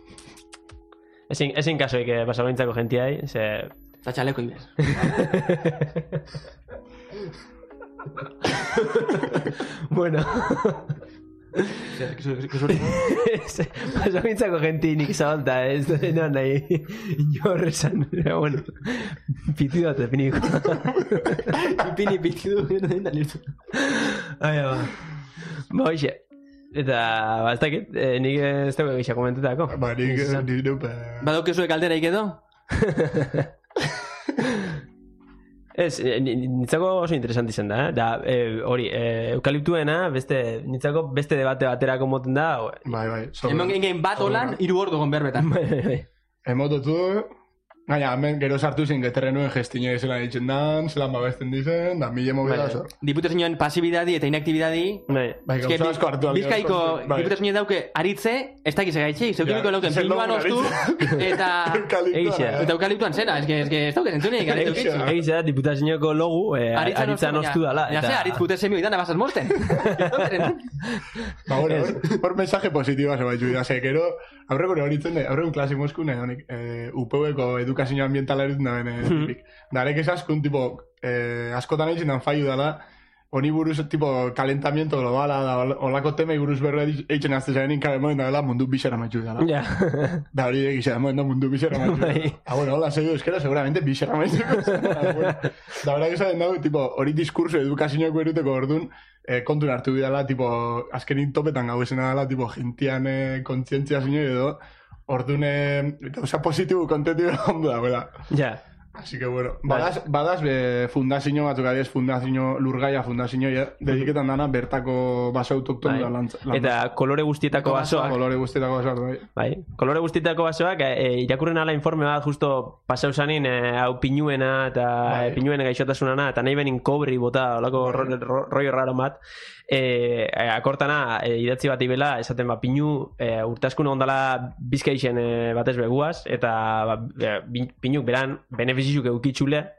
Speaker 2: Ezin, ezin kasoik eh, basagointzako gentiai, ze...
Speaker 3: Eta txaleko ibez.
Speaker 2: bueno...
Speaker 3: Zer, que zu- que zuri.
Speaker 2: basagointzako genti nik zabalta, ez da nahi inor esan, pero bueno, pitu dut definiko.
Speaker 3: Ipini pitu du, da nirtu.
Speaker 2: Ai, ba. Ba, hoxe. Eta, ba, ez dakit, eh, nik ez dago egisa komentetako.
Speaker 1: Ba, nik nik neupe...
Speaker 3: Badaukezue galderaik edo?
Speaker 2: Ez, eh, ni- ni- nitzako oso interesanti zen da, eh? Da, eh, hori, eh, eukaliptuena, beste, nitzako beste debate baterako moten da, o-
Speaker 1: Bai, bai. sobre-
Speaker 3: Hemen gengen bat holan, hiru ordu gon berbetan.
Speaker 2: Bai, bai, bai.
Speaker 1: Emototu... Gaina, hemen gero sartu zen geterrenuen gestino zelan ditzen dan, zelan babesten dizen, da mille movida
Speaker 2: Bai.
Speaker 1: oso.
Speaker 3: Diputazioen pasibidadi eta inaktibidadi.
Speaker 2: Bai.
Speaker 1: Bai,
Speaker 3: Ez que
Speaker 1: gauza asko hartu aldi.
Speaker 3: Bizkaiko
Speaker 1: Bai.
Speaker 3: diputazioen dauke aritze, ez dakiz egaitxik, zeukimiko
Speaker 1: Ja,
Speaker 3: lauten
Speaker 1: zer
Speaker 3: pinuan
Speaker 1: logun
Speaker 3: ostu,
Speaker 1: aritze.
Speaker 3: eta...
Speaker 1: Eukaliptoa,
Speaker 2: Egixe.
Speaker 1: eh?
Speaker 3: Eta eukaliptuan zera, ez que, ez que ez dauken entzunik,
Speaker 1: Egixe.
Speaker 3: aritzu
Speaker 2: Egiz da, diputazioko logu, eh,
Speaker 3: Aritzan
Speaker 2: aritzan ostu dala.
Speaker 3: Ja, ze, aritz pute semio idan abasaz mosten.
Speaker 1: Ba, bueno, hor- hor mensaje positiboa se baitu dira, ze, gero, aurreko horitzen da, aurreko klase moskune, honek, eh, U P U-eko edukazio ambientala eritzen da bene, tipik. Da, arek esaskun, tipo, eh, askotan egiten dan faiu dala, honi buruz, tipo, calentamiento globala, da, olako temei buruz berre egiten azte zarenin, kare moen da, dela, mundu bixera maitu dala.
Speaker 2: Ja.
Speaker 1: Da, hori egizera moen da, mundu bixera maitu dala.
Speaker 2: Bai.
Speaker 1: Ah, bueno, hola, serio, eskero, seguramente bixera maitu dala. Da, hori esaten dago, tipo, hori diskurso edukazioako eruteko orduan, eh, kontun hartu bidala, tipo, azkenin topetan gau esena dala, tipo, gentian eh, kontzientzia zinio edo, orduan, eh, gauza positibo, kontetibo ondo da, bera.
Speaker 2: Ja.
Speaker 1: Así que bueno, badaz, badaz be, fundazio batzuk adiez, fundazio lurgaia fundazio, ja, dediketan dana bertako baso autoktonu
Speaker 2: Bai.
Speaker 1: lantza.
Speaker 2: Eta kolore guztietako basoak,
Speaker 1: Kolore guztietako basoak, bai.
Speaker 2: bai, kolore guztietako basoak, eh, irakurren ala informe bat justo pasau zanin, eh, hau pinuena eta
Speaker 1: Bai.
Speaker 2: eh, pinuena gaixotasunana, eta nahi benin kobri bota, olako
Speaker 1: Bai.
Speaker 2: ro- ro- rollo raro bat, eh, eh, akortana, eh, idatzi bat ibela, esaten ba, pinu, eh, urtaskun ondala bizkaixen eh, batez beguaz, eta ba, eh, bi- pinuk beran, benefizizuk eukitxule,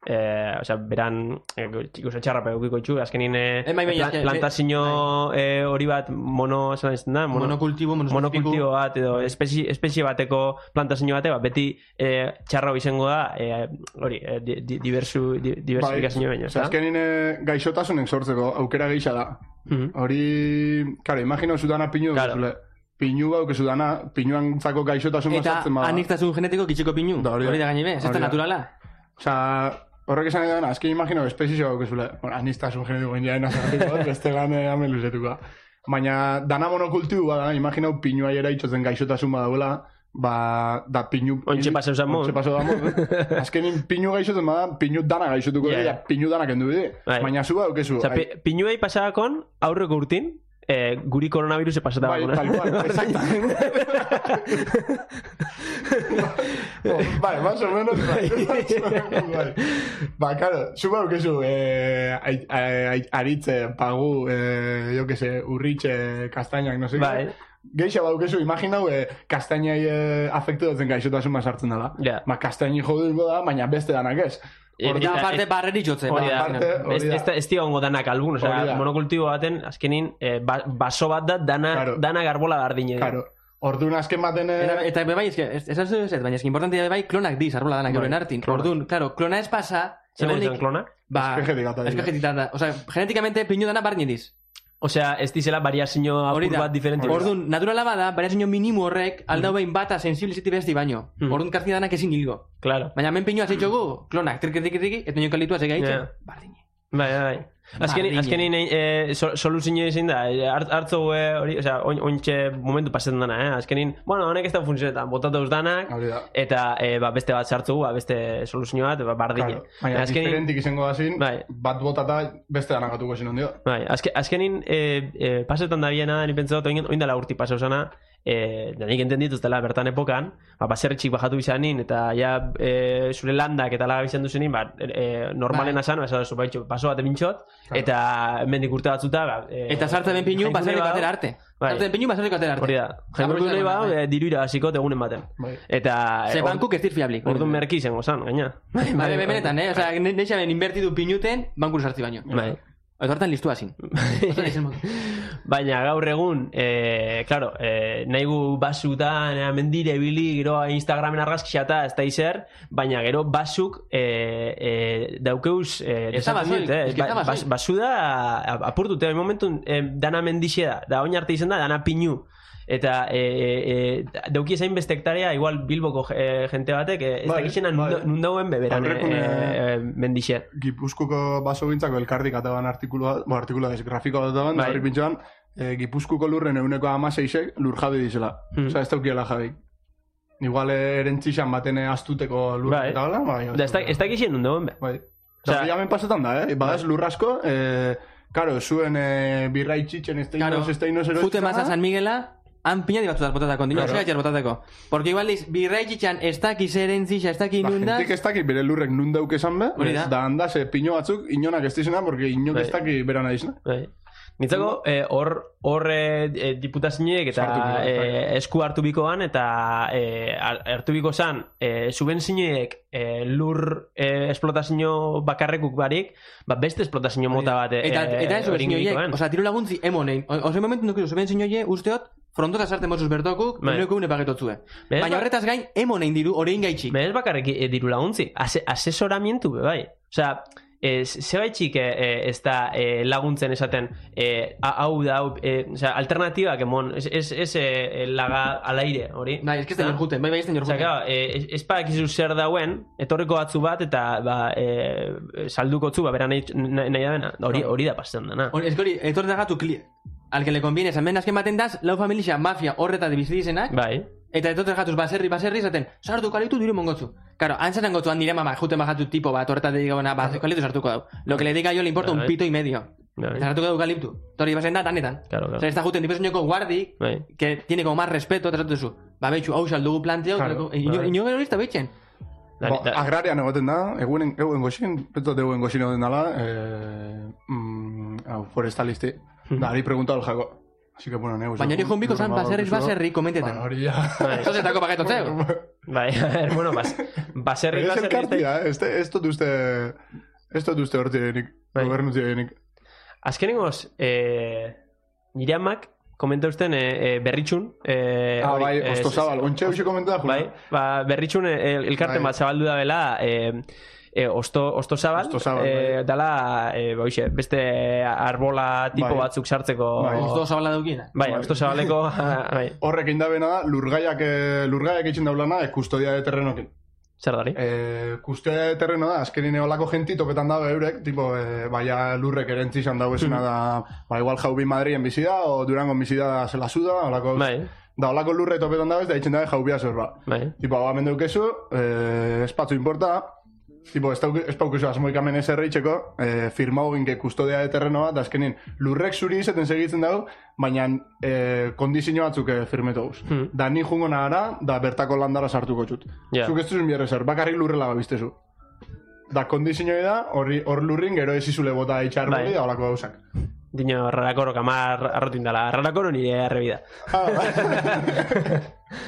Speaker 2: eh, osea, beran, eh, ikusa txarrape eukiko itxu, azkenin eh,
Speaker 3: Eh, bai, bai,
Speaker 2: plan-
Speaker 3: eske-
Speaker 2: plantazio eh, hori bat mono, esan ez da? Mono,
Speaker 3: Monokultibo, monospezifiko.
Speaker 2: monokultibo bat, edo espezie, espezie bateko plantazio bate, ba, beti eh, txarra izango da, eh, hori, eh, di, di, diversu, di, diversifikazio baino,
Speaker 1: Osea,
Speaker 2: ezta?
Speaker 1: azkenin eh, gaixotasunek sortzeko aukera geixa da.
Speaker 2: Mhm.
Speaker 1: Hori, claro, imagino zudana pinu
Speaker 2: Claro.
Speaker 1: claro. Pinu bau, que zudana, pinuan zako gaixotasun
Speaker 3: Eta
Speaker 1: sartzen bada.
Speaker 3: aniztasun genetiko kitxeko pinu.
Speaker 1: Da, hori da.
Speaker 3: Hori da gaine be, ez da
Speaker 1: Hori da.
Speaker 3: naturala.
Speaker 1: Osea, horrek esan edo, azken imagino espezizo bau, que zule, bueno, anistasun genetiko indiaen azartiko, beste lan eh, hamen luzetuko. Baina, dana monokultibu bada, imagino pinua era itxotzen gaixotasun badagoela, ba, da pinu...
Speaker 2: Ontxe paseu zamon.
Speaker 1: Ontxe paseu zamon. Azkenin pinu gaixotzen bada, pinu dana gaixotuko
Speaker 2: Ja,
Speaker 1: yeah,
Speaker 2: ja.
Speaker 1: pinu dana kendu bide.
Speaker 2: Bai.
Speaker 1: Baina zu bau, kezu.
Speaker 2: Osea, pi- pinuei pasakon, aurreko urtin, eh, guri koronaviruse pasata
Speaker 1: Bai,
Speaker 2: bakuna.
Speaker 1: tal cual, exactamente. Bai, más o menos, bai. Más o menos, bai. Ba, claro, supongo que zu, eh, ai- ai- aritze, pagu, eh, yo que sé, urritxe, kastañak, no sé.
Speaker 2: Bai.
Speaker 1: Geixa bau kezu, imaginau, eh, kastainai eh, afektu dutzen gaixotasun masartzen dela.
Speaker 2: Ja.
Speaker 1: Ba, kastaini joduko da, baina beste danak ez.
Speaker 2: Eh,
Speaker 3: Eta
Speaker 2: eta-
Speaker 3: aparte barreri jotze.
Speaker 2: Hori
Speaker 3: ba,
Speaker 2: da,
Speaker 1: aparte, hori
Speaker 2: ez,
Speaker 1: da.
Speaker 2: ez, da- ez dira ongo danak albun,
Speaker 1: Hori
Speaker 2: osea,
Speaker 1: da.
Speaker 2: monokultibo baten, azkenin, eh, ba, baso bat da, dana,
Speaker 1: Claro.
Speaker 2: dana garbola bardine.
Speaker 1: Claro. Orduan azken baten... eh,
Speaker 3: Eta, eta bebai, eske, ez ez ez ez, baina eski importantia bebai klonak diz, arbola danak
Speaker 2: Bai,
Speaker 3: euren artin.
Speaker 2: klonak.
Speaker 3: Orduan, claro, klona ez pasa,
Speaker 2: Zer nahi
Speaker 3: egonik-
Speaker 2: zen klona?
Speaker 3: Ba,
Speaker 1: Espejetik ata dira.
Speaker 3: espejetik da. Osea, genetikamente pinu dana barni diz.
Speaker 2: Osea, ez dizela variazio
Speaker 3: Hori
Speaker 2: apur
Speaker 3: da.
Speaker 2: bat diferente.
Speaker 3: Orduan, naturala bada, variazio minimu horrek aldau behin bata sensibiliziti besti baino.
Speaker 2: Mm.
Speaker 3: Orduan karti danak ezin hilgo.
Speaker 2: Claro.
Speaker 3: Baina hemen pinua zeitxogu, klonak, triki triki triki, eta nio kalitua zega
Speaker 2: Ja.
Speaker 3: itxe. Bardine.
Speaker 2: Bai, bai, bai. Azkenin,
Speaker 3: Bardine.
Speaker 2: azkenin eh, so, soluzio izin da, eh, hart- hartzo eh, hori, osea, oin, ointxe momentu pasetan dana, eh? Azkenin, bueno, honek ez da funtzionetan, botatu danak,
Speaker 1: Hori da.
Speaker 2: eta eh, ba, beste bat sartzu, ba, beste soluzio bat, ba, bardine.
Speaker 1: Claro. Baina diferentik izango da zin,
Speaker 2: Bai.
Speaker 1: bat botata beste danakatuko zin ondio.
Speaker 2: Bai, azke, azkenin eh, eh, pasetan da biena, ni pentsa dut, oin, oin dela urti paseu zana, eh, da nik entenditu dela bertan epokan, ba, baserritxik bajatu izanin, eta ja eh, zure landak eta laga izan duzenin, ba, eh, normalena
Speaker 3: Bai.
Speaker 2: zan, ba, esan duzu, baitxo, paso bat emintxot, eta hemendik urte batzuta, ba, eh,
Speaker 3: Eta sartze ben pinu,
Speaker 2: jainko
Speaker 3: baserrik
Speaker 2: nahi
Speaker 3: batera
Speaker 2: badu,
Speaker 3: arte.
Speaker 2: Bai.
Speaker 3: Sartze ben pinu, baserrik batera arte.
Speaker 2: Hori da, jainko nahi bau, eh, diru irabaziko egunen baten.
Speaker 1: Bai.
Speaker 2: Eta...
Speaker 3: Ze
Speaker 2: eh,
Speaker 3: bankuk ez dir fiablik.
Speaker 2: Orduan merki izango zan, gaina.
Speaker 3: Bai, bai, benetan, eh? Osea, neixen ben invertidu pinuten, bankuru sartzi baino.
Speaker 2: Bai.
Speaker 3: Eta hortan listu hazin.
Speaker 2: Baina gaur egun, eh, claro, eh, nahi gu basutan, eh, mendire bili, gero Instagramen argazkixata, ez da izer, baina gero basuk eh, eh, daukeuz eh,
Speaker 3: Ez da
Speaker 2: desaten
Speaker 3: basoik,
Speaker 2: dut, eh,
Speaker 3: ez que ez da
Speaker 2: ba-
Speaker 3: basoik.
Speaker 2: bas- basu da a- apurtute, eh, momentu eh, dana mendixe da, da oin arte izan da, dana pinu. Eta e, e, e, dauki ezain beste hektarea, igual Bilboko e, jente batek, e, ez
Speaker 1: Bai,
Speaker 2: dakixena
Speaker 1: bai.
Speaker 2: nun dauen beberan e,
Speaker 1: Aurrekune-
Speaker 2: e, mendixe.
Speaker 1: Gipuzkuko baso gintzako elkardik ataban artikulua, bo, artikulua ez, grafikoa ataban,
Speaker 2: Bai.
Speaker 1: bai. pintxoan, e, Gipuzkuko lurren euneko amaseisek lur jabe dizela.
Speaker 2: Hmm.
Speaker 1: Osea, ez daukiela jabe. Igual eh, erentzixan baten eh, astuteko lur
Speaker 2: Bai.
Speaker 1: eta hola, bai.
Speaker 2: Da, ez da- ez dakixen nun dauen be.
Speaker 1: Bai.
Speaker 2: Osea-
Speaker 1: Osea, hemen pasetan da, eh? Badaz lur asko, eh, karo, zuen eh, birraitxitzen ez
Speaker 3: Claro,
Speaker 1: teinoz, ez teinoz ero
Speaker 3: jute maza San Miguela, han piñadi batzutat botatako, dino,
Speaker 1: Claro.
Speaker 3: claro. botatako. Porque igual diz, birraitxitxan ez daki zerentzixa, ez daki
Speaker 1: Ba,
Speaker 3: nundaz,
Speaker 1: jentik ez daki bere lurrek nun dauk esan be,
Speaker 3: Hori da.
Speaker 1: da handaz, eh, pino batzuk inonak ez dizena, porque inok
Speaker 2: Bai.
Speaker 1: ez daki beran adizena.
Speaker 2: Bai. Nintzako, eh, hor hor e, e, diputazioek eta
Speaker 1: Sartu biko,
Speaker 2: e, esku hartu bikoan eta e, hartu biko zan e, subventzioek e, lur e, esplotazio bakarrekuk barik, ba beste esplotazio mota bat e,
Speaker 3: eta, eta ez
Speaker 2: hori
Speaker 3: subenzio
Speaker 2: bikoan.
Speaker 3: horiek, oza, diru laguntzi emonein. Oso momentu nukiru subenzio horiek usteot, frontoza sartzen mozuz bertokuk,
Speaker 2: Bai.
Speaker 3: uneko une pagetotzue.
Speaker 2: Bez,
Speaker 3: Baina
Speaker 2: ba-
Speaker 3: horretaz gain, emonein diru, orein gaitxik.
Speaker 2: Bez bakarrik e, diru laguntzi, Ase, asesoramientu be bai. Osea, e, zebaitxik e, e, ez da e, laguntzen esaten e, a- hau da, hau, e, osea, alternatibak emon, ez, ez, ez e, laga al aire, hori.
Speaker 3: Bai, ez que ez da
Speaker 2: Da?
Speaker 3: jorjuten, bai, bai, ez da
Speaker 2: Osea,
Speaker 3: jorjuten.
Speaker 2: claro, eh, ez badakizu zer dauen, etorriko batzu bat eta ba, eh, saldukotzu, ba, bera nahi, nahi, nahi da bena. Hori, hori da pasetan dena.
Speaker 3: Hori, ez hori, etorri da gatu kli... Al que le conviene, esan ben azken baten daz, lau familia mafia horreta de bizidizenak,
Speaker 2: Bai,
Speaker 3: eta etorri gatuz baserri, baserri, esaten, sartu kalitu diru mongotzu. Claro, antzanan gotu handire mama, juten bajatu tipo bat, horreta de digabona, ba, kalitu sartuko dau. Lo que le diga yo le importa un
Speaker 2: Bai.
Speaker 3: pito y medio.
Speaker 2: bai,
Speaker 3: Eta sartuko dau kaliptu. Tori basen da, tanetan.
Speaker 2: Claro, claro.
Speaker 3: O sea, ez da juten dipesoñoko guardi,
Speaker 2: bai.
Speaker 3: que tiene como más respeto, eta sartu zu. Ba, betxu, hau saldugu planteo,
Speaker 1: Claro,
Speaker 3: claro, ino,
Speaker 2: bai.
Speaker 3: ino gero lista betxen.
Speaker 2: Da,
Speaker 1: Bo,
Speaker 2: da,
Speaker 1: agrarian egoten da, egunen, egun goxin, petot egun goxin egoten dala, eh, mm, hau, forestalisti. Da, ari preguntado al jako. Así que, bueno, neu...
Speaker 3: Baina hori jonbiko zan, baserriz baserri komentetan.
Speaker 1: Ba, hori ja...
Speaker 3: Zozetako paketotzeu.
Speaker 2: Bai, a ver, bueno, bas, baserri,
Speaker 1: Es el
Speaker 2: baserri...
Speaker 1: kartia, eh? Este, esto dut uste... Esto dut uste hortienik.
Speaker 2: Bai.
Speaker 1: Gobernu zienik.
Speaker 2: Azkenengoz, eh, nire amak, komenta usten eh, eh, berritxun. Eh,
Speaker 1: Ah,
Speaker 2: hori,
Speaker 1: bai,
Speaker 2: eh,
Speaker 1: ostozabal. Ontxe hauxe komentada, Julia.
Speaker 2: Bai, ba, berritxun eh, elkarten
Speaker 1: Bai.
Speaker 2: bat zabaldu da bela, eh, eh, osto, osto zabal,
Speaker 1: Ostozabal,
Speaker 2: eh,
Speaker 1: bai.
Speaker 2: dala, eh, boixe, beste arbola tipo
Speaker 1: Bai.
Speaker 2: batzuk sartzeko...
Speaker 1: Bai.
Speaker 3: Osto zabala daukina.
Speaker 2: Bai,
Speaker 1: Bai.
Speaker 2: osto zabaleko... bai,
Speaker 1: Horrek indabena da, lurgaiak, eh, lurgaiak itxen daulana, eh, kustodia de terrenokin.
Speaker 2: zer dari?
Speaker 1: Eh, kustodia de terreno da, azkenin olako genti topetan dago eurek, tipo, eh, baia lurrek erentzi izan dago esena da, ba, igual Jaubi Madrien bizi da, o Durangon bizi da zela suda, olako...
Speaker 2: Bai,
Speaker 1: Da, olako lurre topetan dago ez da, itxen dago Jaubia zorba.
Speaker 2: bai.
Speaker 1: Tipo, hau hemen daukezu, eh, espatzu importa, tipo, ez dauk- ez paukezu asmoik hemen ez erreitzeko, eh, firmau ginke kustodia de terreno bat, da azkenin, lurrek zuri izaten segitzen dago, baina eh, kondizio batzuk eh, firmetu gauz.
Speaker 2: Hmm.
Speaker 1: Da, ni jungo nahara, da bertako landara sartuko txut.
Speaker 2: Ja.
Speaker 1: Zuk ez duzun bierre zer, bakarrik lurrela gabiztezu. Da, kondizioi da, horri- hor lurrin gero ez izule bota itxarboli,
Speaker 2: Bai.
Speaker 1: da, olako gauzak.
Speaker 2: Dino, rarakorok amar arrotu indala. Rarakoro nire arrebida.
Speaker 1: Ah, bai.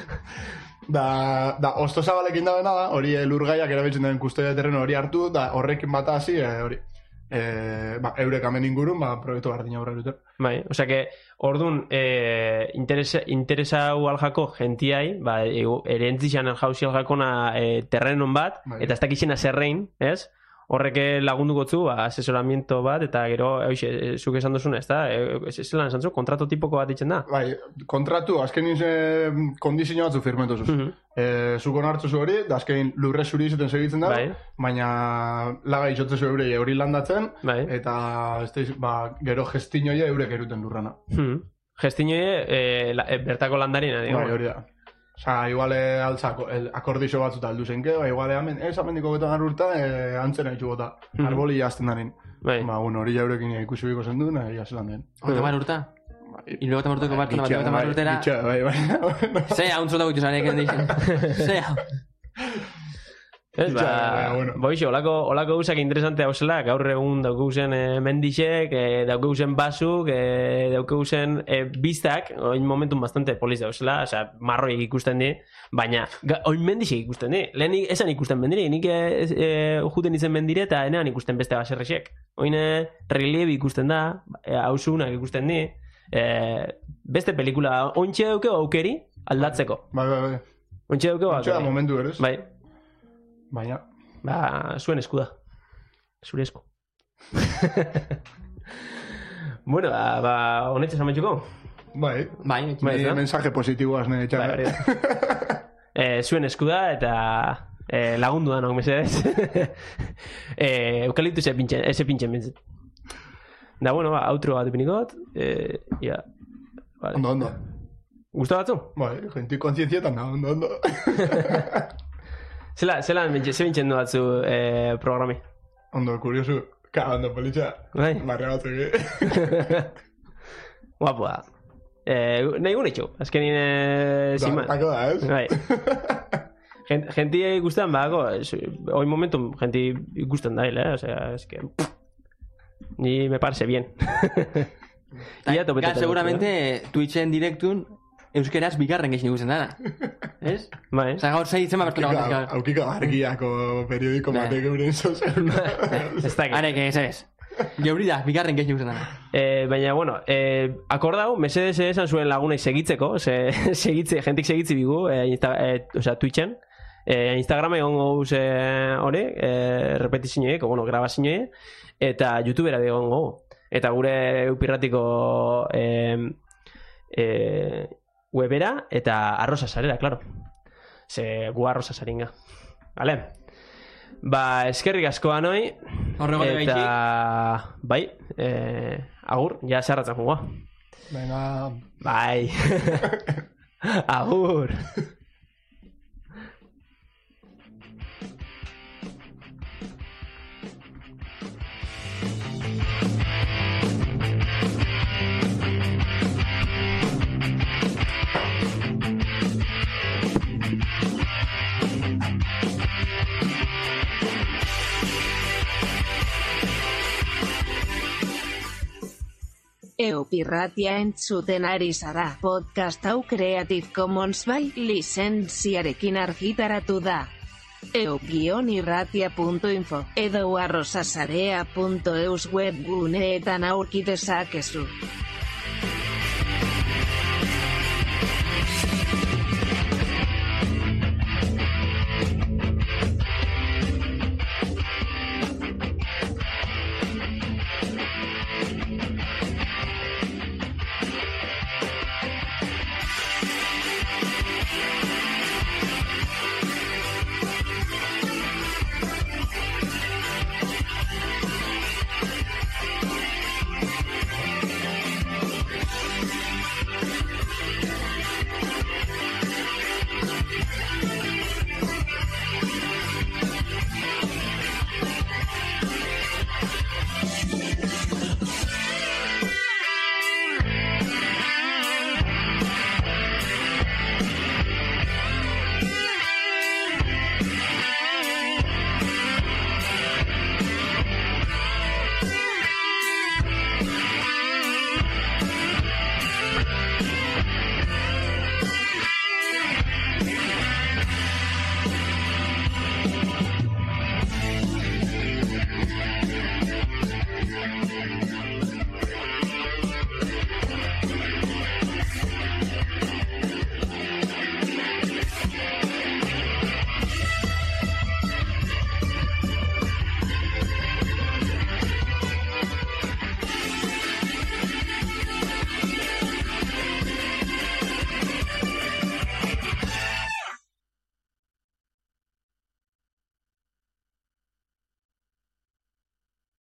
Speaker 1: Da, da, osto zabalekin da bena da, hori eh, lurgaiak erabiltzen den kustodia de terreno hori hartu, da horrekin bata hasi, eh, hori. Eh, ba, eurek hemen ingurun, ba, proiektu bardina aurra dute.
Speaker 2: Bai, osea que, orduan, eh, interesa, interesa hau aljako gentiai, ba, erentzizan jauzi aljakona eh, terrenon bat,
Speaker 1: Bai.
Speaker 2: eta ez dakixena zerrein, ez? Horreke lagunduko zu, ba, asesoramiento bat, eta gero, euxe, zuk esan duzuna, ez da? E, ez ez lan esan zu, kontrato tipoko bat ditzen da?
Speaker 1: Bai, kontratu, azkenin ze kondizio batzu firmetu zuz.
Speaker 2: Mhm.
Speaker 1: eh, zuk onartu zu hori, da azkenin lurre zuri izaten segitzen da,
Speaker 2: Bai.
Speaker 1: baina laga izotze zu eurei hori landatzen,
Speaker 2: Bai.
Speaker 1: eta ez da, ba, gero gestinoia eurek eruten lurrana.
Speaker 2: Hmm. Gestinoe, eh, la, eh, bertako landarina, digo.
Speaker 1: Bai, hori da. Osa, igual eh, altzako, el, akordixo batzuta aldu zenke, ba, igual hemen, ez amendiko beto garurta, eh, antzena itxu bota.
Speaker 2: Mhm.
Speaker 1: Arboli jazten darin.
Speaker 2: Bai.
Speaker 1: Ba, bueno, hori jaurekin ikusi biko zen du, nahi jazelan den.
Speaker 3: Oita mar urta.
Speaker 1: Bai.
Speaker 3: Hirurogeita hamar urteko barkona bat, hirurogeita hamar urtera.
Speaker 1: Bitxa, bai, bai.
Speaker 3: Ze, hauntz urtako ditu zareken dixen. Ze,
Speaker 2: Ez, ba,
Speaker 1: Ja, bueno.
Speaker 2: boixo, olako, olako gauzak interesante hau zela, gaur egun daukeuzen e, mendixek, e, daukeuzen basuk, e, daukeuzen e, biztak, oin momentun bastante poliz dauzela, osea, marroiek ikusten di, baina, ga, oin mendixek ikusten di, lehen esan ikusten mendire, nik e, e, juten izen mendire eta enean ikusten beste baserrexek. Oin e, reliebi ikusten da, e, hausunak ikusten di, e, beste pelikula, ointxe daukeu aukeri aldatzeko.
Speaker 1: Bai, bai, bai.
Speaker 2: Ointxe daukeu
Speaker 1: Ontsa da
Speaker 2: aukeri.
Speaker 1: momentu eres.
Speaker 2: Bai.
Speaker 1: Baina,
Speaker 2: Ba, zuen esku da. Zure esku. Bueno, ba, ba honetxe zametxuko.
Speaker 1: bai.
Speaker 3: bai,
Speaker 2: Bai,
Speaker 1: Ni
Speaker 2: ez da?
Speaker 1: mensaje positiboaz nire
Speaker 2: Bai,
Speaker 1: txarra.
Speaker 2: hori da. eh, zuen esku da eta eh, lagundu da, nok, mesedez. eh, eukaliptu eze pintxen, eze pintxen bintzen. Da, bueno, ba, outro bat epinikot. Eh, ja. Vale.
Speaker 1: Ondo, ondo.
Speaker 2: Gusta batzu?
Speaker 1: Bai, gente kontzientzietan da, ondo, ondo.
Speaker 2: Zela, zela, bintxe, ze bintzen du batzu eh, programi?
Speaker 1: Ondo, kuriosu. Ka, ondo, politxa.
Speaker 2: Bai.
Speaker 1: Barre batzuk,
Speaker 2: Guapo da. Eh, nahi gune txu. Azkenin, eh, sin más.
Speaker 1: Tako da, ez?
Speaker 2: Bai. Gent, genti gustan badago, hoy momentum genti gustan daile, eh? O sea, es que pff, ni me parece bien. Ia topete.
Speaker 3: Ga, seguramente Twitchen direktun euskeraz bigarren geixin ikusten dara. Ez?
Speaker 2: Bai.
Speaker 3: Osa, gaur zei zema pertsona
Speaker 1: Aukiko,
Speaker 3: bat
Speaker 1: aukiko argiako periodiko
Speaker 3: Bai.
Speaker 1: batek euren zozen.
Speaker 2: Ez da.
Speaker 3: Are, que ez ez. Geuri da, bigarren geixin ikusten dara.
Speaker 2: Eh, baina, bueno, eh, akordau, mesedez esan zuen lagunei segitzeko, se, segitze, jentik segitzi bigu, eh, insta, eh, o sea, Twitchen, eh, Instagrama egon gauz eh, hori, eh, repetizioek, o bueno, grabazioek, eta YouTubera egon gau. Eta gure upirratiko eh, eh, webera eta arroza sarera, claro. Ze gu arroza saringa. Vale? Ba, eskerrik asko anoi.
Speaker 3: Horrego de
Speaker 2: Eta, bai, eh, agur, ja zerratzen jugoa.
Speaker 1: Venga,
Speaker 2: Bai. Agur.
Speaker 4: Eup irratia entzuten ari zara. Podcast hau Creative Commons by lizentziarekin argitaratu da. eup-irratia punto info edo arrosasarea punto eus webguneetan aurki dezakezu.